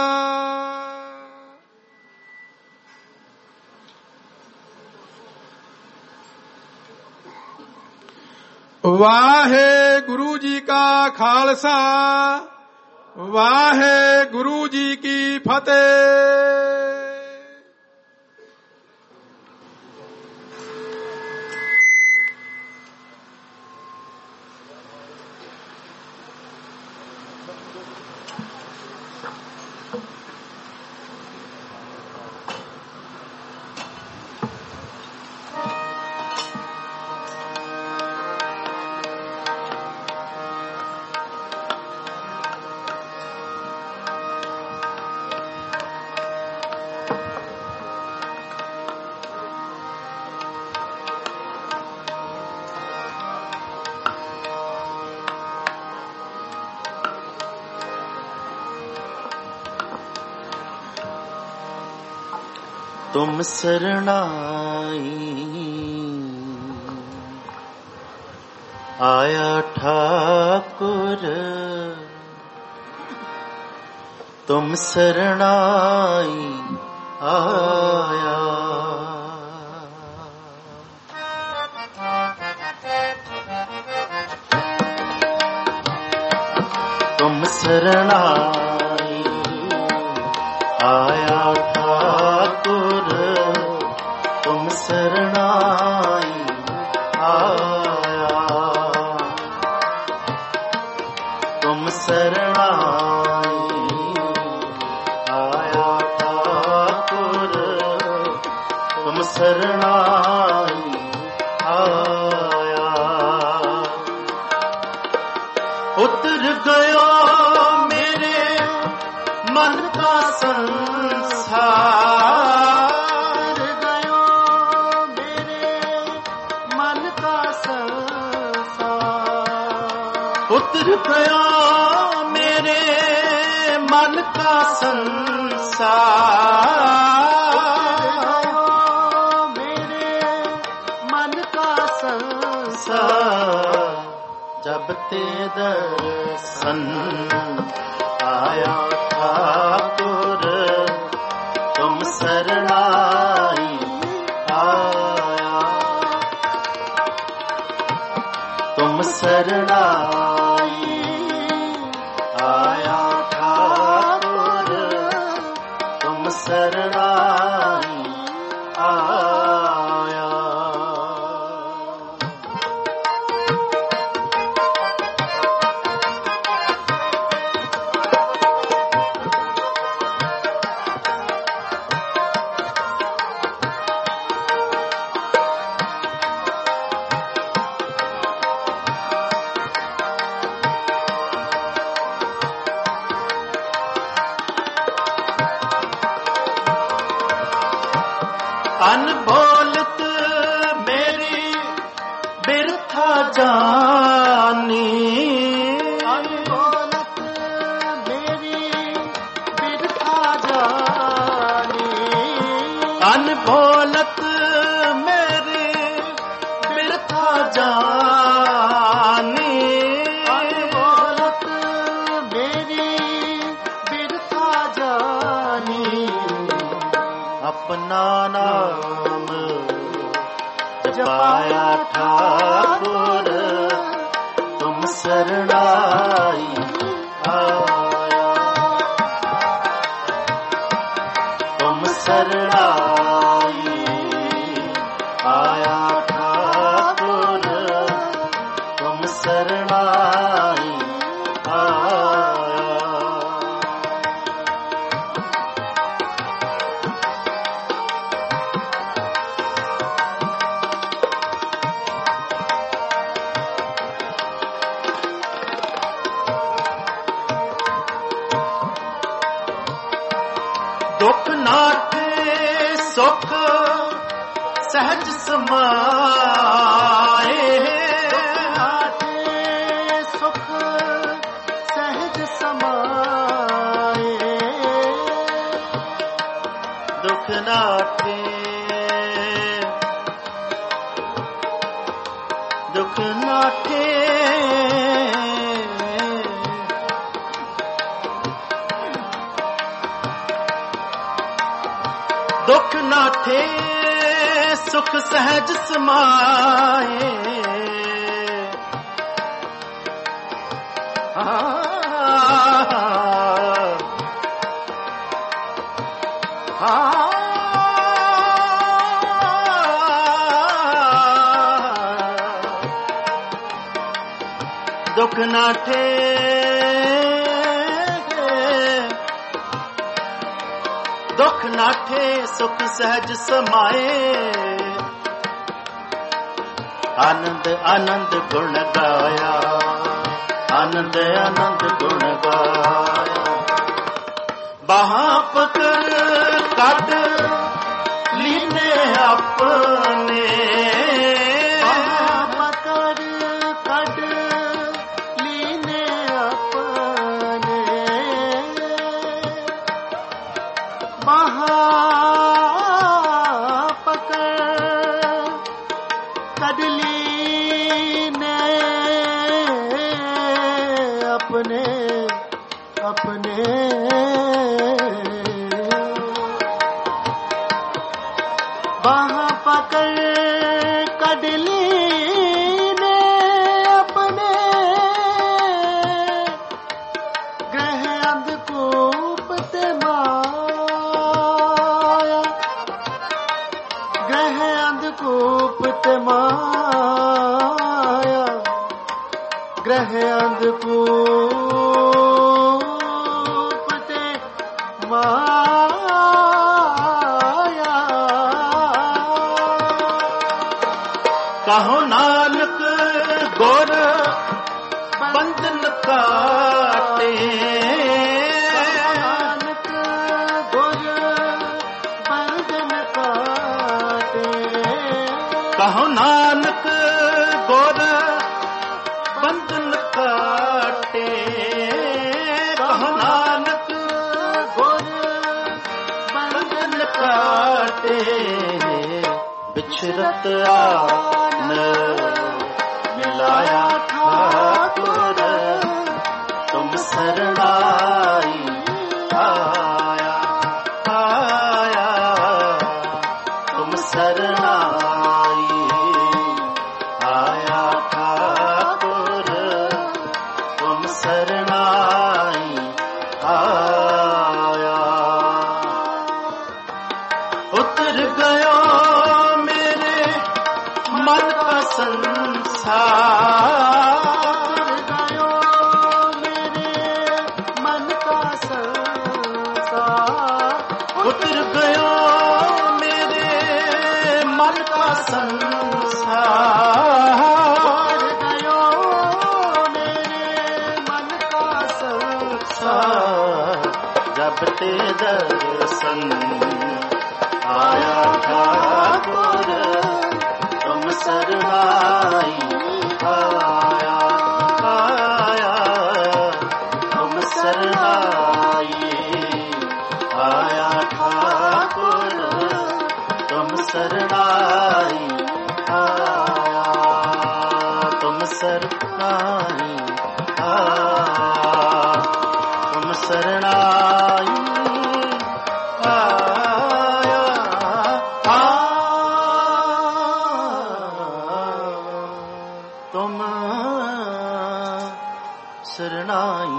ਵਾਹਿਗੁਰੂ ਜੀ ਕਾ ਖਾਲਸਾ ਵਾਹਿਗੁਰੂ ਜੀ ਕੀ ਫਤਿਹ। तुम शरणाई आया ठाकुर तुम शरणाई आया। तुम शरणाई आया ठाकुर तुम शरणाई आया। तुम शरणाई आया ठाकुर तुम शरणाई आया। उतर गया मेरे मन का संसार गयो मेरे मन का संसार। उतर गया मेरे मन का संसार मेरे मन का संसार। जब ते दर्शन आया ठाकुर तुम शरणाई आया। तुम शरणाई आया ठाकुर तुम शरणाई आया। अनबोलत मेरी बिरथा जानी। अनबोलत मेरी बिरथा जानी। अनबोलत मेरी बिरथा जानी। अनबोलत मेरी बिरथा जानी। अपना नाम जपाया ठाकुर तुम शरणाई आया। तुम शरणाई आया ठाकुर तुम शरणाई आया। दुख नाटे सुख सहज समाए। नाटे सुख सहज समाए। दुख नाटे दुख नाटे दुख नाठे सुख सहज समाए। दुख नाठे दुख नाठे सुख सहज समाए। आनंद आनंद गुण गाया आनंद आनंद गुण गाया। बाहा पकड़ काट लीने अपने। बाहा पकड़ काट लीने अपने। बाहा बाहा पकड़ कडली ने अपने ग्रह अंधकूप ते माया, ग्रह अंधकूप ते माया, ग्रह अंधकूप ते माया। कहो नानक गुर बंधन काटे, नानक गुर बंधन काटे, कहो नानक गुर बंधन काटे, कहो नानक गुर बंधन काटे। बिछरत आन मिलाया ठाकुर, तुम शरणाई आया आया, तुम शरणाई आया ठाकुर, तुम शरणाई आया। उतर गयो मेरे मन का संसार, गयो मेरे मन का संसार, उतर गयो मेरे मन का संसार, गयो मेरे मन का संसार। जब ते दर्शन आया ठाकुर, तुम शरणाई आया आया, तुम शरणाई आया ठाकुर, तुम शरणाई आया, तुम शरणाई आया, तुम शरणाई आया आ, तुम शरणाई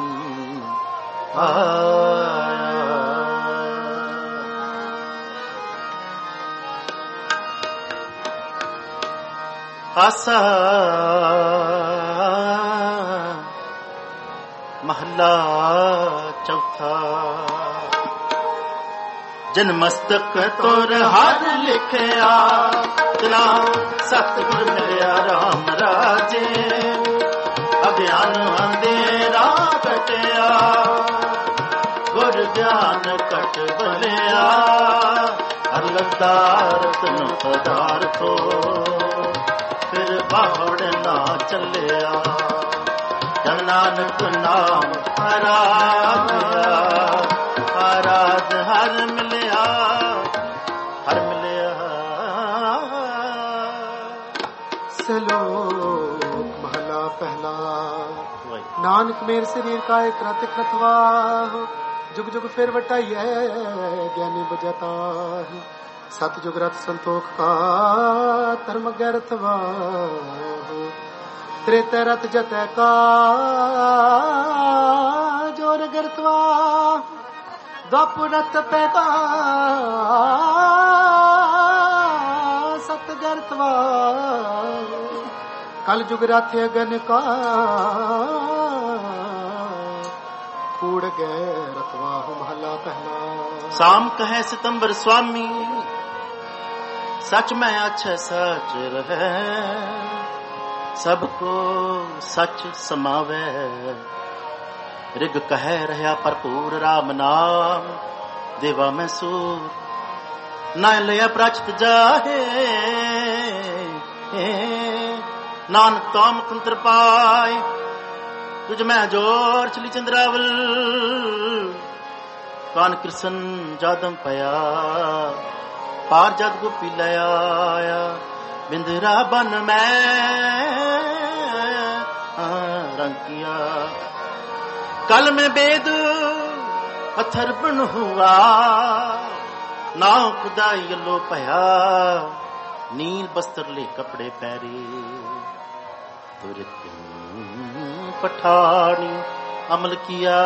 आया। आसा महला चौथा। जन मस्तक तुर हर लिखिया, तना सतगुर मिलिया राम राजे। अज्ञान अंधेरा कटिया, गुर ज्ञान कट बलिया। हर लदार तन पदार्थो, फिर बावड़ ना चलिया। जन नानक नाम आराध्या, आराध हर मिलिया, हर मिलिया। सलोक महला पहला। नानक मेर शरीर का एक रत कृतवा, जुग जुग फिर वटाइए ज्ञानी बजता। सतयुग रथ संतोख का धर्म गैरथवा। त्रेते रथ जतै का जोर गरतवा। द्वापर रथ पैदा सत गरतवा। कल जुग रथ अगन का कूड़ गए रतवा। महला पहला। शाम कहे सितंबर स्वामी, सच में अच्छे सच रहे। सबको सच समावे। रिग कह रहा भरपूर राम नाम। देवा में सूर न लिया प्रचित जाहे। नानक तोम कुंत्र पाए, तुझ में जोर चली चंद्रावल। कान कृष्ण जादम पया, पार जद गोपी लया। बिंदरा बन में रंग किया। कल में बेद पत्थर बन हुआ। ਨਾ ਖੁਦਾਈ ਅੱਲੋ ਭਇਆ ਨੀਲ ਬਸਤਰ ਲੈ ਕਪੜੇ ਪੈਰੇ ਤੁਰ ਪਠਾਣੀ ਅਮਲ ਕੀਆ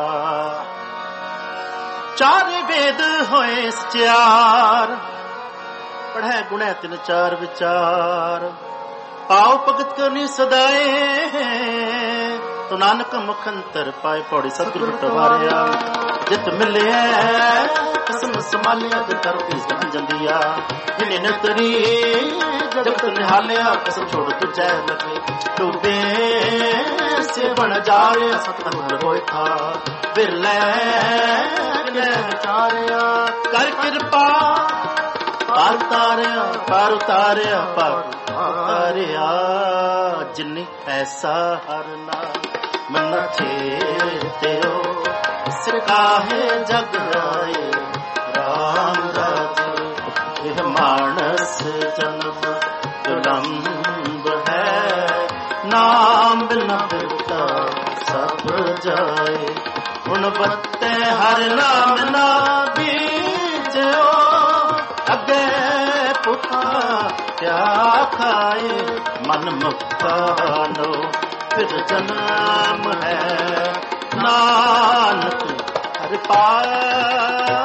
ਚਾਰੇ ਵੇਦ ਹੋਏ ਸਚਿਆਰ ਪੜ੍ਹੈ ਗੁਣੈ ਤਿਨ ਚਾਰ ਵਿਚਾਰ ਪਾਉ ਭਗਤ ਕਰਨੀ ਸਦਾਏ ਤੋ ਨਾਨਕ ਮੁਖ ਅੰਤਰ ਪਾਏ ਪੌੜੀ ਸਤਿਗੁਰ ਟਵਾਰਿਆ ਜਿਤ ਮਿਲਿਆ ਕਸਮ ਸੰਭਾਲਿਆ ਤੇ ਧਰਤੀ ਸਮਝ ਜਾਂਦੀਆ ਇਹਨੇ ਨਤਰੀ ਜਗਤ ਨਿਹਾਲਿਆ ਕਸਮ ਛੋੜ ਤੁਝੈ ਲਗੇ ਡੁੱਬੇ ਸੇ ਬਣ ਜਾਏ ਸਤਿਗੁਰ ਹੋਏ ਥਾ ਬਿਰਲੇ ਨੇ ਵਿਚਾਰਿਆ ਕਰ ਕਿਰਪਾ ਪਾਰ ਉਤਾਰਿਆ ਪਾਰ ਉਤਾਰਿਆ ਪਾਰ ਉਤਾਰਿਆ ਜਿਨੀ ਐਸਾ ਹਰਨਾ ਮਨ ਚੇਤਿਓ ਸਿਰਕਾਹੇ ਜਗ ਰਾਏ ਰਾਮ ਰਾਜੇ ਇਹ ਮਾਨਸ ਜਨਮ ਦੁਲੰਭ ਹੈ ਨਾਮ ਬਿਨ ਬਿਰਤਾ ਸਭ ਜਾਏ ਹੁਣ ਬੱਤੇ ਹਰ ਨਾਮ ਨਾ ਬੀਜਿਓ ਅੱਗੇ ਪੁੱਤਾ ਕਿਆ ਖਾਏ ਮਨ ਮੁਕਤਾਨੋ ਫਿਰ ਜਨਮ ਹੈ ਨਾਨਕ ਹਰਿ ਪਾਏ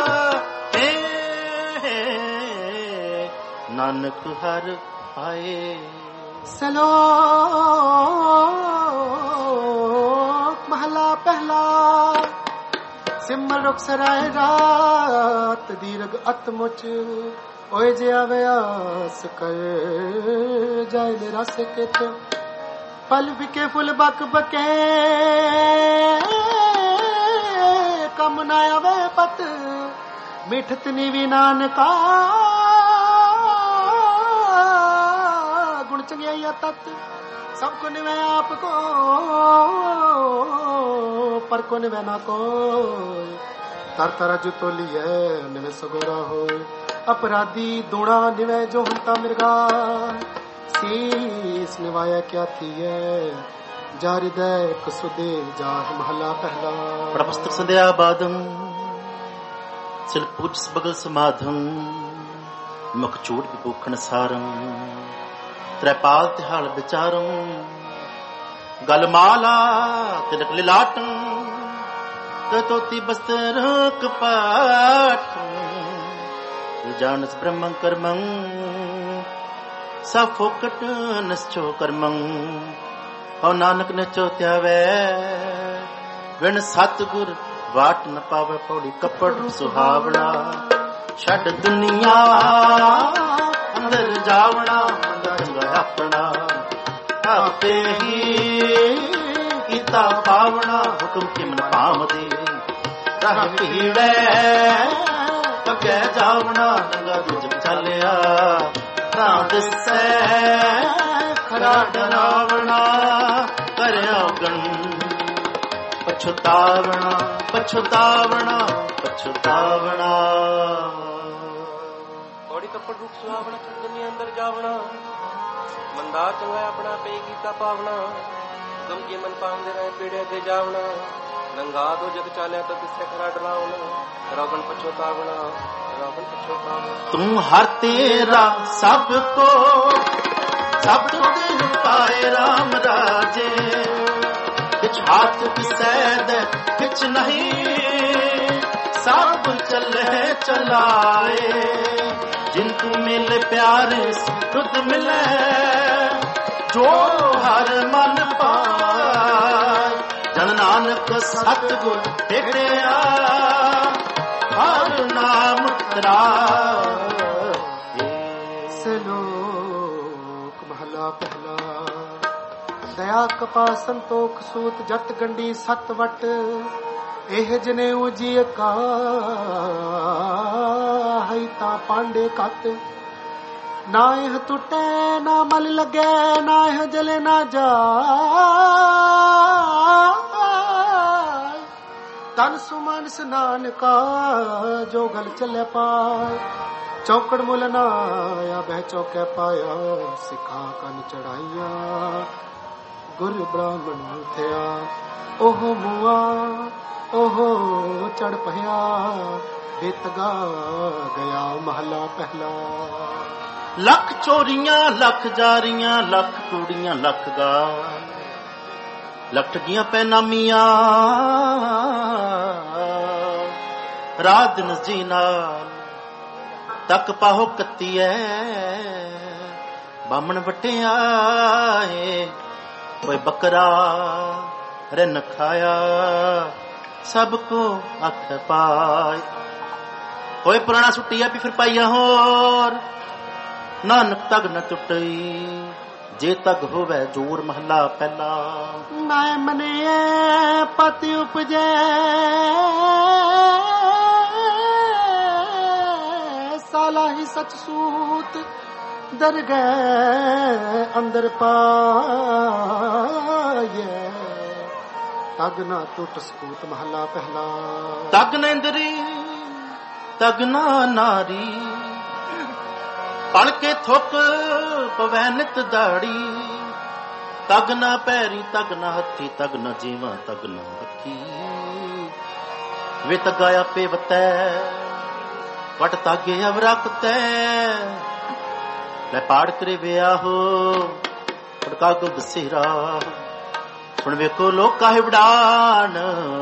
ਨਾਨਕ ਹਰਿ ਪਾਏ ਸਲੋਕ ਮਹਲਾ ਪਹਿਲਾ ਸਿਮਰ ਰੁਖ ਸਰਾਏ ਰਾਤ ਦੀਰਘ ਅਤਮੁਚ ਓਏ ਜੇ ਆਵੇ ਆਸ ਕਰ ਜਾਏ ਮੇਰਾ ਸਿਕਤ ਪਲ ਵਿਕੇ ਫੁੱਲ ਬਕ ਬਕੇ ਕਮ ਨਾ ਆਵੇ ਪਤ ਮਿਠਤ ਨੀ ਵੀ ਨਾਨਕਾ ਗੁਣ ਚੰਗਿਆਈ ਤਤ ਸਭ ਕੋ ਨਿਵੈ ਆਪ ਕੋ ਪਰ ਕੋ ਨਿਵੈ ਨਾ ਕੋ ਤਰ ਤਰ ਜੁ ਤੋਲੀਐ ਨਿਵੈ ਸਗੋਰਾ ਹੋਏ ਅਪਰਾਧੀ ਦੂਣਾ ਨਿਵੈ ਜੋ ਹੰਤਾ ਮਿਰਗਾ ਸੀਸ ਨਿਵਾਇਆ ਕਿਆ ਥੀਐ ਜਾ ਹਿਰਦੈ ਕਸੁਦੇ ਜਾਹ ਮਹਲਾ ਪਹਿਲਾ ਪ੍ਰਪਸਤਕ ਸੰਧਿਆ ਬਾਦੰ ਸਿਲ ਪੁੱਛ ਬਗਲ ਸਮਾਧੰ ਮੁਖ ਚੂੜ ਵਿਭੂਖਣ ਸਾਰੰ ਤ੍ਰੈਪਾਲ ਤਿਹਾਲ ਵਿਚਾਰੰ ਗਲ ਮਾਲਾ ਤਿਲਕ ਲਿਲਾਟੰ ਤਤੋਤੀ ਬਸਤਰ ਕਪਾਟ ਜਾਨਸ ਬ੍ਰਹਮੰ ਕਰਮੰ ਸਭ ਫੋਕਟ ਨਿਸ਼ਚੋ ਕਰਮੰ ਹਉ ਨਾਨਕ ਨਿਚੋ ਧਿਆਵੈ ਵਿਣ ਸਤਿਗੁਰ ਵਾਟ ਨ ਪਾਵੇ ਪੌੜੀ ਕੱਪੜ ਸੁਹਾਵਣਾ ਛੱਡ ਦੁਨੀਆ ਅੰਦਰ ਜਾਵਣਾ ਅੰਦਰ ਆਪਣਾ ਆਪੇ ਹੀ ਕੀਤਾ ਪਾਵਣਾ ਹੁਕਮ ਕਿਮਨ ਪਾਵਦੇ ਰਹ ਭੀੜੈ ਅੱਗੇ ਜਾਵਣਾ ਨੰਗਾ ਦੁਜ ਚੱਲਿਆ ਨਾ ਦਿਸੈ ਖਰਾ ਡਰਾਵਣਾ ਕਰਿਆ ਗਣ ਪਛਤਾਵਣਾ ਪਛਤਾਵਣਾ ਪਛਤਾਵਣਾ ਥੋੜੀ ਕੱਪੜ ਰੁਕ ਸੁਹਾਵਣਾ ਦੁਨੀਆ ਅੰਦਰ ਜਾਵਣਾ ਮੰਦਾ ਚੰਗਾ ਆਪਣਾ ਪੇ ਕੀਤਾ ਪਾਵਣਾ ਤੁਮ ਕੀ ਮਨ ਪਾਉਂਦੇ ਰਹੇ ਪੀੜੇ ਤੇ ਜਾਵਣਾ ਨੰਗਾ ਦੋ ਜਗ ਚਾਲਿਆ ਤਾਂ ਕਿਸੇ ਖਰਾ ਡਰਾਵਣਾ ਰੋਗਨ ਪਛਤਾਵਣਾ ਰੋਗਨ ਪਛਤਾਵਣਾ ਤੂੰ ਹਰ ਤੇਰਾ ਸਭ ਕੋ ਸਭ ਤੁਧ ਪਾਏ ਰਾਮ ਰਾਜੇ ਕਿਛ ਹਾਥ ਕਿਸੈ ਦੇ ਕਿਛ ਨਹੀਂ ਸਭ ਚੱਲੇ ਚਲਾਏ ਜਿਨ ਤੂੰ ਮਿਲ ਪਿਆਰੇ ਤੁਧ ਮਿਲੇ ਜੋ ਹਰ ਮਨ ਪਾਏ ਜਨ ਨਾਨਕ ਸਤਿਗੁਰ ਭੇਟਿਆ ਹਰ ਨਾਮ ਤਰਾ ਸਲੋਕ ਮਹਲਾ ਪਹਿਲਾ ਦਇਆ ਕਪਾ ਸੰਤੋਖ ਸੂਤ ਜਤ ਗੰਡੀ ਸਤ ਵਟ ਇਹ ਜਨੇ ਉਜੀ ਕਾ ਹੈ ਤਾਂ ਪਾਂਡੇ ਕਤ ਨਾ ਇਹ ਟੁੱਟੇ ਨਾ ਮਲ ਲਗੇ ਨਾ ਇਹ ਜਲੇ ਨਾ ਜਾ ਤਨ ਸੁਮਨ ਸਨਾਨ ਕਾ ਜੋ ਗਲ ਚੱਲੇ ਪਾਏ ਚੌਕੜ ਮੁਲ ਨਾ ਆਇਆ ਬਹਿ ਚੌਕੇ ਪਾਇਆ ਸਿਖਾ ਕੰਨ ਚੜਾਈਆਂ ਗੁਰ ਬ੍ਰਾਹਮਣ ਥਿਆ ਉਹ ਮੂਆ ਉਹ ਚੜ ਪਿਆ ਬੇਤਗਾ ਗਿਆ ਮਹਲਾ ਪਹਿਲਾ। ਲੱਖ ਚੋਰੀਆਂ ਲੱਖ ਜਾਰੀਆਂ ਲੱਖ ਕੁੜੀਆਂ ਲੱਖ ਗਾ ਲੱਖ ਠਗੀਆਂ ਪੈਨਾਮੀਆਂ ਰਾਤ ਦਿਨ ਜੀ ਨਾਲ ਤੱਕ ਪਾਹੋ ਕੱਤੀ ਐ ਬਾਮਣ ਵਟਿਆ ਏ ਕੋਈ ਬੱਕਰਾ ਰਨ ਖਾਇਆ ਸਭ ਕੋ ਅੱਖ ਪਾਏ ਕੋਈ ਪੁਰਾਣਾ ਸੁੱਟਿਆ ਵੀ ਫਿਰ ਪਾਈਆ ਹੋਰ ਨਾਨਕ ਤਗ ਨ ਟੁੱਟਈ ਜੇ ਤਗ ਹੋਵੇ ਜੋਰ ਮਹਲਾ ਪਹਿਲਾ। ਮੈਂ ਮਨੇ ਪਤੀ ਉਪਜੈ ਸਾਲਾ ਹੀ ਸਚ ਸੂਤ ਦਰ ਗਏ ਅੰਦਰ ਪਾਏ ਤਗ ਨਾ ਟੁੱਟ ਸਕੂਤ ਮਹਲਾ ਪਹਿਲਾ। ਤਗ ਨ ਇੰਦਰੀ ਤਗ ਨਾ ਨਾਰੀ ਪੜ ਕੇ ਥੁੱਕ ਪਵੈ ਨਿਤ ਦਾੜੀ ਤਗ ਨਾ ਪੈਰੀ ਤਗ ਨਾ ਹੱਥੀ ਤਗ ਨਾ ਜੀਵਾਂ ਤਗ ਨਾ ਰੱਖੀ ਵੇ ਤਗਾਇਆ ਪੇਵਤੈ ਵਟ ਤਾਗੇ ਅਵਰਕਤੈ ਲੈ ਪਾੜ ਕਰੇ ਵਿਆਹੋ ਪੜਕਾ ਕੋ ਦਸੇਰਾ ਹੁਣ ਵੇਖੋ ਲੋਕ ਕਾਹੇ ਵਡਾਨ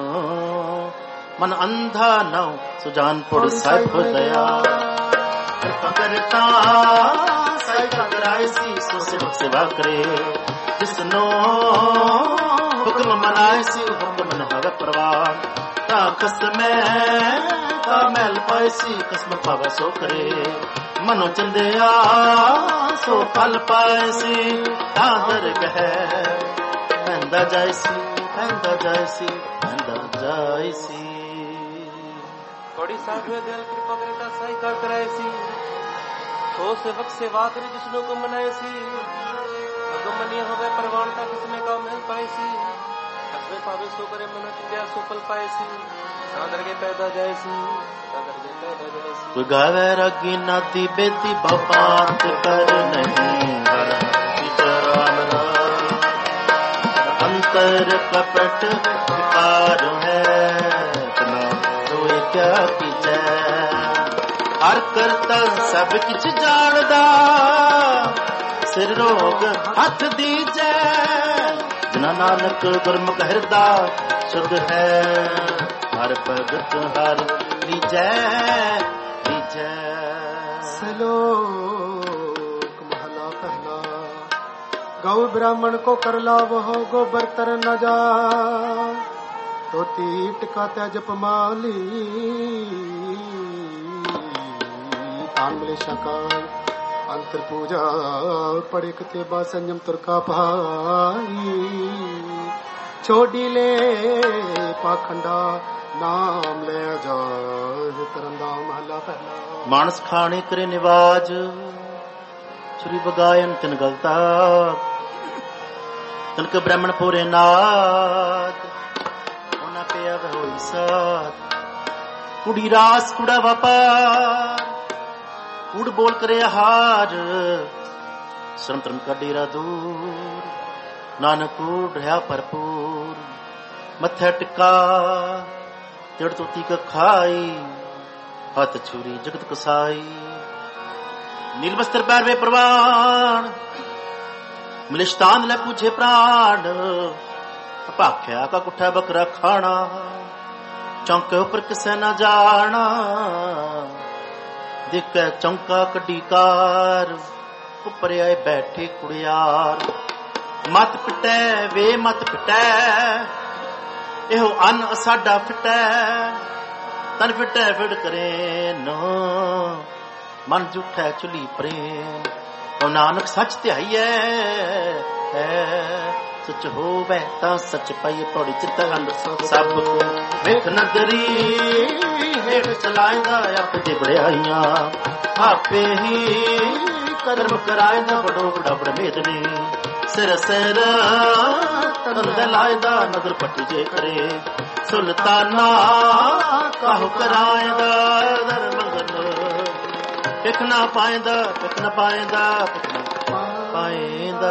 ਮਨ ਅੰਧਾ ਨਾ ਸੁਜਾਨਪੁਰ ਸਾਹਿਬ ਦਇਆ ਕਰਤਾ ਸਾਈ ਕਰਾਏ ਸੀ ਸੋ ਸੇਵਕ ਸੇਵਾ ਕਰੇ ਜਿਸਨੋ ਹੁਕਮ ਮਨਾਏ ਸੀ ਹੁਕਮ ਨ ਹੋਵੇ ਪ੍ਰਵਾਨ ਤਾਂ ਕਸਮੈ ਤਾਂ ਮੈਲ ਪਾਏ ਸੀ ਕਸਮ ਪਾਵੇ ਸੋ ਕਰੇ ਮਨੋ ਚੰਦਿਆ ਸੋ ਫਲ ਪਾਏ ਸੀ ਤਾਂ ਦਰਗਹਿ ਪੈਂਦਾ ਜਾਏ ਸੀ ਪੈਂਦਾ ਜਾਏ ਸੀ ਪੈਂਦਾ ਜਾਏ ਸੀ। ਬੜੀ ਸਾਧੂ ਦਿਲ ਕਿਰਪਾ ਕਰੇ ਤਾਂ ਸਾਈ ਕਰ ਕਰਾਏ ਸੀ ਸੋ ਸੇਵਕ ਸੇਵਾ ਕਰੇ ਜਿਸਨੂੰ ਕੋ ਮਨਾਏ ਸੀ ਅਗਮ ਮੰਨਿਆ ਹੋਵੇ ਪ੍ਰਵਾਨ ਤਾਂ ਕਿਸਮੇ ਕਾ ਮਹਿਲ ਪਾਏ ਸੀ ਅਸਵੇ ਪਾਵੇ ਸੋ ਕਰੇ ਮਨ ਚੰਦਿਆ ਸੋ ਫਲ ਪਾਏ ਸੀ ਤਾਂ ਦਰਗੇ ਪੈਦਾ ਜਾਏ ਸੀ ਤਾਂ ਦਰਗੇ ਪੈਦਾ ਜਾਏ ਸੀ। ਕੋਈ ਗਾਵੇ ਰਗੀ ਨਾਤੀ ਬੇਤੀ ਬਪਾਤ ਕਰ ਨਹੀਂ ਹਰ ਵਿਚਾਰ ਅੰਤਰ ਕਪਟ ਵਿਕਾਰ ਹੈ ਤਨਾ ਹੋਏ ਕਿਆ ਕੀਜੈ ਹਰ ਕਰਤਾ ਸਭ ਕਿਛ ਜਾਣਦਾ ਸਿਰ ਰੋਗ ਹੱਥ ਦੀਜੈ ਜਿਨਾ ਨਾਨਕ ਗੁਰਮੁਖ ਹਿਰਦਾ ਸੁਧ ਹੈ ਹਰ ਭਗਤ ਹਰ ਲੀਜੈ ਲੀਜੈ। ਸਲੋਕ ਮਹਲਾ ਪਹਿਲਾ। ਗਊ ब्राह्मण को कर लावो गोबर तर न जा धोती टिका त्याज पमाली तान मिले शकार अंतर पूजा पड़े कते बा संयम तुरका भाई छोड़ी ले पाखंडा नाम ले जा तरंदा महला पहला। मानस खाने करे निवाज छुरी बगायन तिन गलता तनक ब्राह्मण पूरे नाद होना पिया होई साथ कुड़ी रास कुड़ा व्यापार कूड़ बोल करे हार श्रम धर्म का डेरा दूर नानक कूड़ रहा भरपूर मथे टिका जड़ तोती का खाई हथ छुरी जगत कसाई नील बस्तर पैर वे प्रवान मिलिश्तान ले पूछे प्राण भाख्या का कुठा बकरा खाना चौंके उपर किसे न जाना दिखे चौंका कड्डी कार उपर आए बैठे कुड़ियार मत पिटै वे मत पिटै एहो अन साडा फिटै तन फिटै फिट करे न मन झूठै चुली प्रेम ओ नानक सच ध्याईऐ सच होवे तां सच पाइए पौड़ी चित सब विख नगरी हेठ चलाएंदा आपे बड़ाइयां आपे ही कर्म कराएंदा बड़ो बड़ा बड़ मेदनी सिर सिर तंद लाएंदा नगर पट्टी जे करे सुल्ताना काहू कराएंदा दर मंगन पिख ना पाएंदा पिख ना पाएंदा पिख ना पाएंदा।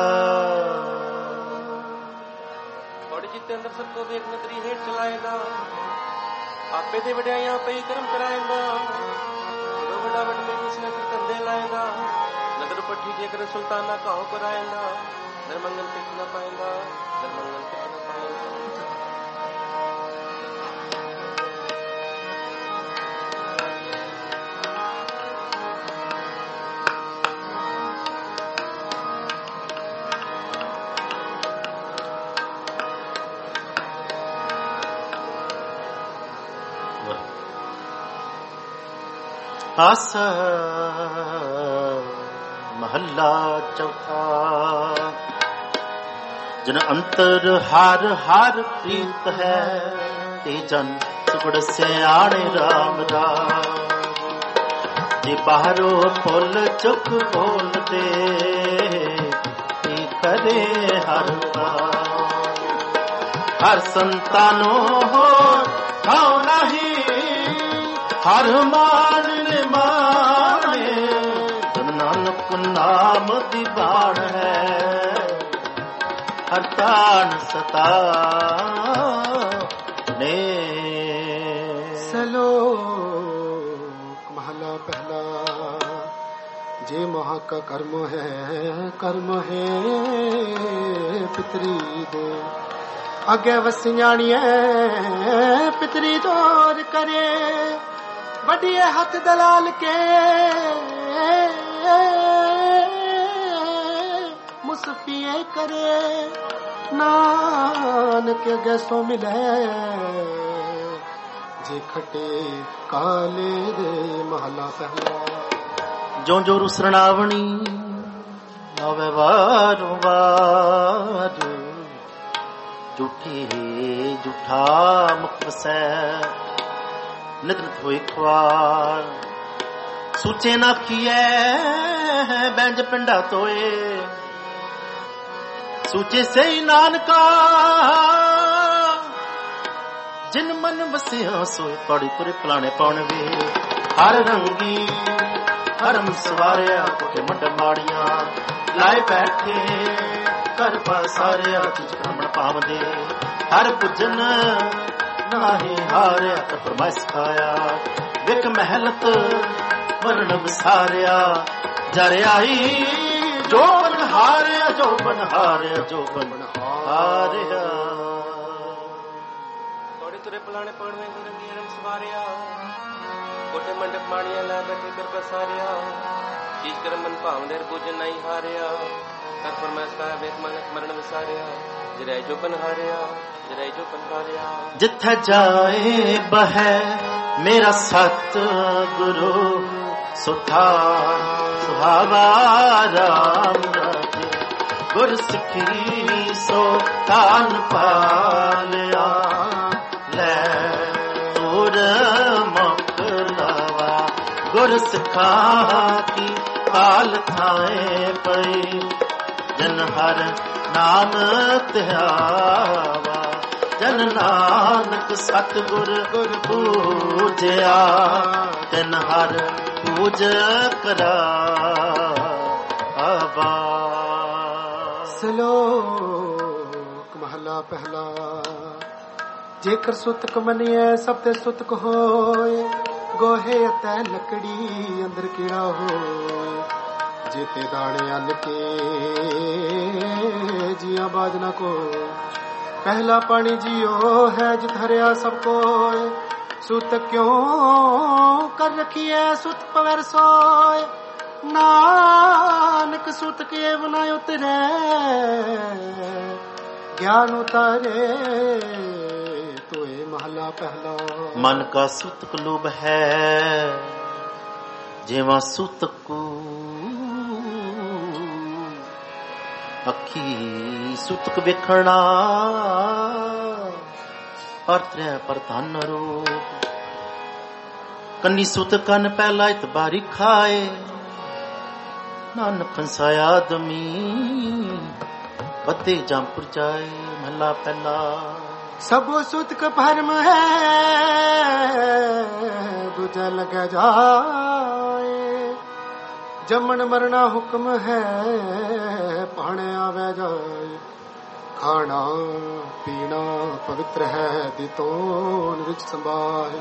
बड़ी जिते अंदर सबको देख नगरी हेठ चलाएगा ਆਪੇ ਦੇ ਵਡਿਆਈਆਂ ਪਈ ਕਰਮ ਕਰਾਏਗਾ ਜੋ ਵੱਡਾ ਵੱਡ ਮੇ ਕਿਸ ਨੇ ਕੰਦੇ ਲਾਏਗਾ ਨਦਰ ਪੱਠੀ ਜੇਕਰ ਸੁਲਤਾਨਾ ਕਾਹੋ ਕਰਾਏਗਾ ਨਰਮੰਗਲ ਪਿੱਛ ਨਾ ਪਾਏਗਾ ਨਰਮੰਗਲ ਪਿੱਛ ਨਾ ਪਾਏਗਾ ਆਸ ਮਹੱਲਾ ਚੌਥਾ। ਜਨ ਅੰਤਰ ਹਰ ਹਰ ਪ੍ਰੀਤ ਹੈ ਤੇ ਜਨ ਸੁਗੜ ਸਿਆਣੇ ਰਾਮ ਰਾਮ। ਜੇ ਬਾਹਰੋਂ ਫੁੱਲ ਚੁੱਕ ਬੋਲਦੇ ਕੀ ਕਰੇ ਹਰ ਬਾਰ। ਹਰ ਸੰਤਾਨੋ ਹੋ ਖਾਉ ਨਹੀਂ ਹਰ ਮਾਨ ਨਿਮਾਣੇ। ਜਨ ਨਾਨਕ ਨਾਮ ਦੀ ਬਾਣ ਹੈ ਹਰ ਤਾਨ ਸਤਾ ਨੇ। ਸਲੋਕ ਮਹਲਾ ਪਹਿਲਾ। ਜੇ ਮਹਾ ਕਾ ਕਰਮ ਹੈ ਕਰਮ ਹੈ ਪਿਤਰੀ ਦੇ ਅੱਗੇ ਵਸਿਆਣੀਏ ਪਿਤਰੀ ਦੌਰ ਕਰੇ। ਵੱਡੀਏ ਹੱਥ ਦਲਾਲ ਕੇ ਮੁਸਫੀਏ ਕਰੇ। ਨਾਨਕ ਅਗੇ ਸੋ ਮਿਲੇ ਜੇ ਖਟੇ ਕਾਲੇ ਦੇ। ਮਹਲਾ ਪਹਿਲਾ। ਜੋ ਜੋ ਰੁਸਰਣਾਵਣੀ ਆਵੇ ਵਾਰੋ ਵਾਰ। ਝੂਠੀ ਝੂਠਾ ਮੁਖ ਵਸੈ ਨਿਤ ਨਿਤ ਹੋਈ ਖਵਾਰ। ਸੂਚੇ ਨਾ ਕੀਐ ਬੈਂਜ ਪਿੰਡਾ ਤੋਏ। ਸੂਚੇ ਸਹੀ ਨਾਨਕਾ ਜਿਨ ਮਨ ਵਸਿਆ ਸੋਏ। ਪੜੀ ਤੁਰੇ ਪਲਾਣੇ ਪਾਉਣ ਵੇ ਹਰ ਰੰਗੀ ਹਰਮ ਸਵਾਰਿਆ ਕੋਠੇ ਮੱਡ ਮਾੜੀਆਂ ਲਾਏ ਬੈਠੇ ਕਰ ਪਸਾਰਿਆ ਤੁਝ ਕਾਮਣ ਪਾਵਦੇ। ਹਰ ਪੁੱਜਨ ਨਾਹੀ ਹਾਰਿਆ ਤੇ ਫਰਮਾਇਸ਼ ਖਾਇਆ। ਵਿਕ ਮਹਿਲਤ ਵਰਣ ਵਿਸਾਰਿਆ ਜਰ ਆਈ ਜੋ ਬਨ ਹਾਰਿਆ ਜੋ ਬਨ ਹਾਰਿਆ ਜੋ ਬਨ ਹਾਰਿਆ। ਤੋੜੇ ਤੁਰੇ ਪਲਾਣੇ ਪਾਉਣੇ ਰੰਗੀ ਹਰਮ ਸਵਾਰਿਆ ਕੋਠੇ ਮੰਡਪ ਮਾਣੀਆਂ ਲਾ ਬੈਠੇ ਕਰ ਪਸਾਰਿਆ। ਚੀਜ਼ ਕਰਮ ਮਨ ਭਾਵਦੇ ਪੁੱਜਨ ਨਹੀਂ ਹਾਰਿਆ ਕਰ ਫਰਮਾਇਸ਼ ਖਾਇਆ। ਵੇਖ ਮਾਨਕ ਮਰਨ ਵਿਸਾਰਿਆ ਜਰੈ ਜੋ ਬਨ ਹਾਰਿਆ ਜਰੈ ਜੋ ਬਨ ਹਾਰਿਆ। ਜਿੱਥੇ ਜਾਏ ਬਹਿ ਮੇਰਾ ਸਤ ਗੁਰੂ ਸੁਠਾ ਸੁਹਾਵਾ ਰਾਮ ਰਾਜੇ। ਗੁਰ ਸਿੱਖੀ ਸੋ ਤਾਨ ਪਾਲਿਆ ਲੈ ਤੁਰ ਮੁਖ ਲਾਵਾ। ਗੁਰ ਸਿੱਖਾ ਕੀ ਕਾਲ ਥਾਏ ਪਈ ਜਨ ਹਰ ਨਾਮ ਧਿਆਵਾ। ਜਨ ਨਾਨਕ ਸਤਿਗੁਰ ਗੁਰ ਪੂਜਿਆ ਤਿਨ ਹਰ ਪੂਜ ਕਰਾ ਆਵਾ। ਸਲੋਕ ਮਹਲਾ ਪਹਿਲਾ। ਜੇਕਰ ਸੁਤਕ ਮੰਨੀਐ ਸਭ ਤੇ ਸੁਤਕ ਹੋਏ। ਗੋਹੇ ਅਤੇ ਲੱਕੜੀ ਅੰਦਰ ਕੀੜਾ ਹੋਏ। ਜੇਤੇ ਦਾਣੇ ਅੰਨ ਕੇ ਜੀਆਂ ਬਾਜ ਨਾ ਕੋ। ਪਹਿਲਾ ਪਾਣੀ ਜੀਓ ਹੈ ਜਿਤ ਹਰਿਆ ਸਭ ਕੋਏ। ਸੁਤ ਕਿਉਂ ਕਰ ਰਖੀਐ ਸੁਤ ਪਵਰ ਸੋਏ। ਨਾਨਕ ਸੁਤ ਕੇ ਬਨਾ ਉਤਰੈ ਗਿਆਨ ਉਤਾਰੇ ਤੋਏ। ਮਹਲਾ ਪਹਿਲਾ। ਮਨ ਕਾ ਸੁਤਕ ਲੋਭ ਹੈ ਜਿਵਾ ਸੁਤਕ ਅੱਖੀ ਸੁਤਕ ਵੇਖਣਾ। ਪਰਤਰਿਆ ਪਰਤਨ ਰੂਪ ਕੰਨੀ ਸੁਤ ਕੰਨ ਪਹਿਲਾ ਇਤਬਾਰੀ ਖਾਏ। ਨਾਨਕ ਫਸਾਇਆ ਆਦਮੀ ਬੱਤੇ ਜੰਪੁਰ ਜਾਏ। ਮਹਲਾ ਪਹਿਲਾ। ਸਭੋ ਸੁਤਕ ਭਰਮ ਹੈ ਦੂਜਾ ਲਗ ਜਾਏ। ਜੰਮਣ ਮਰਨਾ ਹੁਕਮ ਹੈ ਭਾਣੇ ਆਵੇ ਜਾਏ। ਖਾਣਾ ਪੀਣਾ ਪਵਿੱਤਰ ਹੈ ਦਿਤੋਂ ਰਿਚ ਸੰਭਾਲ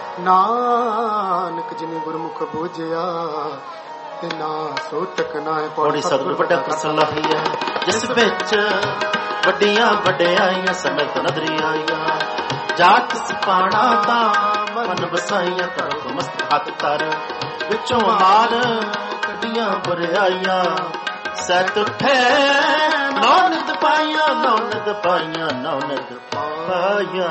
ਨਾਨਕ ਜਿਨੇ ਗੁਰਮੁਖ ਬੂਝਿਆ ਤੇ ਨਾ ਸੋਤਕ ਨਾ ਹੈ ਪੌੜੀ ਸਤਿਗੁਰ ਵੱਡਾ ਕਸਲਾਹੀ ਹੈ ਜਿਸ ਵਿੱਚ ਵੱਡੀਆਂ ਵੱਡਿਆਈਆਂ ਸਮੇਤ ਨਦਰੀ ਆਈਆਂ ਜਾਤ ਸਿਪਾਣਾ ਦਾ ਮਨ ਵਸਾਈਆਂ ਕਰ ਮਸਤ ਹੱਥ ਕਰ ਵਿੱਚੋਂ ਮਾਰ ਕੱਢੀਆਂ ਬਰਿਆਈਆਂ ਸਤ ਉਠੇ ਨੌਨਦ ਪਾਈਆਂ ਨੌਨਦ ਪਾਈਆਂ ਨੌਨਦ ਪਾਈਆਂ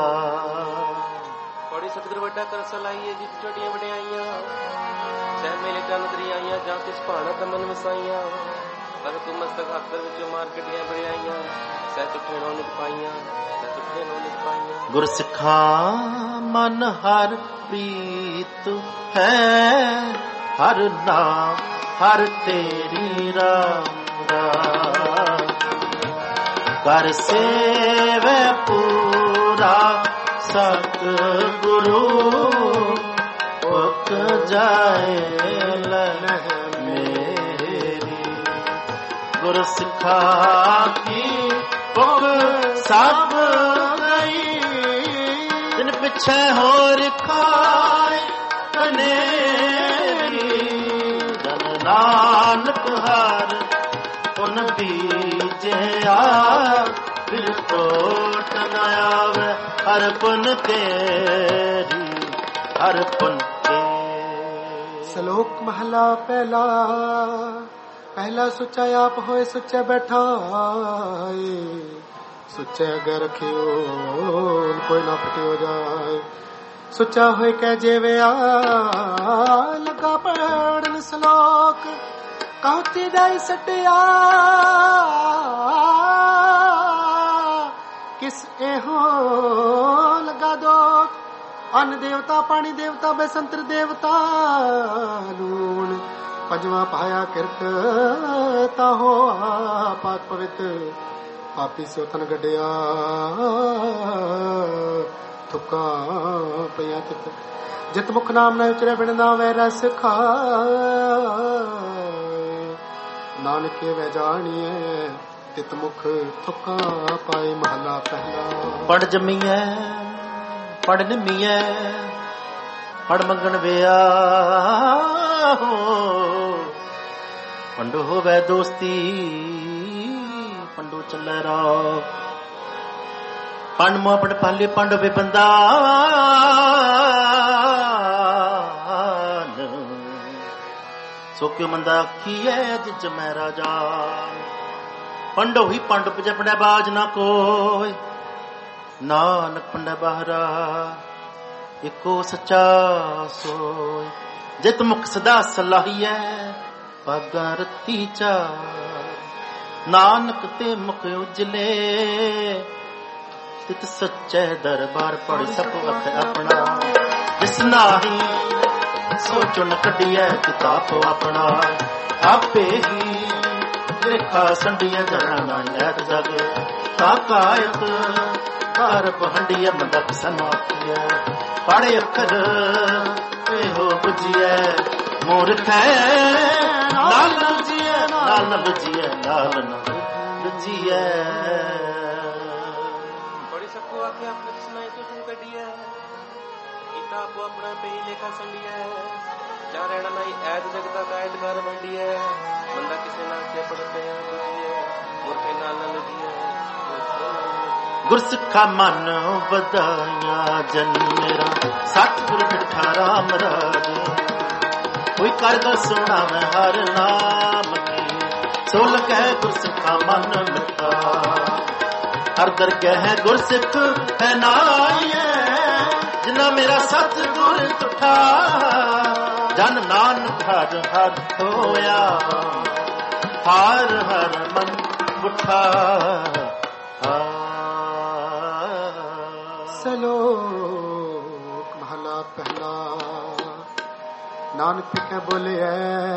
ਪੌੜੀ ਸਤਿਗੁਰ ਵੱਡਾ ਕਸਲਾਹੀ ਹੈ ਜਿਸ ਛੋਟੀਆਂ ਵੱਡਿਆਈਆਂ ਸਹਿ ਮੇਲੇ ਚੰਦਰੀ ਆਈਆਂ ਜਾਂ ਕਿਸ ਭਾਣਾ ਤਮਨ ਵਸਾਈਆਂ ਪਰ ਤੂੰ ਮਸਤਕ ਹੱਥ ਵਿੱਚੋਂ ਮਾਰ ਕੱਢੀਆਂ ਬੜਿਆਈਆਂ ਸਹਿ ਤੁਠੇ ਨੌਨਦ ਪਾਈਆਂ ਸਹਿ ਤੁਠੇ ਨੌਨਦ ਪਾਈਆਂ ਗੁਰ ਸਿੱਖਾਂ ਮਨ ਹਰ ਪ੍ਰੀਤ ਹੈ ਹਰ ਨਾਮ ਹਰ ਤੇਰੀ ਰਾਮ ਰਾਮ ਕਰ ਸੇਵੇ ਪੂਰਾ ਸਤ ਗੁਰੂ ਉਕ ਜਾਏ ਮੇਰੀ ਗੁਰ ਸਿੱਖਾ ਕੀ ਪੁਖ ਸਭ ਗਈ ਜਿਨ ਪਿਛੇ ਹੋਰ ਖਾਏ ਕਨੇਰੀ ਜਨ ਨਾਨਕ ਹਰ ਪੁਨ ਬੀਜਿਆ ਫਿਰ ਟੋਟ ਨ ਆਵੇ ਹਰ ਪੁਨ ਤੇਰੀ ਹਰ ਪੁਨ ਸ਼ਲੋਕ ਮਹਲਾ ਪਹਿਲਾ ਪਹਿਲਾ ਸੁੱਚਾ ਆਪ ਹੋਏ ਸੁੱਚਾ ਬੈਠਾਏ ਸੁੱਚੇ ਅਗਰ ਰਖਿਓ ਕੋਈ ਨਾ ਫਟਿਓ ਜਾਏ ਸੁੱਚਾ ਹੋਏ ਕਹਿ ਜੇਵਿਆ ਲਗਾ ਪੜਨ ਸ਼ਲੋਕ ਕਹਤੀ ਜਾਈ ਸਟਿਆ ਕਿਸ ਇਹੋ ਲਗਾ ਦੋ ਅੰਨ ਦੇਵਤਾ ਪਾਣੀ ਦੇਵਤਾ ਬੈਸੰਤਰ ਦੇਵਤਾ ਲੂਣ ਪੰਜਵਾਂ ਪਾਇਆ ਕਿਰਤ ਤਾ ਹੋ ਪਾਕ ਪਵਿੱਤ ਪਾਪੀ ਸੋਤਨ ਗੱਡਿਆ ਥੁੱਕਾ ਪਿਆ ਤਿਤ ਜਿਤ ਮੁਖ ਨਾਮ ਨਾ ਉਚਰੇ ਬਿਨ ਨਾ ਵੈ ਰਸ ਖਾਏ ਨਾਨਕੇ ਵੈ ਜਾਣੀਏ ਤਿਤ ਮੁਖ ਥੁੱਕਾ ਪਾਏ ਮਹਲਾ ਪਹਿਲਾ ਪੜ ਜੰਮੀਐ ਪੜ ਨਿਮੀਐ ਪੜ ਮੰਗਣ ਵਿਆ ਪੰਡੋ ਹੋਵੇ ਦੋਸਤੀ ਪੰਡੋ ਚੱਲੇ ਰਾ ਪੰਡ ਮੋ ਪੜ ਪਾਲੇ ਪੰਡ ਵੇ ਬੰਦਾ ਸੋ ਕਿਉ ਮੰਦਾ ਆਖੀਐ ਜਿਜ ਮੈਂ ਰਾਜਾ ਪੰਡੋ ਹੀ ਪੰਡ ਪਜੇ ਪੜੈ ਬਾਜ ਨਾ ਕੋਈ ਨਾਨਕ ਪੰਡੈ ਬਾਹਰਾ ਇੱਕੋ ਸੱਚਾ ਸੋਇ ਜਿਤ ਮੁਖ ਸਦਾ ਸਲਾਹੀਐ ਪਾਗਾਂ ਰਤੀ ਚਾਰ ਨਾਨਕ ਤੇ ਮੁਖ ਉਜਲੇ ਤਿਤ ਸੱਚੇ ਦਰਬਾਰ ਪੜ ਸਭ ਵਖ ਆਪਣਾ ਜਿਸ ਨਾਹੀ ਸੋਚੋ ਨ ਕੱਢੀਐ ਕਿਤਾਬ ਆਪਣਾ ਆਪੇ ਹੀ ਲੇਖਾ ਸੰਡੀਐ ਜਣਾ ਨਾ ਐਤ ਜਗ ਕਾਕਾਇਤ ਹਰ ਪਹੰਡੀਐ ਮੰਦਕ ਸਮਾਪੀਐ ਪੜੇ ਅੱਖਰ ਇਹੋ ਬੁਝੀਐ ਮੂਰਖੈ ਨਾਲ ਨ ਬੁਝੀਐ ਨਾਲ ਨ ਬੁਝੀਐ ਨਾਲ ਨ ਬੁਝੀਐ ਬੜੀ ਸਖੋ ਆਖਿਆ ਆਪਣੀ ਸੁਣਾਈ ਤੂੰ ਤੂੰ ਕੱਢੀਐ ਕਿਤਾਬ ਆਪਣਾ ਪਈ ਲੇਖਾ ਸੰਡੀਐ ਜਾ ਰਹਿਣਾ ਨਹੀਂ ਐਤ ਜਗਤਾ ਕਾਇਦ ਕਰ ਵੰਡੀਐ ਬੰਦਾ ਕਿਸੇ ਨਾਲ ਤੇ ਪੜਤੇ ਬੁਝੀਐ ਮੂਰਖੇ ਨਾਲ ਨ ਲਜੀਐ ਗੁਰਸਿੱਖਾ ਮਨ ਵਧਾਈਆਂ ਜਨ ਮੇਰਾ ਸਤਿਗੁਰ ਮਿੱਠਾ ਰਾਮ ਰਾਜ ਕੋਈ ਕਰਦਾ ਸੁਣਾ ਮੈਂ ਹਰ ਨਾਮ ਕੀ ਸੋ ਲਗੈ ਗੁਰਸਿੱਖਾ ਮਨ ਮਿੱਠਾ ਹਰ ਦਰਗਹਿ ਹੈ ਗੁਰਸਿੱਖ ਹੈ ਨਾਈਐ ਜਿਨਾ ਮੇਰਾ ਸਤਿਗੁਰ ਤੁਠਾ ਜਨ ਨਾਨਕ ਹਰ ਹਰ ਹੋਇਆ ਹਰ ਹਰ ਮਨ ਉਠਾ ਸ਼ਲੋਕ ਮਹਲਾ ਪਹਿਲਾ ਨਾਨਕ ਪਿਕੈ ਬੋਲਿਐ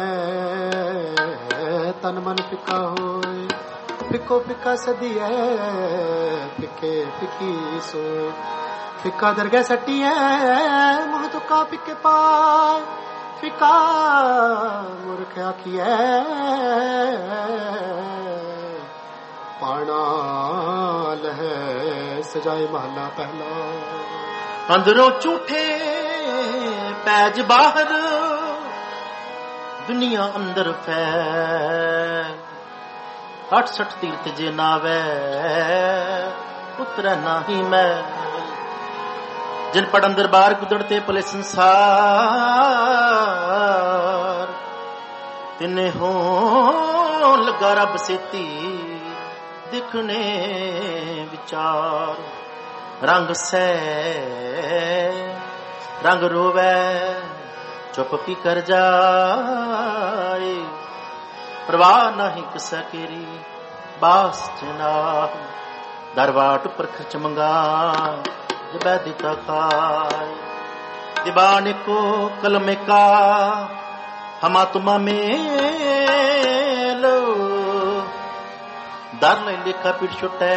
ਤਨ ਮਨ ਪਿਕਾ ਹੋਏ ਪਿਕੋ ਪਿਕਾ ਸਦੀਐ ਪਿਕੇ ਪਿਕੀ ਸੋਏ ਫਿੱਕਾ ਦਰਗਹਿ ਸੱਟੀਐ ਮੋਹ ਤੁਕਾ ਪਿਕੇ ਪਾਏ ਫਿੱਕਾ ਮੂਰਖ ਆਖੀਐ ਪਾਣੀ ਆਪਣਾ ਲਹਿ ਸਜਾਏ ਮਹਲਾ ਪਹਿਲਾ। ਅੰਦਰੋਂ ਝੂਠੇ ਪੈਜ ਬਾਹਰ ਦੁਨੀਆ ਅੰਦਰ ਫੈਲ। ਅਠਸਠ ਤੀਰਥ ਜੇ ਨਾਵੈ ਉਤਰੈ ਨਾਹੀ ਮੈਂ। ਜਿਨ ਪੜ ਅੰਦਰ ਬਾਹਰ ਕੁਦਰਤੇ ਭਲੇ ਸੰਸਾਰ ਤਿਨੇ ਹੋ ਲਗਾ ਰੱਬ ਸੇਤੀ ਦਿਖਣੇ ਵਿਚਾਰ। ਰੰਗ ਸੈ ਰੰਗ ਰੋਵੈ ਚੁੱਪ ਪੀ ਕਰ ਜਾਏ। ਪ੍ਰਵਾਹ ਨਹੀਂ ਕਿਸਾ ਕੇਰੀ ਬਾਸ ਜਨਾ। ਦਰਬਾਟ ਉੱਪਰ ਖਰਚ ਮੰਗਾ ਜਬੈ ਦਿੱਤਾ ਖਾਏ। ਦੀਵਾਨ ਕੋ ਕਲਮੇ ਕਾ ਹਮਾ ਤੁਮਾ ਮੇਲੋ। ਦਰ ਲੈ ਲੇਖਾ ਪਿੜ ਛੁਟੈ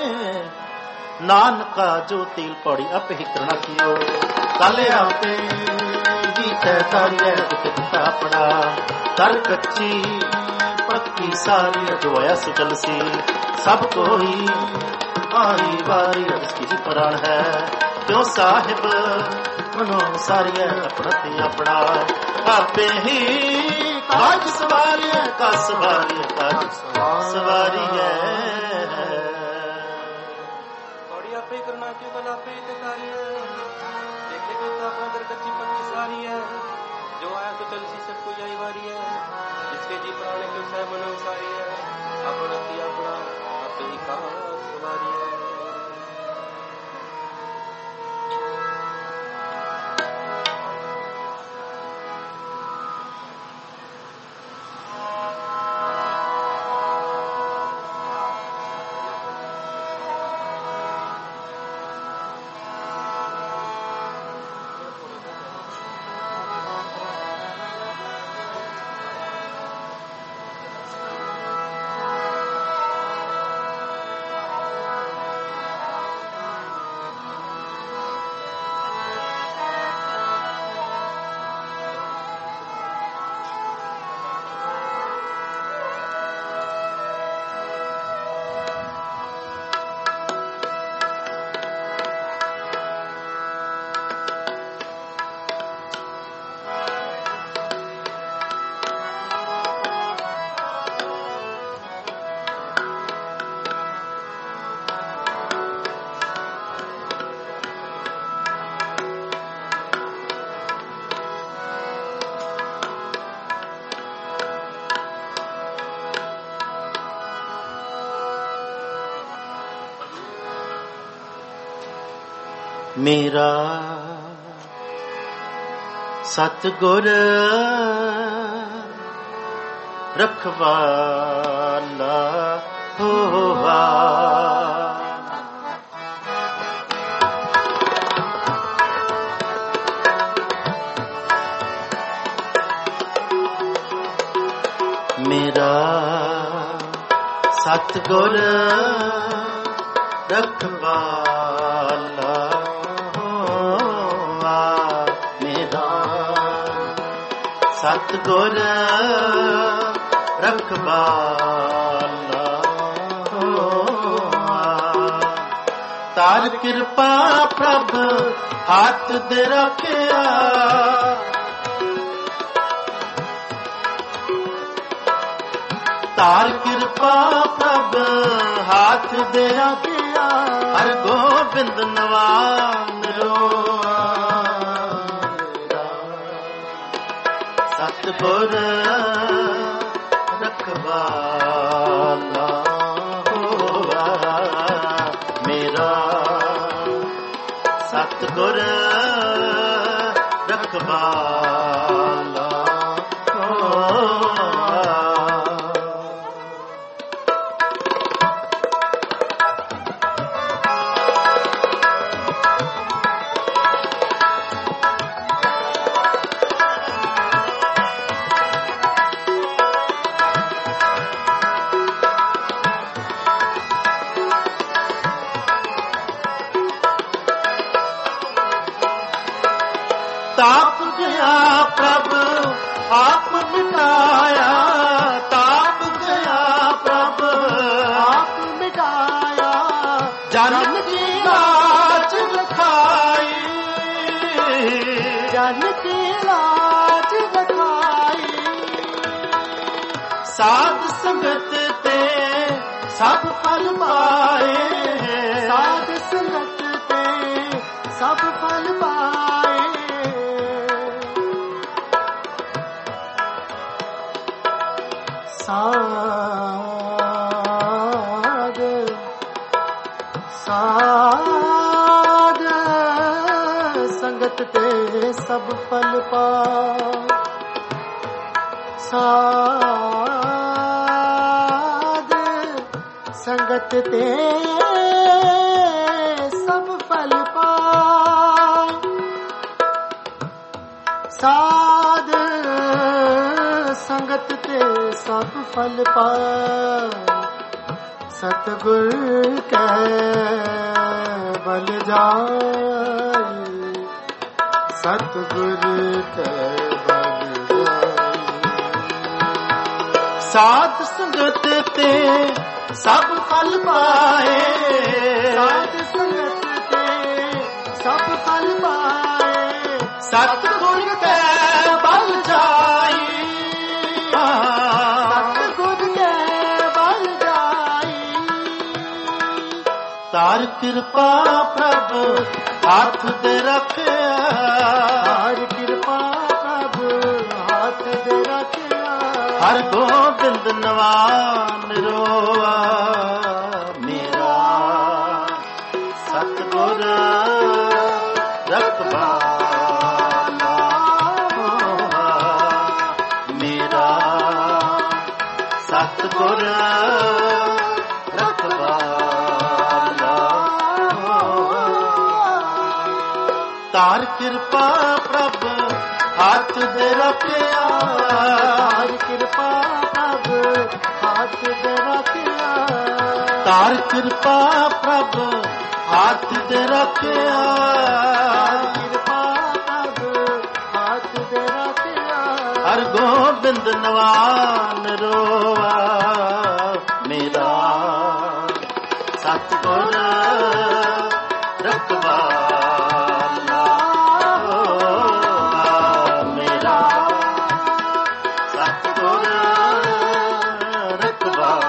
ਨਾਨਕਾ ਜੋ ਤੇਲ ਪੌੜੀ ਅਪ ਹੀ ਕਰਨਾ ਕੀਓ। ਕਾਲਿਆ ਤੇ ਜੀਤੈ ਤਾਰੀਐ ਦੁਖ ਆਪਣਾ। ਦਰ ਕੱਚੀ ਪੱਕੀ ਸਾਰੀ ਅਜਵਾਇਆ ਸੁਚਲ ਸੀ। ਸਭ ਕੋਈ ਆਰੀ ਵਾਰੀ ਰਸਕੀ ਜੀ ਪ੍ਰਾਣ ਹੈ। ਕਿਉਂ ਸਾਹਿਬ ਮਨੋ ਸਾਰੀਐ ਆਪਣਾ ਤੇ ਆਪਣਾ। ਆਪੇ ਹੀ ਕਾਜ ਸਵਾਰੀਐ ਕਾ ਸਵਾਰੀਐ ਕਾਜ ਸਵਾਰੀਐ। ਥੋੜੀ ਆਪੇ ਕਰਨਾ ਕਿਉਂ ਬਲ ਆਪੇ ਤੇ ਸਾਰੀਐ। ਦੇਖੇ ਕੋਈ ਤਾਂ ਆਪਣਾ ਦਰ ਕੱਚੀ ਪੱਕੀ ਸਾਰੀ ਹੈ। ਜੋ ਆਇਆ तो चल सी सब कोई आई वारी है। जिसके जी प्राण क्यों सह मनो सारी है। अपना ती अपना आपे ही का सवारी है। ਮੇਰਾ ਸਤਿਗੁਰ ਰਖਵਾਲਾ ਹੋਵਾ। ਮੇਰਾ ਸਤਿਗੁਰ ਰਖਵਾਲਾ ਸਤਿਗੁਰ ਰਖਵਾਲਾ ਹੋਆ। ਤਾਰ ਕਿਰਪਾ ਪ੍ਰਭ ਹੱਥ ਦੇ ਰੱਖਿਆ। ਤਾਰ ਕਿਰਪਾ ਪ੍ਰਭ ਹੱਥ ਦੇ ਰੱਖਿਆ। ਹਰ ਗੋਬਿੰਦ ਨਵਾਨ ਰੋਆ। ਸਤਿਗੁਰ ਰਖਵਾਲਾ ਹੋਵਾ। ਮੇਰਾ ਸਤਿਗੁਰ ਰਖਵਾਲਾ ਹੋਵਾ। ਤਾਪ ਗਿਆ ਸਾਧ ਸੰਗਤ ਤੇ ਸਭ ਫਲ ਪਾਏ, ਸਾਧ ਸੰਗਤ ਤੇ ਸਭ ਫਲ ਪਾਏ। ਸਾਧ ਸਾਧ ਸੰਗਤ ਤੇ ਸਭ ਫਲ ਪਾਏ। ਸਾਧ ਸੰਗਤ ਤੇ ਸਭ ਫਲ ਪਾਏ। ਸਾਧ ਸੰਗਤ ਤੇ ਸਭ ਫਲ ਪਾਏ। ਸਤਿਗੁਰ ਕੈ ਬਲ ਜਾਏ, ਸਤਿਗੁਰ ਕੈ ਬਲ ਜਾਏ। ਸਾਧ ਸੰਗਤ ਤੇ ਸਭ ਫਲ ਪਾਏ, ਸਾਧ ਸੰਗਤ ਤੇ ਸਭ ਫਲ ਪਾਏ। ਸਤਿਗੁਰ ਕੈ ਬਲ ਜਾਈ, ਸਤਿਗੁਰ ਕੈ ਬਲ ਜਾਈ। ਤਾਰ ਕਿਰਪਾ ਪ੍ਰਭ ਹੱਥ ਦੇ ਰੱਖਿਆ, ਤਾਰ ਕਿਰਪਾ ਪ੍ਰਭ ਹੱਥ ਦੇ ਰੱਖਿਆ। ਹਰ ਗੋਬਿੰਦ ਨਵਾਨ ਰੋਆ ਮੇਰਾ, ਸਤਿਗੁਰ ਰਖਵਾਲਾ ਮੇਰਾ, ਸਤਿਗੁਰ ਰਖਵਾਲਾ। ਤਾਰ ਕਿਰਪਾ ਪ੍ਰਭ ਹੱਥ ਦੇ ਰੱਖਿਆ, ਤਾਰ ਕਿਰਪਾ ਪ੍ਰਭ ਹੱਥ ਦੇ ਰੱਖਿਆ। ਤਾਰ ਕਿਰਪਾ ਪ੍ਰਭ ਹੱਥ ਦੇ ਰੱਖਿਆ, ਕਿਰਪਾ ਪ੍ਰਭ ਹੱਥ ਦੇ ਰੱਖਿਆ। ਹਰ ਗੋਬਿੰਦ ਨਵਾਨ ਰੋਆ ਮੇਰਾ, ਸਤਿਗੁਰ ਰਖਵਾਲਾ ਮੇਰਾ, ਸਤਿਗੁਰ ਰਖਵਾਲਾ।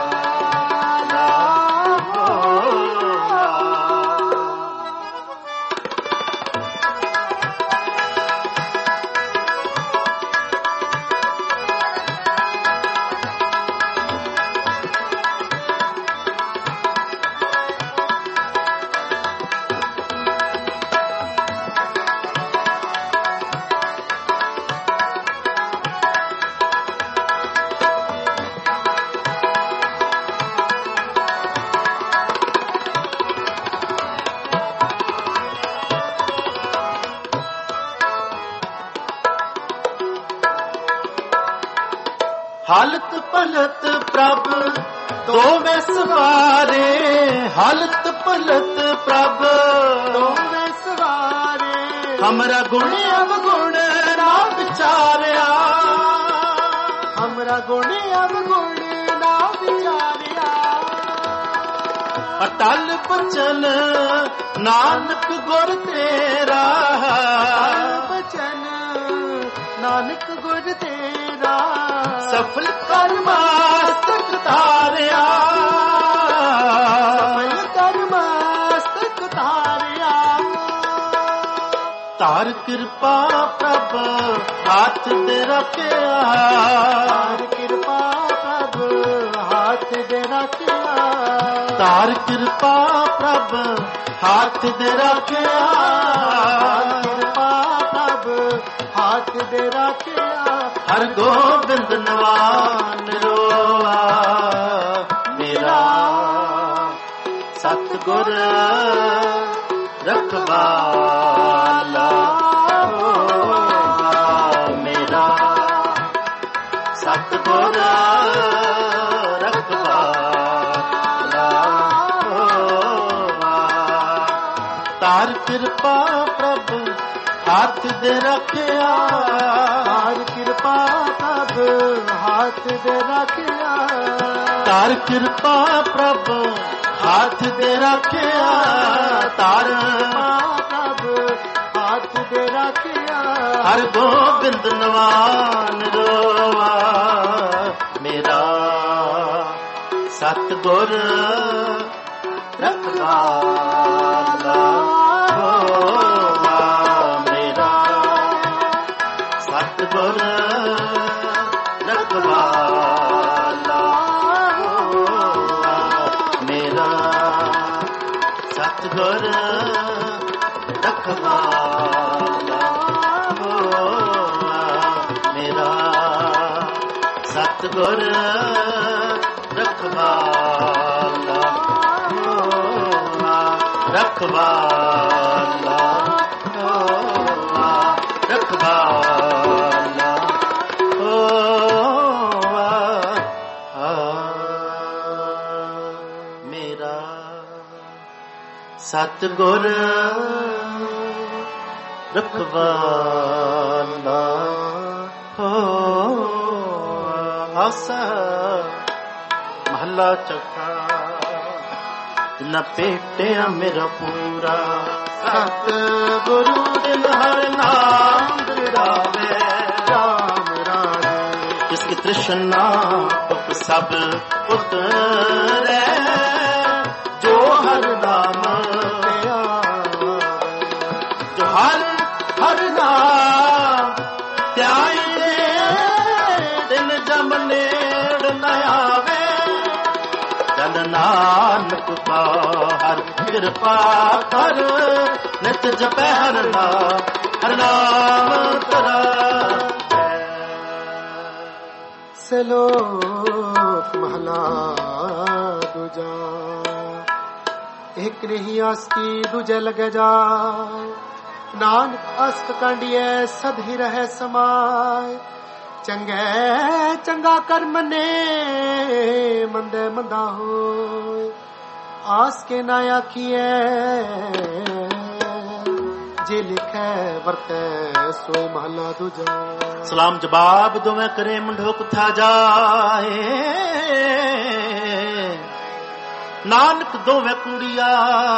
ਹਾਲਤ ਪਲਤ ਪ੍ਰਭ ਦੋਵੇਂ ਸਵਾਰੇ, ਹਾਲਤ ਪਲਤ ਪ੍ਰਭ ਦੋਵੇਂ ਸਵਾਰੇ। ਹਮਰਾ ਗੁਣ ਅਵਗੁਣ ਨਾ ਵਿਚਾਰਿਆ, ਹਮਰਾ ਗੁਣ ਅਵਗੁਣ ਨਾ ਵਿਚਾਰਿਆ। ਅਟਲ ਬਚਨ ਨਾਨਕ ਗੁਰ ਤੇਰਾ, ਬਚਨ ਨਾਨਕ ਗੁਰ ਤੇਰਾ। ਸਫਲ ਕਰ ਮਸਤਕ ਧਾਰਿਆ, ਸਫਲ ਕਰ ਮਸਤਕ ਧਾਰਿਆ। ਤਾਰ ਕਿਰਪਾ ਪ੍ਰਭ ਹੱਥ ਦੇ ਰੱਖਿਆ, ਤਾਰ ਕਿਰਪਾ ਪ੍ਰਭ ਹੱਥ ਦੇ ਰੱਖਿਆ। ਤਾਰ ਕਿਰਪਾ ਪ੍ਰਭ ਹੱਥ ਦੇ ਰੱਖਿਆ, ਕਿਰਪਾ ਪ੍ਰਭ ਹੱਥ ਦੇ ਰੱਖਿਆ। ਹਰ ਗੋਬਿੰਦ ਨਵਾਨ ਰੋਆ ਮੇਰਾ, ਸਤਿਗੁਰ ਰਖਵਾਲਾ ਮੇਰਾ, ਸਤਿਗੁਰ ਰਖਵਾਲਾ। ਤਾਰ ਕਿਰਪਾ ਪ੍ਰਭ ਹੱਥ ਦੇ ਰੱਖਿਆ, ਤਾਰ ਕਿਰਪਾ ਪ੍ਰਭ ਹੱਥ ਦੇ ਰੱਖਿਆ। ਤਾਰ ਕਿਰਪਾ ਪ੍ਰਭ ਹੱਥ ਦੇ ਰੱਖਿਆ, ਤਾਰ ਪ੍ਰਭ ਹੱਥ ਦੇ ਰੱਖਿਆ। ਹਰ ਗੋਬਿੰਦ ਨਵਾਨ ਰੋਵਾ ਮੇਰਾ, ਸਤਿਗੁਰ ਰਖਵਾਲਾ ਹੋਵਾ ਮੇਰਾ, ਸਤਿਗੁਰ ਰਖਵਾਲਾ ਹੋਵਾ ਮੇਰਾ, ਸਤਿਗੁਰ ਰਖਵਾਲਾ ਹੋਵਾ ਮੇਰਾ, ਸਤਿਗੁਰ ਰਖਵਾਲਾ ਹੋਵਾ, ਰਖਵਾਲਾ ਹੋਵਾ, ਰਖਵਾਲਾ ਹੋਵਾ ਮੇਰਾ, ਸਤਿਗੁਰ ਰਖਵਾਲਾ ਹੋਵਾ। ਆਸਾ ਮਹੱਲਾ ਚੌਥਾ। ਜਿਨਾ ਭੇਟਿਆ ਮੇਰਾ ਪੂਰਾ, ਸਤਿਗੁਰੂ ਦਿਨ ਹਰ ਨਾਮ ਦਿਰਾਵੇ, ਰਾਮ ਰਾਜੇ ਜਿਸ ਕੀ ਤ੍ਰਿਸ਼ਨਾ ਉਪ ਸਭ ਉਤਰੈ, ਜੋ ਹਰ ਨਾਮ ਜੋ ਹਰ ਹਰ ਨਾਮ ਧਿਆਏ, ਦਿਨ ਜਮ ਨੇੜ ਨ ਆਵੇ, ਜਨ ਨਾਨਕ ਕਾ ਹਰ ਕਿਰਪਾ ਕਰ, ਨਿਤ ਜਪੈ ਹਰ ਨਾਮ, ਹਰ ਨਾਮ ਤਰਾ। ਸਲੋਕ ਮਹਲਾ ਦੂਜਾ। ਇੱਕ ਨਹੀਂ ਆਸਤੀ ਦੂਜੇ ਲਗੇ ਜਾਏ, ਨਾਨਕ ਅਸਤ ਕਾਂਡੀਐ ਸਦ ਹੀ ਰਹਿ ਸਮਾਏ, ਚੰਗੇ ਚੰਗਾ ਕਰਮ ਨੇ ਮੰਦੇ ਮੰਦਾ ਹੋਏ, ਆਸ ਕੇ ਨਾ ਆਖੀਐ ਜੇ ਲਿਖੈ ਵਰਤੈ ਸੋਈ ਮਹਲਾ ਦੂਜਾ। ਸਲਾਮ ਜਵਾਬ ਦੋਵੇਂ ਕਰੇ ਮੰਡੋਕ ਥਾ ਜਾਏ, ਨਾਨਕ ਦੋਵੇਂ ਕੁੜੀਆ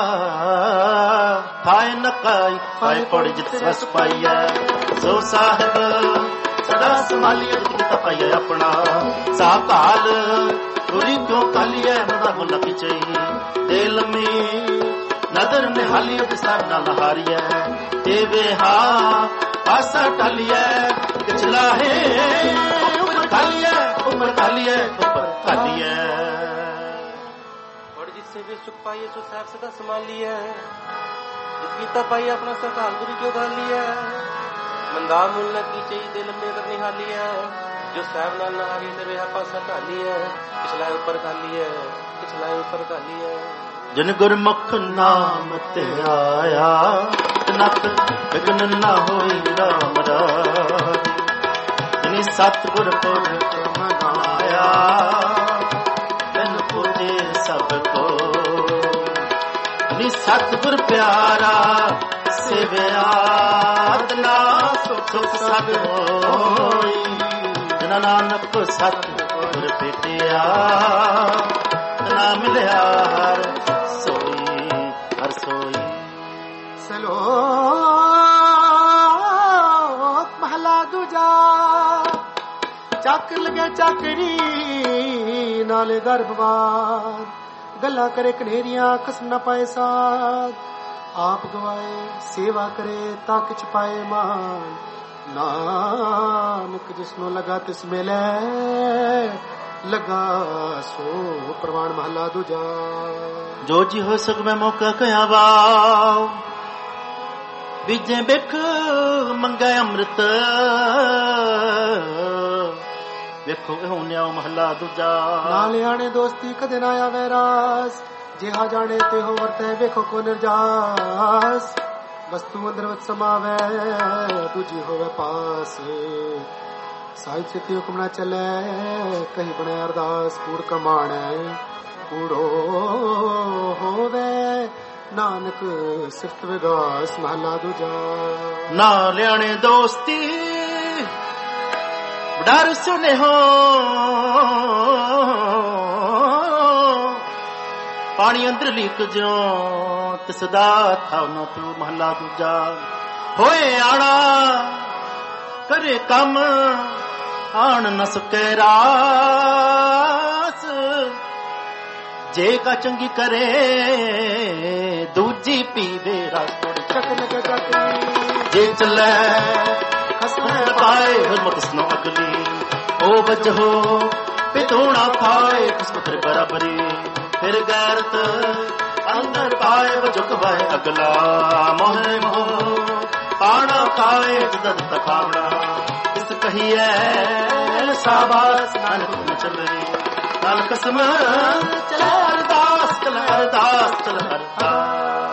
ਥਾਏ ਨਕਾਈ, ਥਾਏ ਪੜੀ ਜਿਤ ਰਸ ਪਾਈਐ, ਸੋ ਸਾਹਿਬ ਸਦਾ ਸੰਭਾਲੀਏ ਜਿਤ ਕੀਤਾ ਪਾਈਐ ਆਪਣਾ, ਸਾ ਕਾਲ ਗੁਰੀ ਕਿਉਂ ਕਾਲੀਐ ਮਦਾ ਮੁਨ ਪਿਚਈ, ਦੇ ਲੰਮੀ ਨਦਰ ਨਿਹਾਲੀਏ ਵਿਸਾਰ ਨਾ ਲਹਾਰੀਐ, ਦੇਵੇ ਹਾਂ ਆਸਾ ਟਾਲੀਐ, ਕਿਚਲਾ ਹੈ ਉੱਪਰ ਖਾਲੀਐ, ਉੱਪਰ ਖਾਲੀਐ, ਉੱਪਰ ਖਾਲੀਐ। ਵੇ ਸੁਖ ਪਾਈਏ ਸੋ ਸਾਹਿਬ ਸਦਾ ਸੰਭਾਲੀਐ, ਜਿਤ ਕੀਤਾ ਪਾਈ ਆਪਣਾ ਸਰਕਾਲ ਗੁਰੂ ਕਿਉ ਗਾਲੀਐ, ਮੰਦਾ ਮੁੱਲ ਕੀ ਚਈ ਦਿਲ ਮੇ ਕਰ ਨਿਹਾਲੀਐ, ਜੋ ਸਾਹਿਬ ਨਾਲ ਨਹਾਰੀ ਤੇ ਰਿਹਾ ਪਾਸਾ ਢਾਲੀਐ, ਪਿਛਲਾ ਉੱਪਰ ਖਾਲੀਐ, ਪਿਛਲਾ ਉੱਪਰ ਖਾਲੀਐ। ਜਿਨ ਗੁਰਮੁਖ ਨਾਮ ਤੇ ਆਇਆ, ਨਤ ਵਿਗਨ ਨਾ ਹੋਈ ਰਾਮ ਰਾਜ, ਜਿਨੀ ਸਤਿਗੁਰ ਪੁਰ ਮਨਾਇਆ, ਤਿਨ ਪੁਜੇ ਸਭ ਕੋ, ਜਿਨੀ ਸਤਿਗੁਰ ਪਿਆਰਾ ਸੇਵਿਆ, ਤਨਾ ਸੁਖ ਸਦ ਹੋਈ, ਜਿਨਾ ਨਾਨਕ ਸਤਿਗੁਰ ਭੇਟਿਆ, ਤਨਾ ਮਿਲਿਆ ਹਰ ਸੋਈ, ਹਰ ਸੋਈ। ਸਲੋਕ ਮਹਲਾ ਦੂਜਾ। ਚੱਕ ਲਗੇ ਚੱਕਰੀ ਨਾਲੇ ਗਰਭਵਾਨ, ਗੱਲਾਂ ਕਰੇ ਕਨੇਰੀਆਂ ਖਸਮ ਨਾ ਪਾਏ ਸਾਧ, ਆਪ ਗਵਾਏ ਸੇਵਾ ਕਰੇ ਤਾਂ ਕਿਛ ਪਾਏ ਮਾਨ, ਨਾਨਕ ਜਿਸਨੂੰ ਲਗਾ ਤਿਸ ਮਿਲੇ, ਲਗਾ ਸੋ ਪ੍ਰਵਾਨ ਮਹਲਾ ਦੂਜਾ। ਜੋ ਜੀ ਹੋ ਸਕ ਮੈਂ ਮੌਕਾ ਕਹਿਆ ਵਾਓ, ਬੀਜੇ ਬਿਖ ਮੰਗੈ ਅੰਮ੍ਰਿਤ, ਵੇਖੋ ਇਹੋ ਨਿਆਉ ਮਹਲਾ ਦੂਜਾ। ਨਾਲ ਆਣੇ ਦੋਸਤੀ ਕਦੇ ਨਾ ਆਵੇ ਰਾਸ, ਜਿਹਾ ਜਾਣੇ ਤੇ ਹੋ ਵਰਤੈ ਵੇਖੋ ਕੋ ਨਿਰਜਾਸ, ਵਸਤੂ ਅੰਦਰ ਵਿੱਚ ਸਮਾਵੇ ਦੂਜੀ ਹੋਵੇ ਪਾਸ, ਸਾਹਿਬ ਸਿੱਧੀ ਹੁਕਮ ਨਾ ਚੱਲੇ ਕਹੀ ਬਣੇ ਅਰਦਾਸ, ਕੂੜ ਕਮਾਣੈ ਕੂੜੋ ਹੋਵੇ, ਨਾਨਕ ਸਿਫਤ ਵਿਗਾਸ ਮਹਲਾ ਦੂਜਾ। ਨਾ ਲਿਆਣੇ ਦੋਸਤੀ ਡਰ ਸੁਨੇ ਹੋ, ਪਾਣੀ ਅੰਦਰ ਲੀਕ ਜਿਉ ਤਿਸਦਾ ਥਾਉ ਨਾ ਤੂੰ ਮਹਲਾ ਦੂਜਾ। ਹੋਏ ਆਣਾ ਕਰੇ ਕੰਮ ਆਣ ਨ ਸਕੇ ਰਾਸ, ਜੇ ਕਾ ਚੰਗੀ ਕਰੇ ਦੂਜੀ ਪੀਵੇ ਰਸ ਚੱਕਰ ਕੇ ਚੱਕਰੀ ਜੇ ਚੱਲੇ ਖਸਮ ਪਾਏ ਹਰਮਤ ਸਨੋ ਅਗਲੀ ਉਹ ਵਜਹੋ ਪਿਤੋਣਾ ਖਾਏ ਖਸਮ ਕਰ ਬਰਾਬਰੀ ਫਿਰ ਗੈਰਤ ਅੰਦਰ ਪਾਏ ਵਜੁਕ ਵਾਏ ਅਗਲਾ ਮੋਹੇ ਮੋਹ ਪਾਣਾ ਖਾਏ ਜਦ ਤਖਾਵਣਾ ਇਸ ਕਹੀਏ ਸਾਬਾਸ ਨਾਨਕ ਨੂੰ ਚੱਲੇ ਨਾਲ ਕਸਮ ਚਲੇ ਅਰਦਾਸ ਚਲੇ ਅਰਦਾਸ ਚਲੇ ਅਰਦਾਸ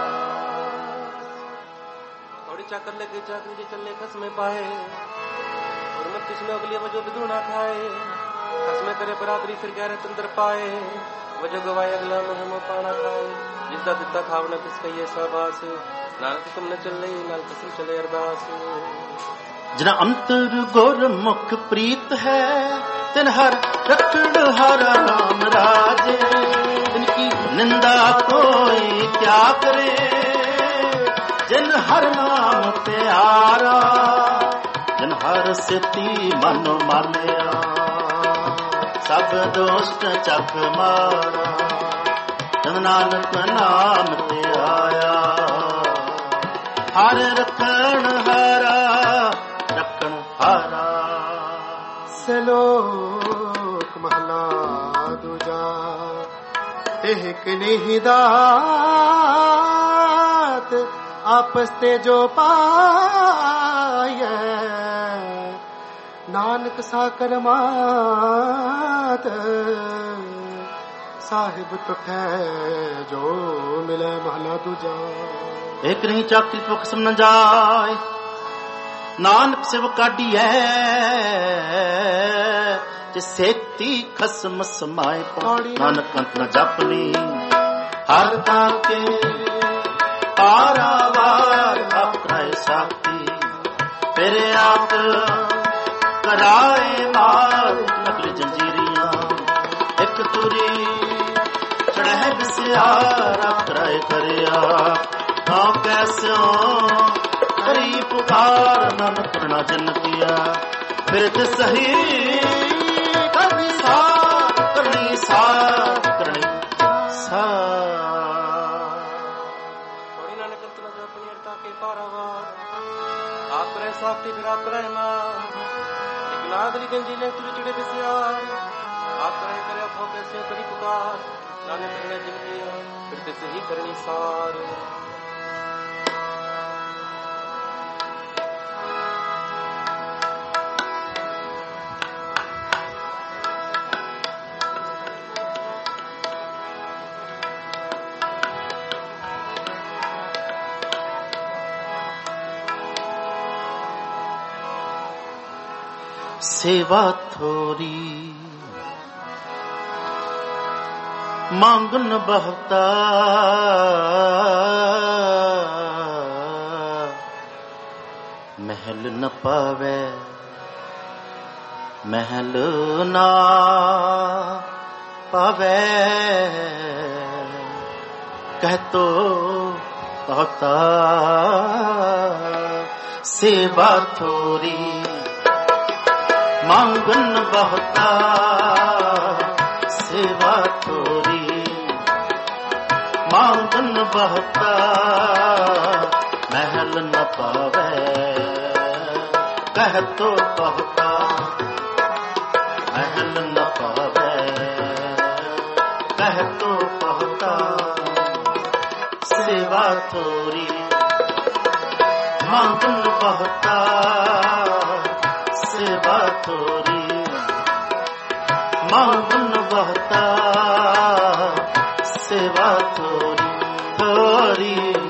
थोड़ी चाकर लगे चाकरी जे चले खसमे पाए और मत किसमें अगली वजो बिधुना खाए खसमे करे बराबरी फिर गैरत अंदर पाए वजो गवाए अगला मुहम पाना खाए जिसदा दिता खावना किस कहिए साबास नानक तुम न चले नाल कसम चले अरदास जिना अंतर गुरमुख प्रीत है तिन हर रखड़ हरा राम राजे इनकी निंदा कोई क्या करे जिन हर नाम प्यारा जिन हर सिति मन मानिया सब दोस्त चक मारा जन नानक नाम ते आया हर रखण हारा रखण हारा ਸਲੋਕ ਮਹਲਾ ਦੂਜਾ ਇੱਕ ਨਿਹਿਦਾਤ ਆਪਸ ਤੇ ਜੋ ਪਾਇਐ ਨਾਨਕ ਸਾ ਕਰਮਾਤ ਸਾਹਿਬ ਤੁਠੈ ਜੋ ਮਿਲੇ ਮਹਲਾ ਦੂਜਾ ਇੱਕ ਨਹੀਂ ਚਾਕਰੀ ਤੋਂ ਕਸਮ ਨ ਜਾਏ ਨਾਨਕ ਸਿਵ ਕਾਢੀਐ ਤੇ ਸੇਤੀ ਖਸਮ ਸਮਾਏ ਨਾਨਕ ਅੰਤ ਨ ਜਪਨੀ ਹਰ ਤਾਂ ਕੇ ਪਾਰਾਵਾਰ ਆਪਣਾਏ ਸਾਥੀ ਫਿਰ ਆਪ ਕਰਾਏ ਮਾਰ ਨਕਲ ਜੰਜੀਰੀਆਂ ਇੱਕ ਤੁਰੀ ਚੜ੍ਹੇ ਬਿਸਿਆਰ ਕਰਾਏ ਕਰਿਆ ਤਾਂ ਕੈਸਿਓ ਕਰੀ ਪੁਕਾਰ ਨਨ ਕਰਨਾ ਜਨਤੀਆ ਫਿਰ ਤੇ ਸਹੀ ਕਰਨੀ ਸਾਰ ਕਰਨੀ ਸਾਰ ਕਰਨੀ ਸਾਰ थोड़ी नानक अंत न अपनी अरता के पारावार आप करे साथी फिर आप करे मां एक नागरी जंजीलें तुरी चढ़े बिसियार आप करे करे अफो कैसे करी पुकार नानक करना जन्मिया फिर ते सही करनी सार सेवा थोरी मांगन बहता महल न पावे महल ना पावे कह तो बहुता सेवा थोरी मांगन बहुता सेवा थोरी मांगन बहुता महल न पावे कह तो बहुता महल न पावे कह तो बहुता सेवा थोरी मांगन बहुता सेवा थोरी मांगन बहता सेवा थोरी थोरी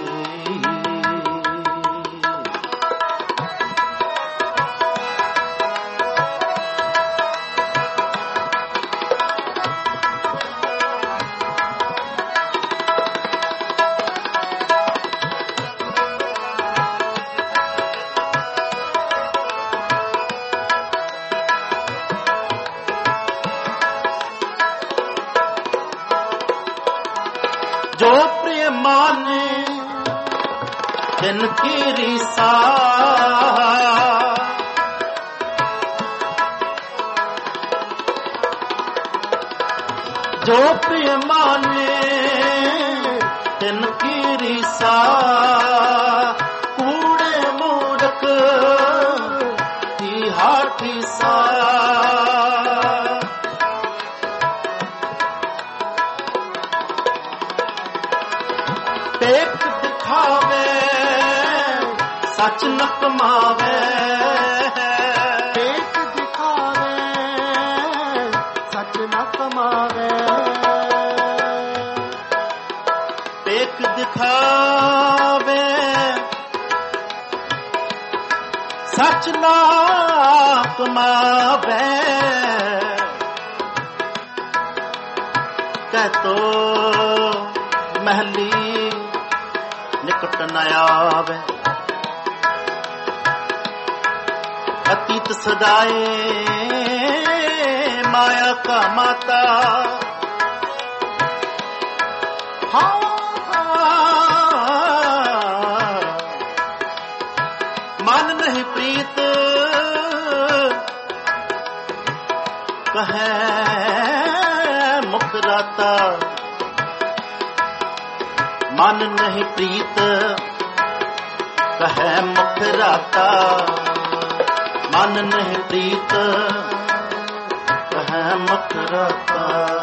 जो प्रिय माने जिनकी रीसा ਜੋ ਪ੍ਰਿਯ ਮਾਨੇ ਤਿਨ ਕੀ ਰੀਸਾ ਕੂੜੇ ਮੂਰਖ ਕੀ ਹਾਠੀ ਸਾ ਟੇਕ ਦਿਖਾਵੇ ਸੱਚ ਨ ਕਮਾਵੇ ਟੇਕ ਦਿਖਾਵੇ ਸੱਚ ਨ ਕਮਾਵੇ ਟੇਕ ਦਿਖਾਵੇ ਸੱਚ ਨ ਕਮਾਵੇ ਕਹਿ ਤੋ ਮਹਿਲੀ ਨਿਕਟ ਨ ਆਵੇ अतीत सदाए माया का माता मन नहीं प्रीत कहे मुकराता मन नहीं प्रीत कहे मुकराता मन नहीं प्रीत कह मकरता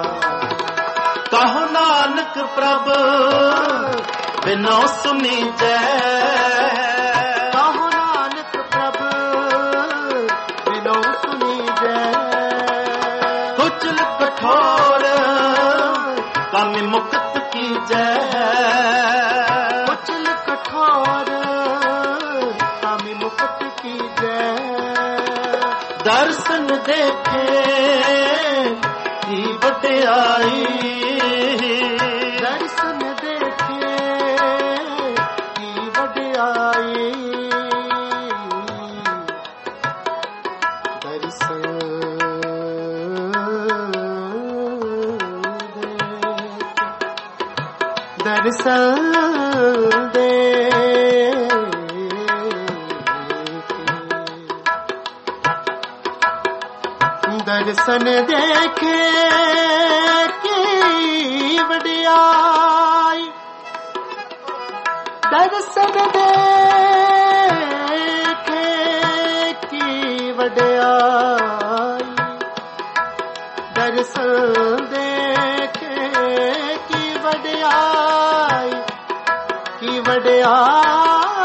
कहो नानक प्रभ बिनो सुनी जय कहो नानक प्रभ बिनो सुनी जय कुचल कठोर कामी मुक्त की जय कुचल कठोर कामी मुक्त की जय दर्शन देखे की बड़ाई दर्शन देखे की बड़ाई दर्शन दर्शन दे दर्शन देखे की वडियाई दर्शन देखे की वडियाई दर्शन देखे की वडियाई की वडियाई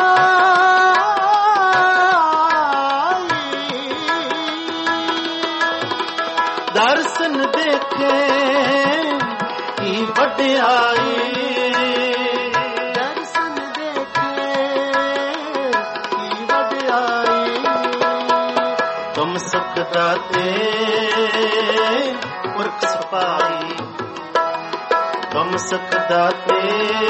दर्शन देखे की वड्याई दर्शन देखे की वड्याई तुम सुख दाते पुरख सपाई तुम सुख दाते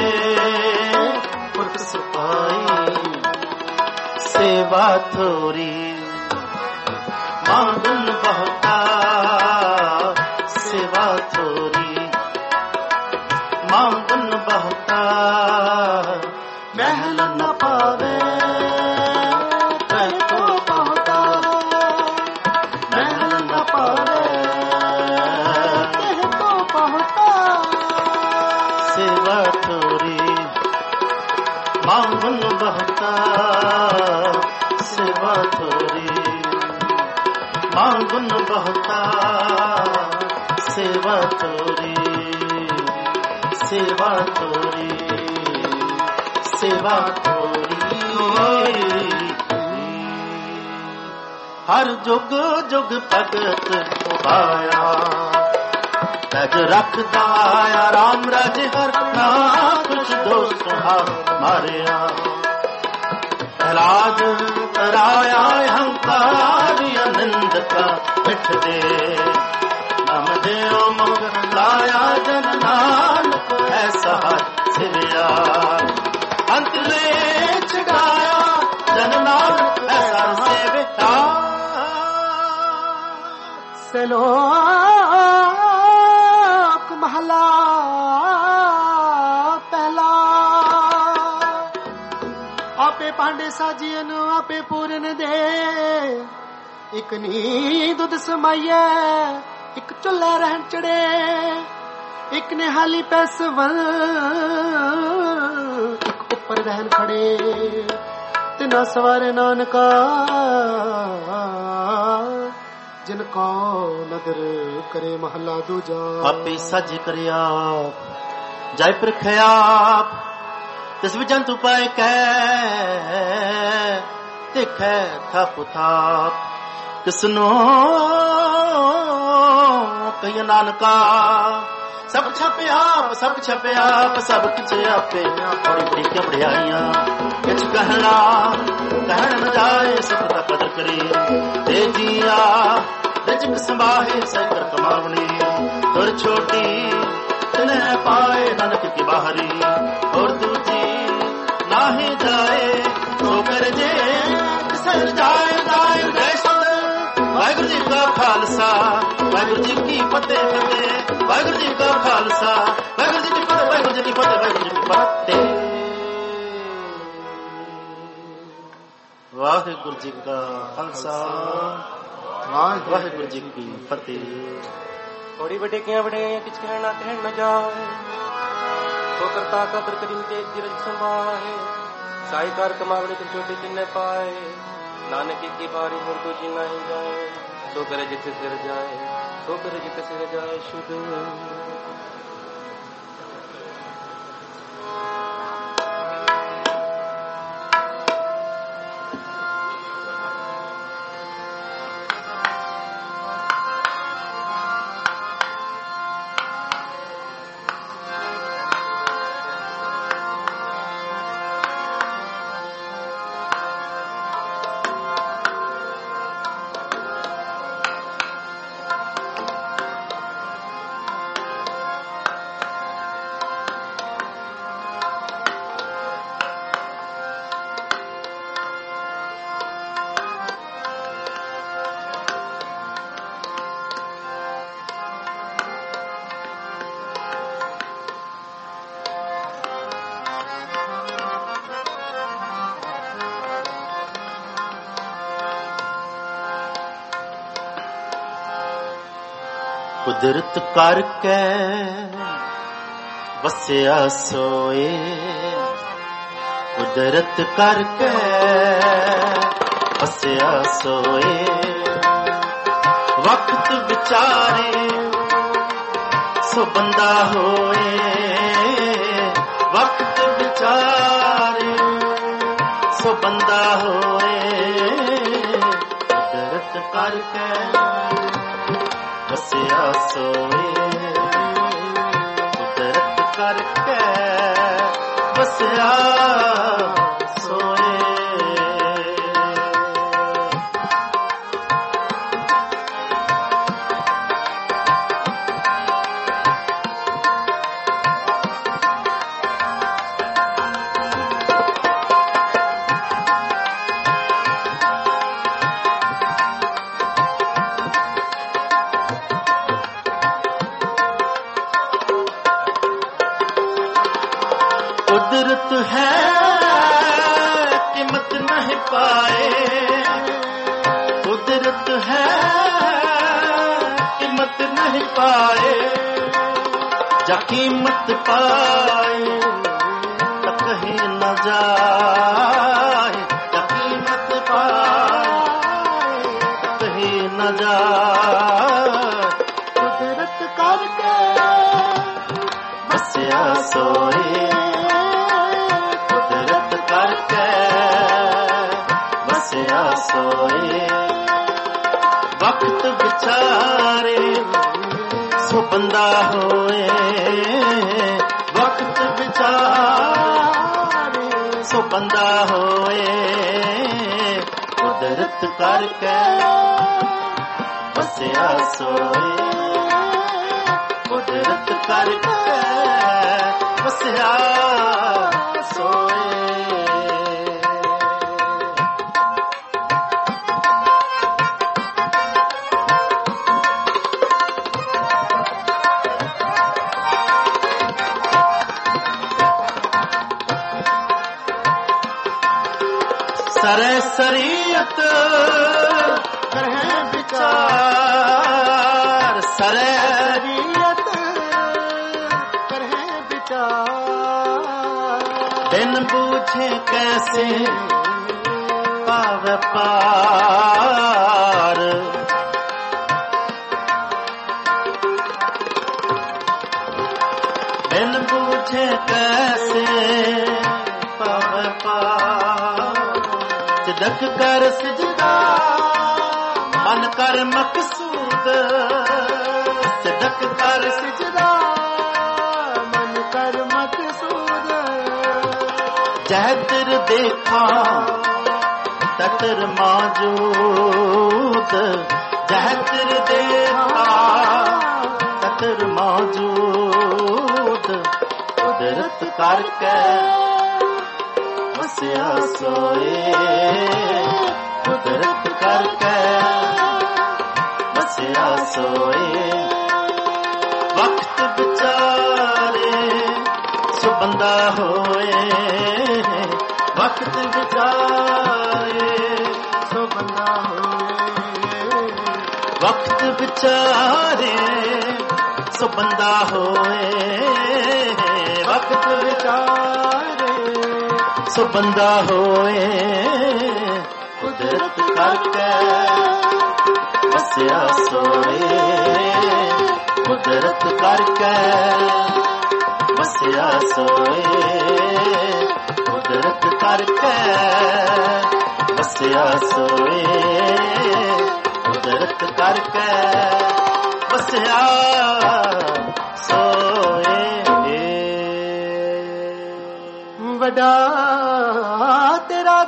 पुरख सपाई सेवा थोरी मांगन बहुता सेवा थोरी मांगन बहुता महल न पावे तो बहुता महल न पावे तो बहुता सेवा थोरी मांगन बहुता सेवा थोरी मांगन बहुता सेवा थोरी सेवा थोरी सेवा थोरी हर जुग जुग भगत उबाया तज रखदा आया राम राज हर ना कुछ दोस्त मारिया राज कराया अहंकार आनंद का मिठ दे नम देव मुख लाया जन नानक ऐसा सिरिया अंत ले छड़ाया जन नानक ऐसा सेविका सलोक महला पहला आपे पांडे साजियन आपे पूरन दे एक नी दुध समाइए एक चुल्ला रहन चढ़े ਇੱਕ ਨਿਹਾਲੀ ਪੈਸਵਲ ਇੱਕ ਉੱਪਰ ਰਹਿਣ ਖੜੇ ਤਿਨਾ ਸਵਾਰੇ ਨਾਨਕਾ ਜਿਨ ਕੋ ਨਦਰ ਕਰੇ ਮਹੱਲਾ ਦੂਜਾ। ਆਪੇ ਸੱਜ ਕਰਿਆ ਜੈ ਪ੍ਰਖਿਆ ਤਿਸ ਵਿੱਚ ਜੰਤੂ ਪਾਏ ਕਹਿ ਦੇਖੈ ਥਾਪ ਥਾਪ ਕਿਸਨੋ ਕਈ ਨਾਨਕਾ ਸਭ ਛਪਿਆ ਸਭ ਛਪਿਆ ਸਭ ਕਿਛ ਆਪੇ ਬੜੀ ਬੜੀ ਕਿ ਵਡਿਆਈਆਂ ਕਿਛ ਕਹਿਣਾ ਕਹਿਣ ਨ ਜਾਏ ਸਭ ਦਾ ਕਦਰ ਕਰੇ ਤੇ ਜੀਆ ਰਿਜਕ ਸੰਭਾਹੇ ਸੈਕਰ ਕਮਾਵਣੀ ਤੁਰ ਛੋਟੀ ਤਨੇ ਪਾਏ ਨਾਨਕ ਕੀ ਬਾਹਰੀ ਔਰ ਦੂਜੀ ਨਾਹੀ ਜਾਏ ਤੋ ਕਰ ਜੇ ਸਰ ਜਾਏ ਜਾਏ ਜੈ ਸਤ ਵਾਹਿਗੁਰੂ ਜੀ ਕਾ ਖਾਲਸਾ ਵਾਹਿਗੁਰੂ ਜੀ ਕੀ ਫਤਿਹ ਫਤਿਹ ਵਾਹਿਗੁਰੂ ਜੀ ਕਾ ਖਾਲਸਾ ਵਾਹਿਗੁਰੂ ਜੀ ਕੀ ਫਤਿਹ ਵਾਹਿਗੁਰੂ ਜੀ ਕੀ ਫਤਿਹ ਵਾਹਿਗੁਰੂ ਜੀ ਕੀ ਫਤਿਹ ਵਾਹਿਗੁਰੂ ਜੀ ਕਾ ਖਾਲਸਾ ਵਾਹਿਗੁਰੂ ਜੀ ਕੀ ਫਤਿਹ। ਥੋੜੀ ਵੱਡੇ ਕਿਆਂ ਵੱਡੇ ਕਿਛ ਕਹਿਣਾ ਕਹਿਣ ਨ ਜਾਏ ਤੋ ਕਰਤਾ ਕਦਰ ਕਰੀਮ ਤੇ ਜਿਰਜ ਸੰਭਾਏ ਸਾਈਕਾਰ ਕਮਾਵਣੀ ਤੇ ਛੋਟੀ ਜਿੰਨੇ ਪਾਏ ਨਾਨਕ ਕੀ ਬਾਰੀ ਹੋਰ ਦੂਜੀ ਨਹੀਂ ਜਾਏ ਸੋ ਕਰੇ ਜਿੱਥੇ ਸਿਰ ਜਾਏ ਸੋ ਕਰੇ ਜਿੱਥੇ ਸਿਰ ਜਾਏ ਸ਼ੁੱਧ ਕੁਦਰਤ ਕਰਕੇ ਵਸਿਆ ਸੋਏ ਕੁਦਰਤ ਕਰਕੇ ਵਸਿਆ ਸੋਏ ਵਕਤ ਵਿਚਾਰੇ ਸੋ ਬੰਦਾ ਹੋਏ ਵਕਤ ਵਿਚਾਰੇ ਸੋ ਬੰਦਾ ਹੋਏ ਕੁਦਰਤ ਕਰਕੇ ਵਸਿਆ ਸੋਏ ਕੁਦਰਤ ਕਰਕੇ ਵਸਿਆ ਸੋਏ। कुदरत है कीमत नहीं पाए कुदरत है कीमत नहीं पाए जा कीमत पाए तो कहीं न जाए जा कीमत पाए तो कहीं न जाए कुदरत करके बसिया सोए सोए वक्त विचारे सो बंदा होए वक्त विचारे सो बंदा होए कुदरत करके बसिया सोए कुदरत करके बसिया सोए। सरे शरीयत करें विचार सरे शरीयत बूझे कैसे पावे पार। बिन बूझे कैसे पावे पार। सिदक कर सिजदा मन कर मकसूद। सिदक कर सिजदा मन कर मकसूद। जह तिर देखा ततर मौजूद। जह तिर देखा ततर मौजूद। कुदरत करके वसिया सोए। कुदरत करके वसिया सोए। वक्त बिचारे सो बंदा होए। वक्त बिचारे सो बंदा होए। वक्त बिचारे सो बंदा होए। वक्त बिचारे सो बंदा होए। कुदरत करके वसिया सोए। कुदरत करके वसिया सोए। कुदरत करके वसिया सोए। कुदरत करके वसिया सोए। वड्डा तेरा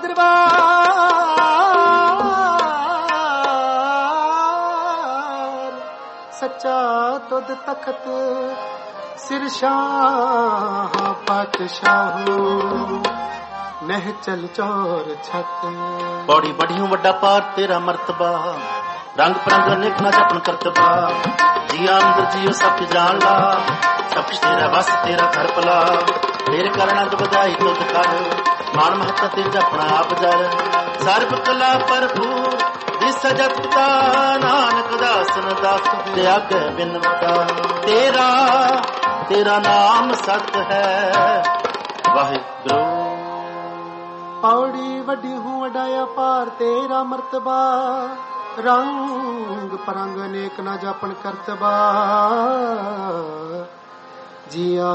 दरबार सच्चा तुद तखत सिर शाह पातशाहो नह चल चोर छत। बड़ी बढ़ियों वड्डा पार तेरा मर्तबा। रंग परंग अनेक ना जपन करतबा। जिया अंदर जियो सब जान ला। सब कुछ तेरा बस तेरा घर पला। तेरे करना तो बधाई तुद कर। मान महत्ता तेज अपना आप जर। सर्व कला भरपूर दिस जत पिता नानक दासन दास ते आगे बिनवता। तेरा तेरा नाम सत है वाहिगुरु। पौड़ी वड्डी हूँ वडाया पार तेरा मर्तबा। रंग परंग अनेक ना जापन करतबा। जिया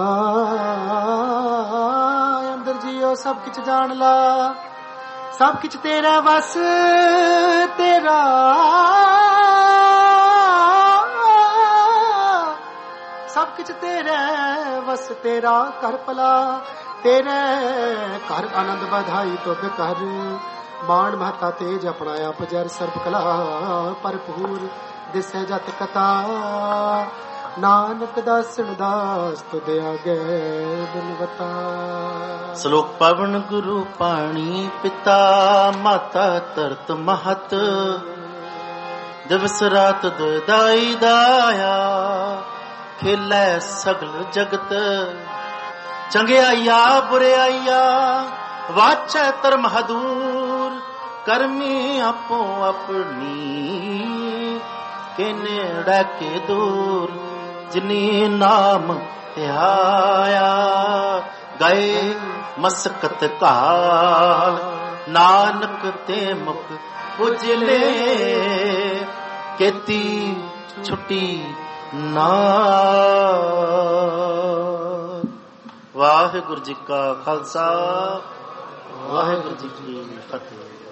अंदर जियो सब किछ जान ला। सब किछ तेरा वस तेरा। सब किछ तेरे वस तेरा कर पला। तेरे घर आनंद बधाई तुद कर। बाण महता तेज अपना आप जर। सर्व कला भरपूर दिसे जत कथा। नानक दासन दास तुद आगे बिनवता। श्लोक पवन गुरु पाणी पिता माता तरत महत। दिवस रात दुदाई दाया खेलै सगल जगत। चंगियाइया बुराइया वाचै धर्म हदूर। करमी आपो अपनी के नेड़े के दूर। जिनी नाम ध्याया गए मसकत काल। नानक ते मुख उजले केती छुट्टी नाल। वाहिगुरु जी का खालसा वाहिगुरु जी की फतेह।